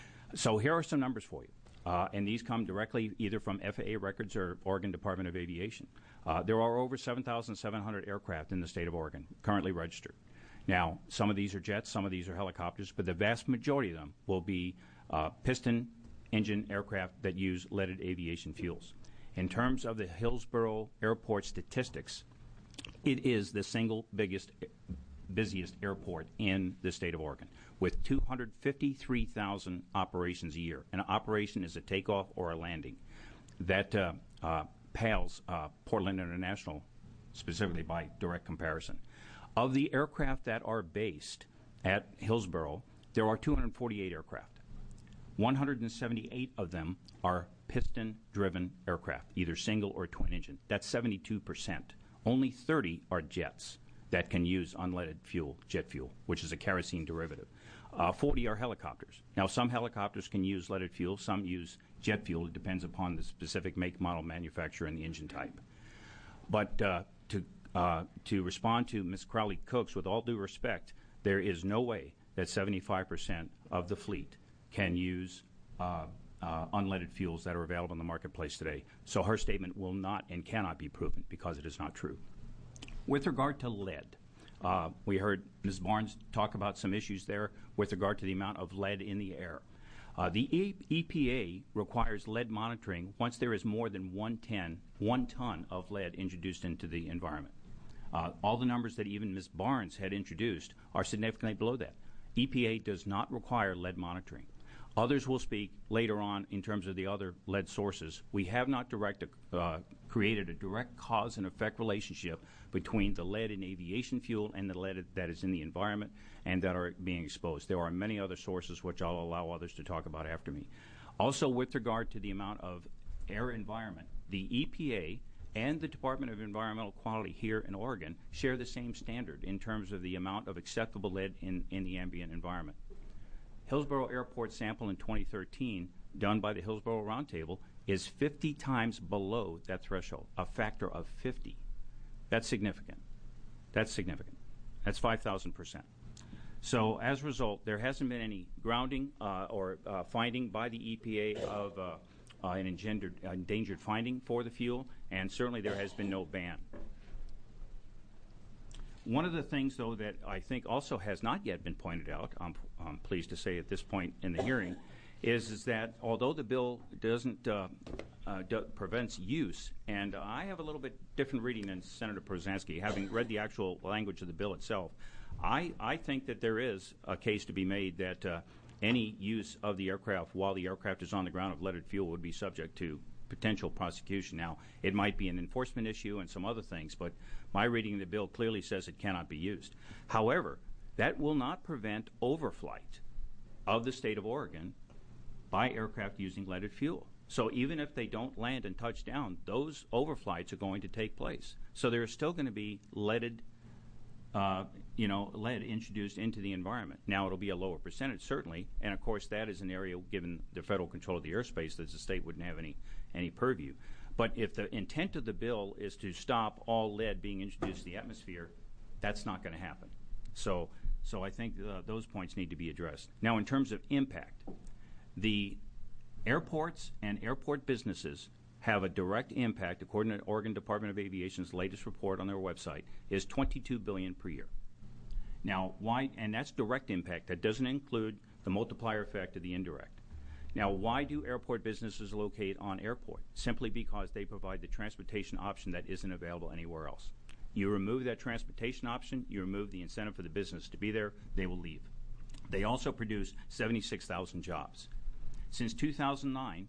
So here are some numbers for you. Uh, and these come directly either from F A A records or Oregon Department of Aviation. Uh, there are over seven thousand seven hundred aircraft in the state of Oregon currently registered. Now, some of these are jets, some of these are helicopters, but the vast majority of them will be Uh, piston engine aircraft that use leaded aviation fuels. In terms of the Hillsborough Airport statistics, it is the single biggest, busiest airport in the state of Oregon, with two hundred fifty-three thousand operations a year. An operation is a takeoff or a landing. That uh, uh, pales uh, Portland International, specifically by direct comparison. Of the aircraft that are based at Hillsborough, there are two hundred forty-eight aircraft. one hundred seventy-eight of them are piston-driven aircraft, either single or twin engine. That's seventy-two percent. Only thirty are jets. that can use unleaded fuel, jet fuel, which is a kerosene derivative. Uh, forty are helicopters. Now, some helicopters can use leaded fuel, some use jet fuel. It depends upon the specific make, model, manufacturer, and the engine type. But uh, to, uh, to respond to Miz Crowley Cooks, with all due respect, there is no way that seventy-five percent of the fleet can use uh, uh, unleaded fuels that are available in the marketplace today. So her statement will not and cannot be proven because it is not true. With regard to lead, uh, we heard Miz Barnes talk about some issues there with regard to the amount of lead in the air. Uh, the E P A requires lead monitoring once there is more than one, ten, one ton of lead introduced into the environment. Uh, all the numbers that even Miz Barnes had introduced are significantly below that. E P A does not require lead monitoring. Others will speak later on in terms of the other lead sources. We have not direct, uh, created a direct cause and effect relationship between the lead in aviation fuel and the lead that is in the environment and that are being exposed. There are many other sources which I'll allow others to talk about after me. Also, with regard to the amount of air environment, the E P A and the Department of Environmental Quality here in Oregon share the same standard in terms of the amount of acceptable lead in, in the ambient environment. Hillsborough Airport sample in twenty thirteen, done by the Hillsborough Roundtable, is fifty times below that threshold, a factor of fifty. That's significant. That's significant. That's five thousand percent. So as a result, there hasn't been any grounding uh, or uh, finding by the E P A of uh, uh, an engendered, uh, endangered finding for the fuel, and certainly there has been no ban. One of the things, though, that I think also has not yet been pointed out, I'm, I'm pleased to say at this point in the hearing, is, is that although the bill doesn't uh, uh, do, prevents use, and I have a little bit different reading than Senator Prozanski, having read the actual language of the bill itself, I, I think that there is a case to be made that uh, any use of the aircraft while the aircraft is on the ground of leaded fuel would be subject to potential prosecution. Now, it might be an enforcement issue and some other things, but my reading of the bill clearly says it cannot be used. However, that will not prevent overflight of the state of Oregon by aircraft using leaded fuel. So even if they don't land and touch down, those overflights are going to take place. So there is still going to be leaded, uh, you know, lead introduced into the environment. Now, it'll be a lower percentage, certainly, and of course that is an area, given the federal control of the airspace, that the state wouldn't have any, any purview. But if the intent of the bill is to stop all lead being introduced to the atmosphere, that's not going to happen. So, so I think uh, those points need to be addressed. Now, in terms of impact, the airports and airport businesses have a direct impact, according to Oregon Department of Aviation's latest report on their website, is twenty-two billion dollars per year. Now, why? And that's direct impact. That doesn't include the multiplier effect of the indirect. Now, why do airport businesses locate on airport? Simply because they provide the transportation option that isn't available anywhere else. You remove that transportation option, you remove the incentive for the business to be there, they will leave. They also produce seventy-six thousand jobs. Since two thousand nine,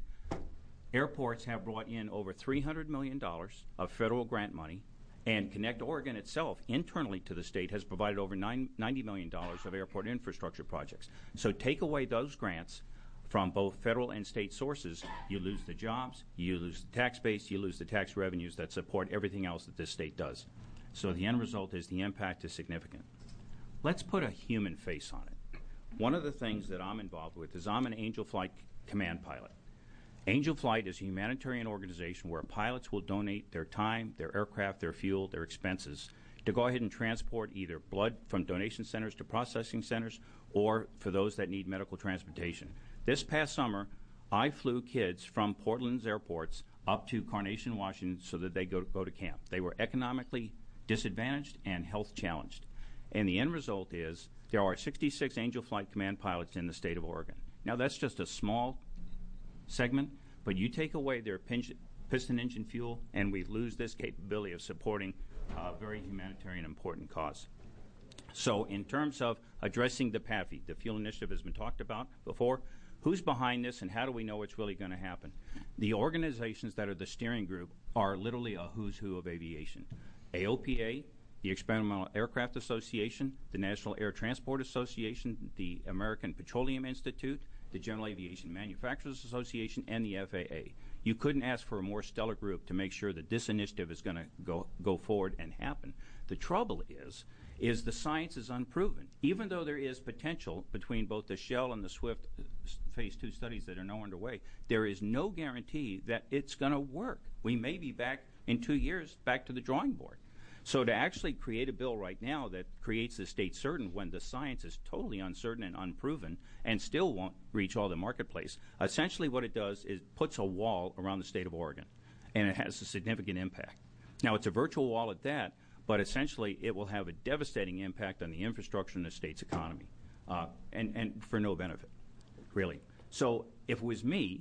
airports have brought in over three hundred million dollars of federal grant money, and Connect Oregon itself, internally to the state, has provided over ninety million dollars of airport infrastructure projects. So take away those grants from both federal and state sources, you lose the jobs, you lose the tax base, you lose the tax revenues that support everything else that this state does. So the end result is the impact is significant. Let's put a human face on it. One of the things that I'm involved with is I'm an Angel Flight command pilot. Angel Flight is a humanitarian organization where pilots will donate their time, their aircraft, their fuel, their expenses to go ahead and transport either blood from donation centers to processing centers or for those that need medical transportation. This past summer, I flew kids from Portland's airports up to Carnation, Washington, so that they go to, go to camp. They were economically disadvantaged and health challenged. And the end result is there are sixty-six Angel Flight Command pilots in the state of Oregon. Now, that's just a small segment, but you take away their piston engine fuel, and we lose this capability of supporting a very humanitarian important cause. So in terms of addressing the P A F I, the fuel initiative has been talked about before. Who's behind this, and how do we know it's really going to happen? The organizations that are the steering group are literally a who's who of aviation. A O P A, the Experimental Aircraft Association, the National Air Transport Association, the American Petroleum Institute, the General Aviation Manufacturers Association, and the F A A. You couldn't ask for a more stellar group to make sure that this initiative is going to go go forward and happen. The trouble is, is the science is unproven. Even though there is potential between both the Shell and the SWIFT phase two studies that are now underway, there is no guarantee that it's going to work. We may be back in two years, back to the drawing board. So to actually create a bill right now that creates the state certain when the science is totally uncertain and unproven and still won't reach all the marketplace, essentially what it does is puts a wall around the state of Oregon, and it has a significant impact. Now, it's a virtual wall at that, but essentially it will have a devastating impact on the infrastructure in the state's economy, uh, and, and for no benefit, really. So if it was me,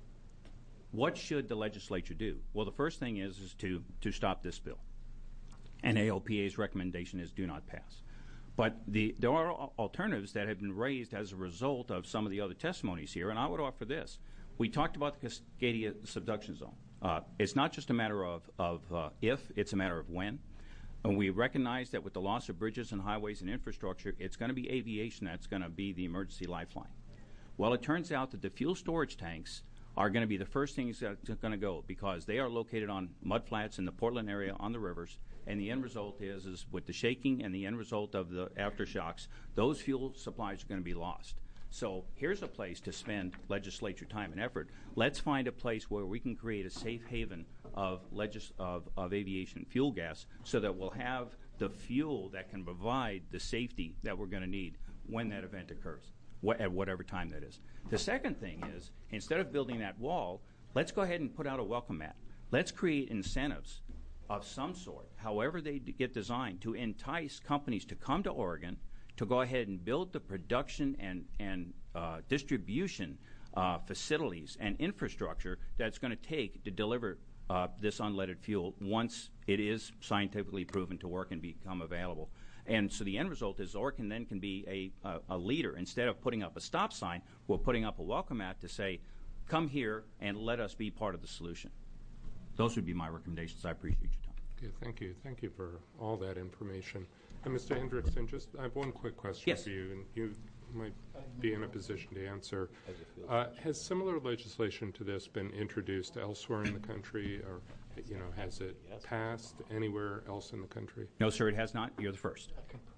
what should the legislature do? Well, the first thing is, is to, to stop this bill. And A L P A's recommendation is do not pass. But the, there are alternatives that have been raised as a result of some of the other testimonies here, and I would offer this. We talked about the Cascadia subduction zone. Uh, it's not just a matter of, of uh, if, it's a matter of when. And we recognize that with the loss of bridges and highways and infrastructure, it's going to be aviation that's going to be the emergency lifeline. Well, it turns out that the fuel storage tanks are going to be the first things that are going to go because they are located on mudflats in the Portland area on the rivers. And the end result is, is with the shaking and the end result of the aftershocks, those fuel supplies are going to be lost. So here's a place to spend legislature time and effort. Let's find a place where we can create a safe haven of, legis- of, of aviation fuel gas so that we'll have the fuel that can provide the safety that we're going to need when that event occurs, wh- at whatever time that is. The second thing is, instead of building that wall, let's go ahead and put out a welcome mat. Let's create incentives of some sort, however they d- get designed, to entice companies to come to Oregon, to go ahead and build the production and, and uh, distribution uh, facilities and infrastructure that's going to take to deliver uh, this unleaded fuel once it is scientifically proven to work and become available. And so the end result is Oregon then can be a, a, a leader. Instead of putting up a stop sign, we're putting up a welcome mat to say, come here and let us be part of the solution. Those would be my recommendations. I appreciate your time. Okay, thank you. Thank you for all that information. And Mister Hendrickson, just I have one quick question yes. for you, and you might be in a position to answer. Uh, has similar legislation to this been introduced elsewhere in the country, or you know, has it passed anywhere else in the country? No, sir, it has not. You're the first.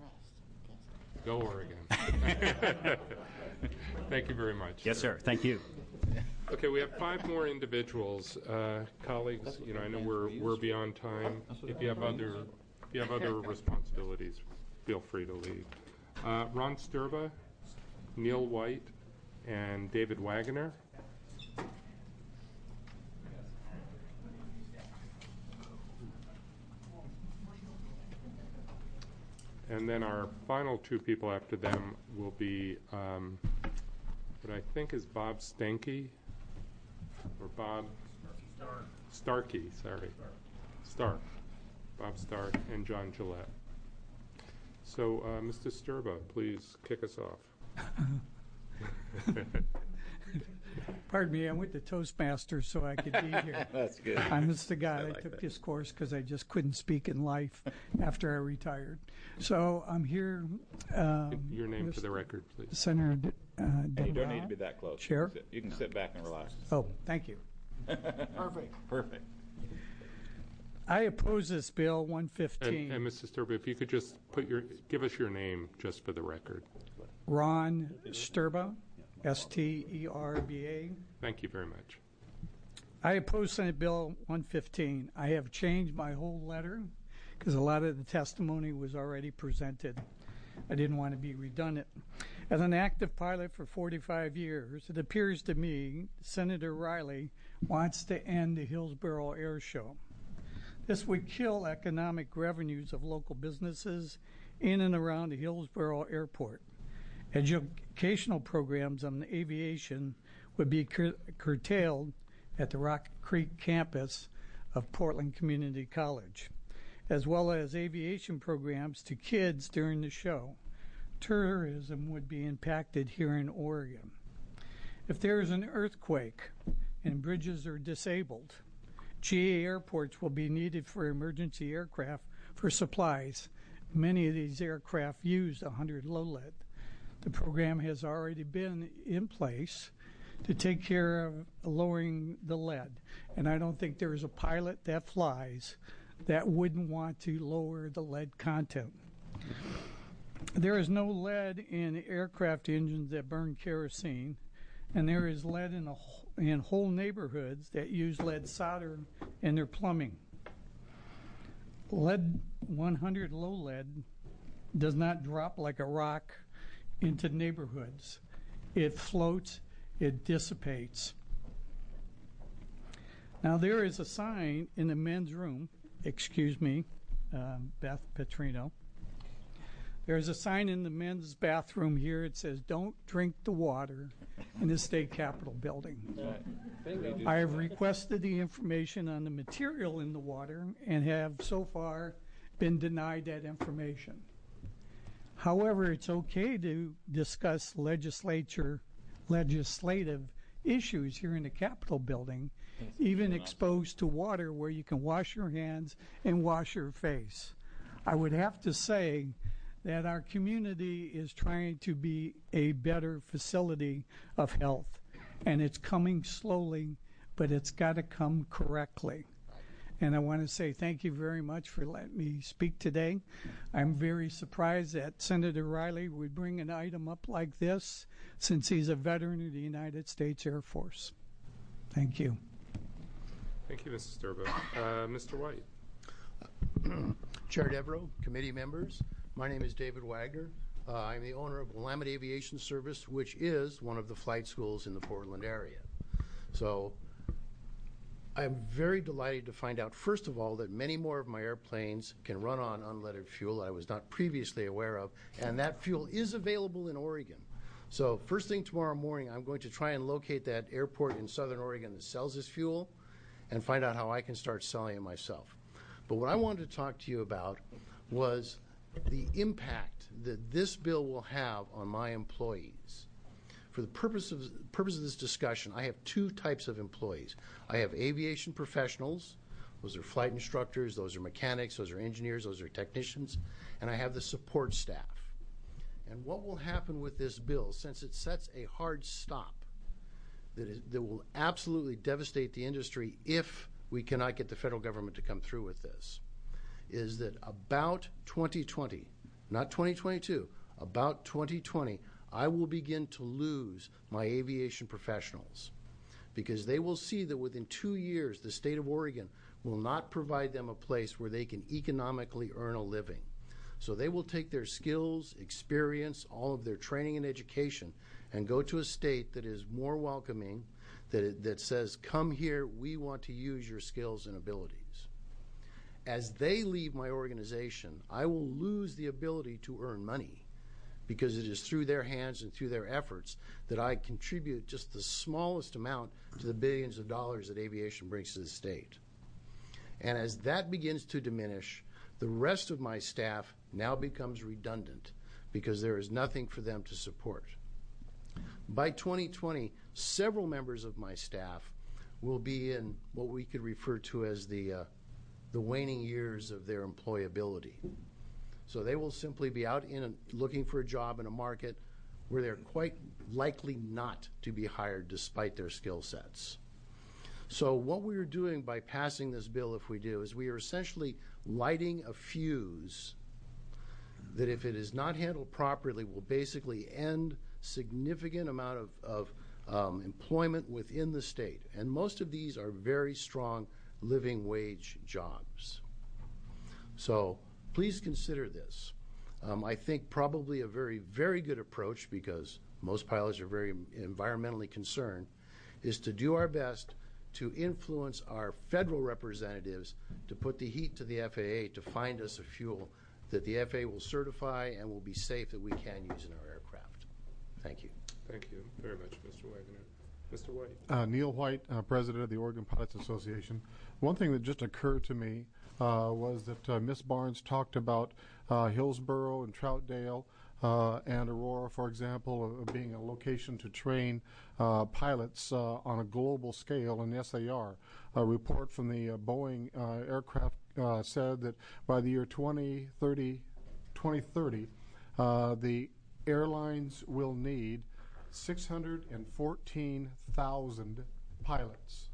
Go Oregon. Thank you very much. Yes, sir. Thank you. Okay, we have five more individuals, uh, colleagues. You know, I know we're we're beyond time. If you have other if you have other responsibilities, feel free to leave. Uh, Ron Sturba, Neil White, and David Wagoner. And then our final two people after them will be um, what I think is Bob Stanky, or Bob Starkey, sorry, Stark, Bob Stark, and John Gillette. So, uh, Mister Sturba, please kick us off. Pardon me, I went to Toastmasters so I could be here. That's good. I'm just the guy I that like took that. this course because I just couldn't speak in life after I retired. So I'm here. Um, Your name with for the record, please. Senator D- uh, And you don't Dembrau. need to be that close. Chair. You can sit, you can sit back and relax. Oh, thank you. Perfect. Perfect. I oppose this bill one fifteen. And, and Mister Sturba, if you could just put your give us your name just for the record. Ron Sturba, S T E R B A. Thank you very much. I oppose Senate Bill one fifteen. I have changed my whole letter because a lot of the testimony was already presented. I didn't want to be redundant. As an active pilot for forty-five years, it appears to me Senator Riley wants to end the Hillsborough Air Show. This would kill economic revenues of local businesses in and around the Hillsborough Airport. Educational programs on aviation would be cur- curtailed at the Rock Creek campus of Portland Community College, as well as aviation programs to kids during the show. Tourism would be impacted here in Oregon. If there is an earthquake and bridges are disabled, G A airports will be needed for emergency aircraft for supplies. Many of these aircraft use one hundred low lead. The program has already been in place to take care of lowering the lead. And I don't think there is a pilot that flies that wouldn't want to lower the lead content. There is no lead in aircraft engines that burn kerosene, and there is lead in, a, in whole neighborhoods that use lead solder in their plumbing. Lead one hundred low lead does not drop like a rock into neighborhoods. It floats, it dissipates. Now there is a sign in the men's room, excuse me, uh, Beth Petrino. There's a sign in the men's bathroom here. It says, "Don't drink the water in the state capitol building." Bingo. I have requested the information on the material in the water and have so far been denied that information. However, it's okay to discuss legislature, legislative issues here in the Capitol building, even exposed to water where you can wash your hands and wash your face. I would have to say that our community is trying to be a better facility of health, and it's coming slowly, but it's got to come correctly. And I want to say thank you very much for letting me speak today. I'm very surprised that Senator Riley would bring an item up like this, since he's a veteran of the United States Air Force. Thank you. Thank you, Mister Sturbo. Uh, Mister White. Chair Devereaux, committee members, my name is David Wagner. Uh, I'm the owner of Willamette Aviation Service, which is one of the flight schools in the Portland area. So I'm very delighted to find out, first of all, that many more of my airplanes can run on unleaded fuel I was not previously aware of, and that fuel is available in Oregon. So first thing tomorrow morning, I'm going to try and locate that airport in Southern Oregon that sells this fuel and find out how I can start selling it myself. But what I wanted to talk to you about was the impact that this bill will have on my employees. For the purpose of, purpose of this discussion, I have two types of employees. I have aviation professionals. Those are flight instructors, those are mechanics, those are engineers, those are technicians, and I have the support staff. And what will happen with this bill, since it sets a hard stop that, is, that will absolutely devastate the industry if we cannot get the federal government to come through with this, is that about twenty twenty, not twenty twenty-two, about twenty twenty, I will begin to lose my aviation professionals, because they will see that within two years the state of Oregon will not provide them a place where they can economically earn a living. So they will take their skills, experience, all of their training and education and go to a state that is more welcoming, that, that says, come here, we want to use your skills and abilities. As they leave my organization, I will lose the ability to earn money, because it is through their hands and through their efforts that I contribute just the smallest amount to the billions of dollars that aviation brings to the state. And as that begins to diminish, the rest of my staff now becomes redundant, because there is nothing for them to support. By twenty twenty, several members of my staff will be in what we could refer to as the, uh, the waning years of their employability. So they will simply be out in a, looking for a job in a market where they're quite likely not to be hired despite their skill sets. So what we are doing by passing this bill, if we do, is we are essentially lighting a fuse that, if it is not handled properly, will basically end significant amount of, of um, employment within the state. And most of these are very strong living wage jobs. So please consider this. Um, I think probably a very, very good approach, because most pilots are very environmentally concerned, is to do our best to influence our federal representatives to put the heat to the F A A to find us a fuel that the F A A will certify and will be safe, that we can use in our aircraft. Thank you. Thank you very much, Mister Wagner. Mister White. Uh, Neil White, uh, President of the Oregon Pilots Association. One thing that just occurred to me uh, was that uh, Miz Barnes talked about uh, Hillsborough and Troutdale uh, and Aurora, for example, uh, being a location to train uh, pilots uh, on a global scale, and yes, they are. A report from the uh, Boeing uh, aircraft uh, said that by the year twenty thirty, uh, the airlines will need six hundred fourteen thousand pilots.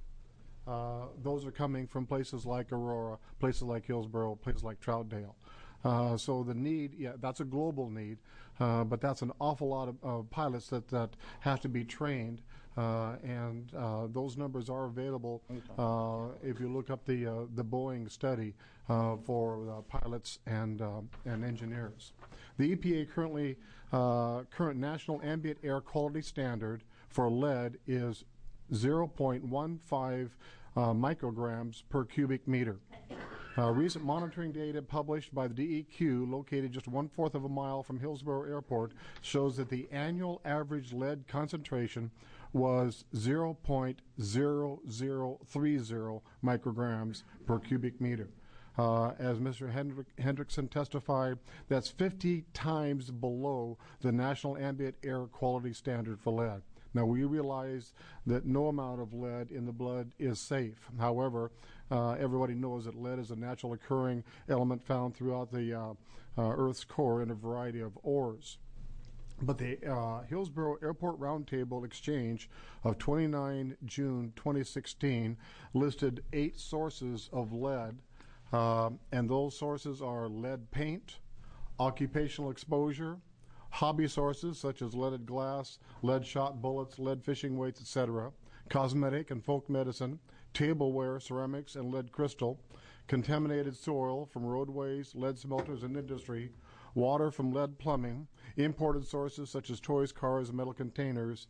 Uh, those are coming from places like Aurora, places like Hillsborough, places like Troutdale. Uh, so the need, yeah, that's a global need, uh, but that's an awful lot of, of pilots that, that have to be trained, uh, and uh, those numbers are available uh, if you look up the uh, the Boeing study uh, for uh, pilots and uh, and engineers. The E P A currently uh, current national ambient air quality standard for lead is zero point one five uh, micrograms per cubic meter. Uh, recent monitoring data published by the D E Q, located just one-fourth of a mile from Hillsborough Airport, shows that the annual average lead concentration was zero point zero zero three zero micrograms per cubic meter. Uh, as Mister Hendrick, Hendrickson testified, that's fifty times below the national ambient air quality standard for lead. Now, we realize that no amount of lead in the blood is safe. However, uh, everybody knows that lead is a natural occurring element found throughout the uh, uh, Earth's core in a variety of ores. But the uh, Hillsborough Airport Roundtable Exchange of the twenty-ninth of June twenty sixteen listed eight sources of lead, uh, and those sources are lead paint, occupational exposure, hobby sources such as leaded glass, lead shot bullets, lead fishing weights, et cetera, cosmetic and folk medicine, tableware, ceramics, and lead crystal, contaminated soil from roadways, lead smelters and industry, water from lead plumbing, imported sources such as toys, cars, and metal containers.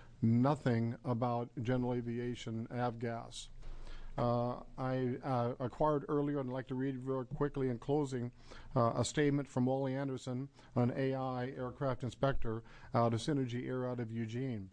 Nothing about general aviation avgas. Uh, I uh, acquired earlier, and I'd like to read very quickly in closing uh, a statement from Wally Anderson, an A I aircraft inspector out of Synergy Air out of Eugene.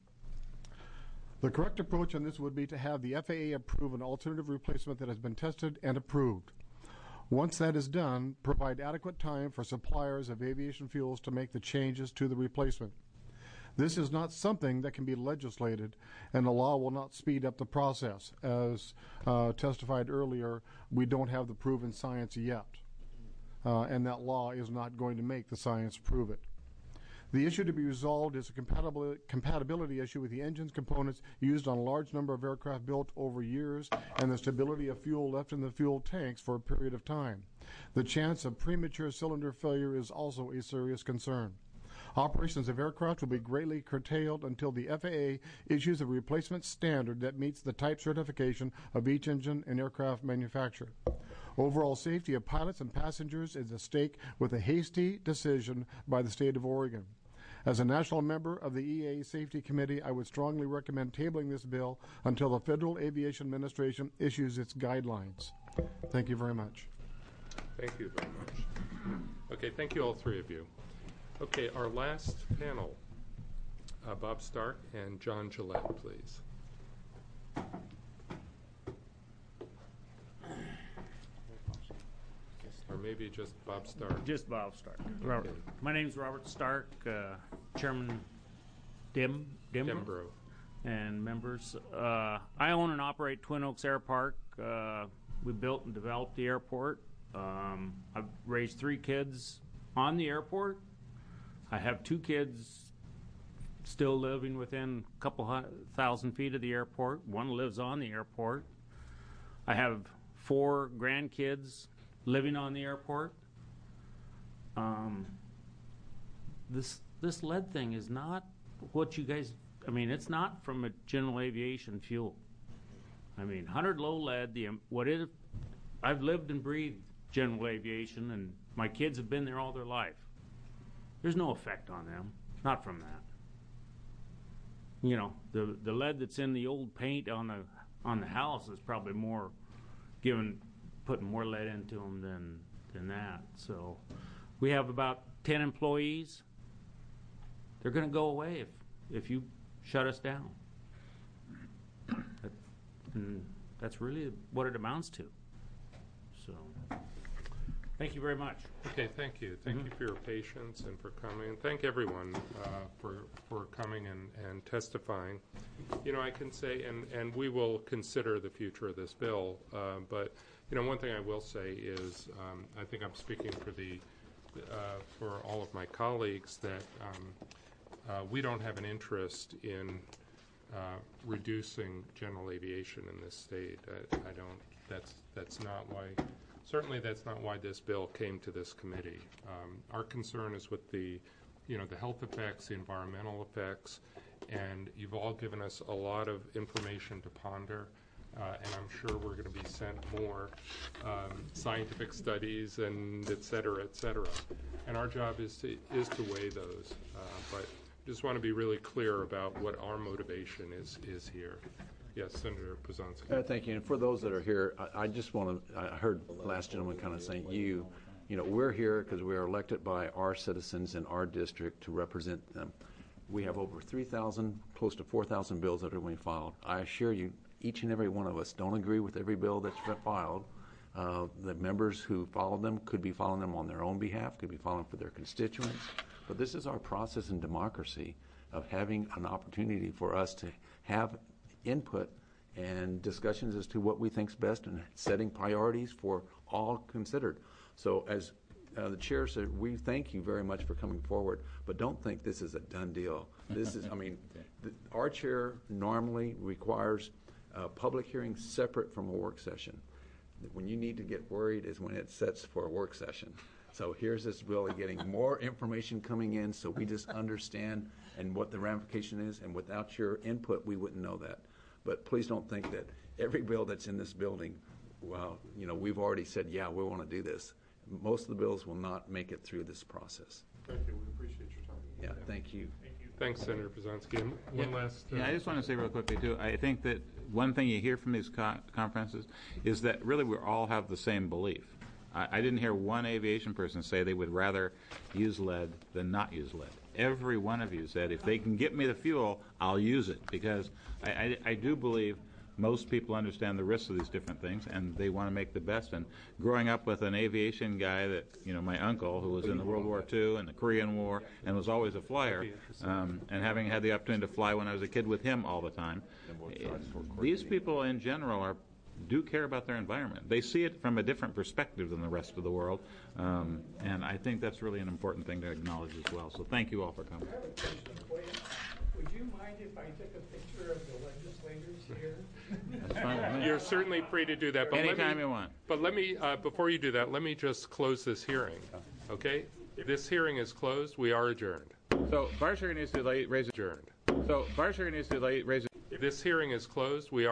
The correct approach on this would be to have the F A A approve an alternative replacement that has been tested and approved. Once that is done, provide adequate time for suppliers of aviation fuels to make the changes to the replacement. This is not something that can be legislated, and the law will not speed up the process. As uh, testified earlier, we don't have the proven science yet, uh, and that law is not going to make the science prove it. The issue to be resolved is a compatibility, compatibility issue with the engines components used on a large number of aircraft built over years and the stability of fuel left in the fuel tanks for a period of time. The chance of premature cylinder failure is also a serious concern. Operations of aircraft will be greatly curtailed until the F A A issues a replacement standard that meets the type certification of each engine and aircraft manufacturer. Overall safety of pilots and passengers is at stake with a hasty decision by the state of Oregon. As a national member of the E A Safety Committee, I would strongly recommend tabling this bill until the Federal Aviation Administration issues its guidelines. Thank you very much. Thank you very much. Okay, thank you all three of you. Okay, our last panel, uh, Bob Stark and John Gillette, please. Or maybe just Bob Stark. Just Bob Stark. Robert. Okay. My name's Robert Stark, uh, Chairman Dim, Dimbro, Dimbro. and members. Uh, I own and operate Twin Oaks Air Park. Uh, we built and developed the airport. Um, I've raised three kids on the airport. I have two kids still living within a couple thousand feet of the airport. One lives on the airport. I have four grandkids living on the airport. Um, this this lead thing is not what you guys, I mean, it's not from a general aviation fuel. I mean, one hundred low lead, the what it, I've lived and breathed general aviation, and my kids have been there all their life. There's no effect on them, not from that. You know, the the lead that's in the old paint on the on the house is probably more given, putting more lead into them than than that. So we have about ten employees. They're going to go away if if you shut us down. That, and that's really what it amounts to. So thank you very much. Okay, thank you. Thank Mm-hmm. you for your patience and for coming. And thank everyone uh, for for coming and, and testifying. You know, I can say, and, and we will consider the future of this bill, uh, but, you know, one thing I will say is um, I think I'm speaking for the uh, for all of my colleagues that um, uh, we don't have an interest in uh, reducing general aviation in this state. I, I don't. That's that's not why. Certainly, that's not why this bill came to this committee. Um, our concern is with the, you know, the health effects, the environmental effects, and you've all given us a lot of information to ponder. Uh, and I'm sure we're going to be sent more um, scientific studies and et cetera, et cetera. And our job is to is to weigh those. Uh, but just want to be really clear about what our motivation is is here. Yes, Senator Puzanski. Uh, thank you. And for those that are here, I, I just want to. I heard the last gentleman kind of saying, "You, you know, we're here because we are elected by our citizens in our district to represent them." We have over three thousand, close to four thousand bills that are being filed. I assure you, each and every one of us don't agree with every bill that's been filed. Uh, the members who follow them could be following them on their own behalf, could be following for their constituents. But this is our process in democracy of having an opportunity for us to have input and discussions as to what we think's best and setting priorities for all considered. So as uh, the chair said, we thank you very much for coming forward, but don't think this is a done deal. This is, I mean, the, our chair normally requires a public hearing separate from a work session. When you need to get worried is when it sets for a work session. So here's this bill getting more information coming in so we just understand and what the ramification is, and without your input we wouldn't know that. But please don't think that every bill that's in this building, well, you know, we've already said, yeah, we want to do this. Most of the bills will not make it through this process. Thank you. We appreciate your time. Yeah, thank you. Thank you. Thanks, Senator Puzanski. And one yeah, last. Uh, yeah, I just want to say real quickly, too, I think that one thing you hear from these co conferences is that really we all have the same belief. I, I didn't hear one aviation person say they would rather use lead than not use lead. Every one of you said, if they can get me the fuel, I'll use it, because I, I, I do believe most people understand the risks of these different things, and they want to make the best. And growing up with an aviation guy that, you know, my uncle, who was in the World War Two and the Korean War and was always a flyer, um, and having had the opportunity to fly when I was a kid with him all the time, these people in general are do care about their environment. They see it from a different perspective than the rest of the world, um, and I think that's really an important thing to acknowledge as well. So thank you all for coming. I have a question for you. Would you mind if I took a picture of the legislators here? That's fine with me. You're certainly free to do that. But Anytime let me, you want. But let me, uh, before you do that, let me just close this hearing, okay? This hearing is closed. We are adjourned. So Barsugar needs to raise adjourned. So Barsugar needs to raise. This hearing is closed. We are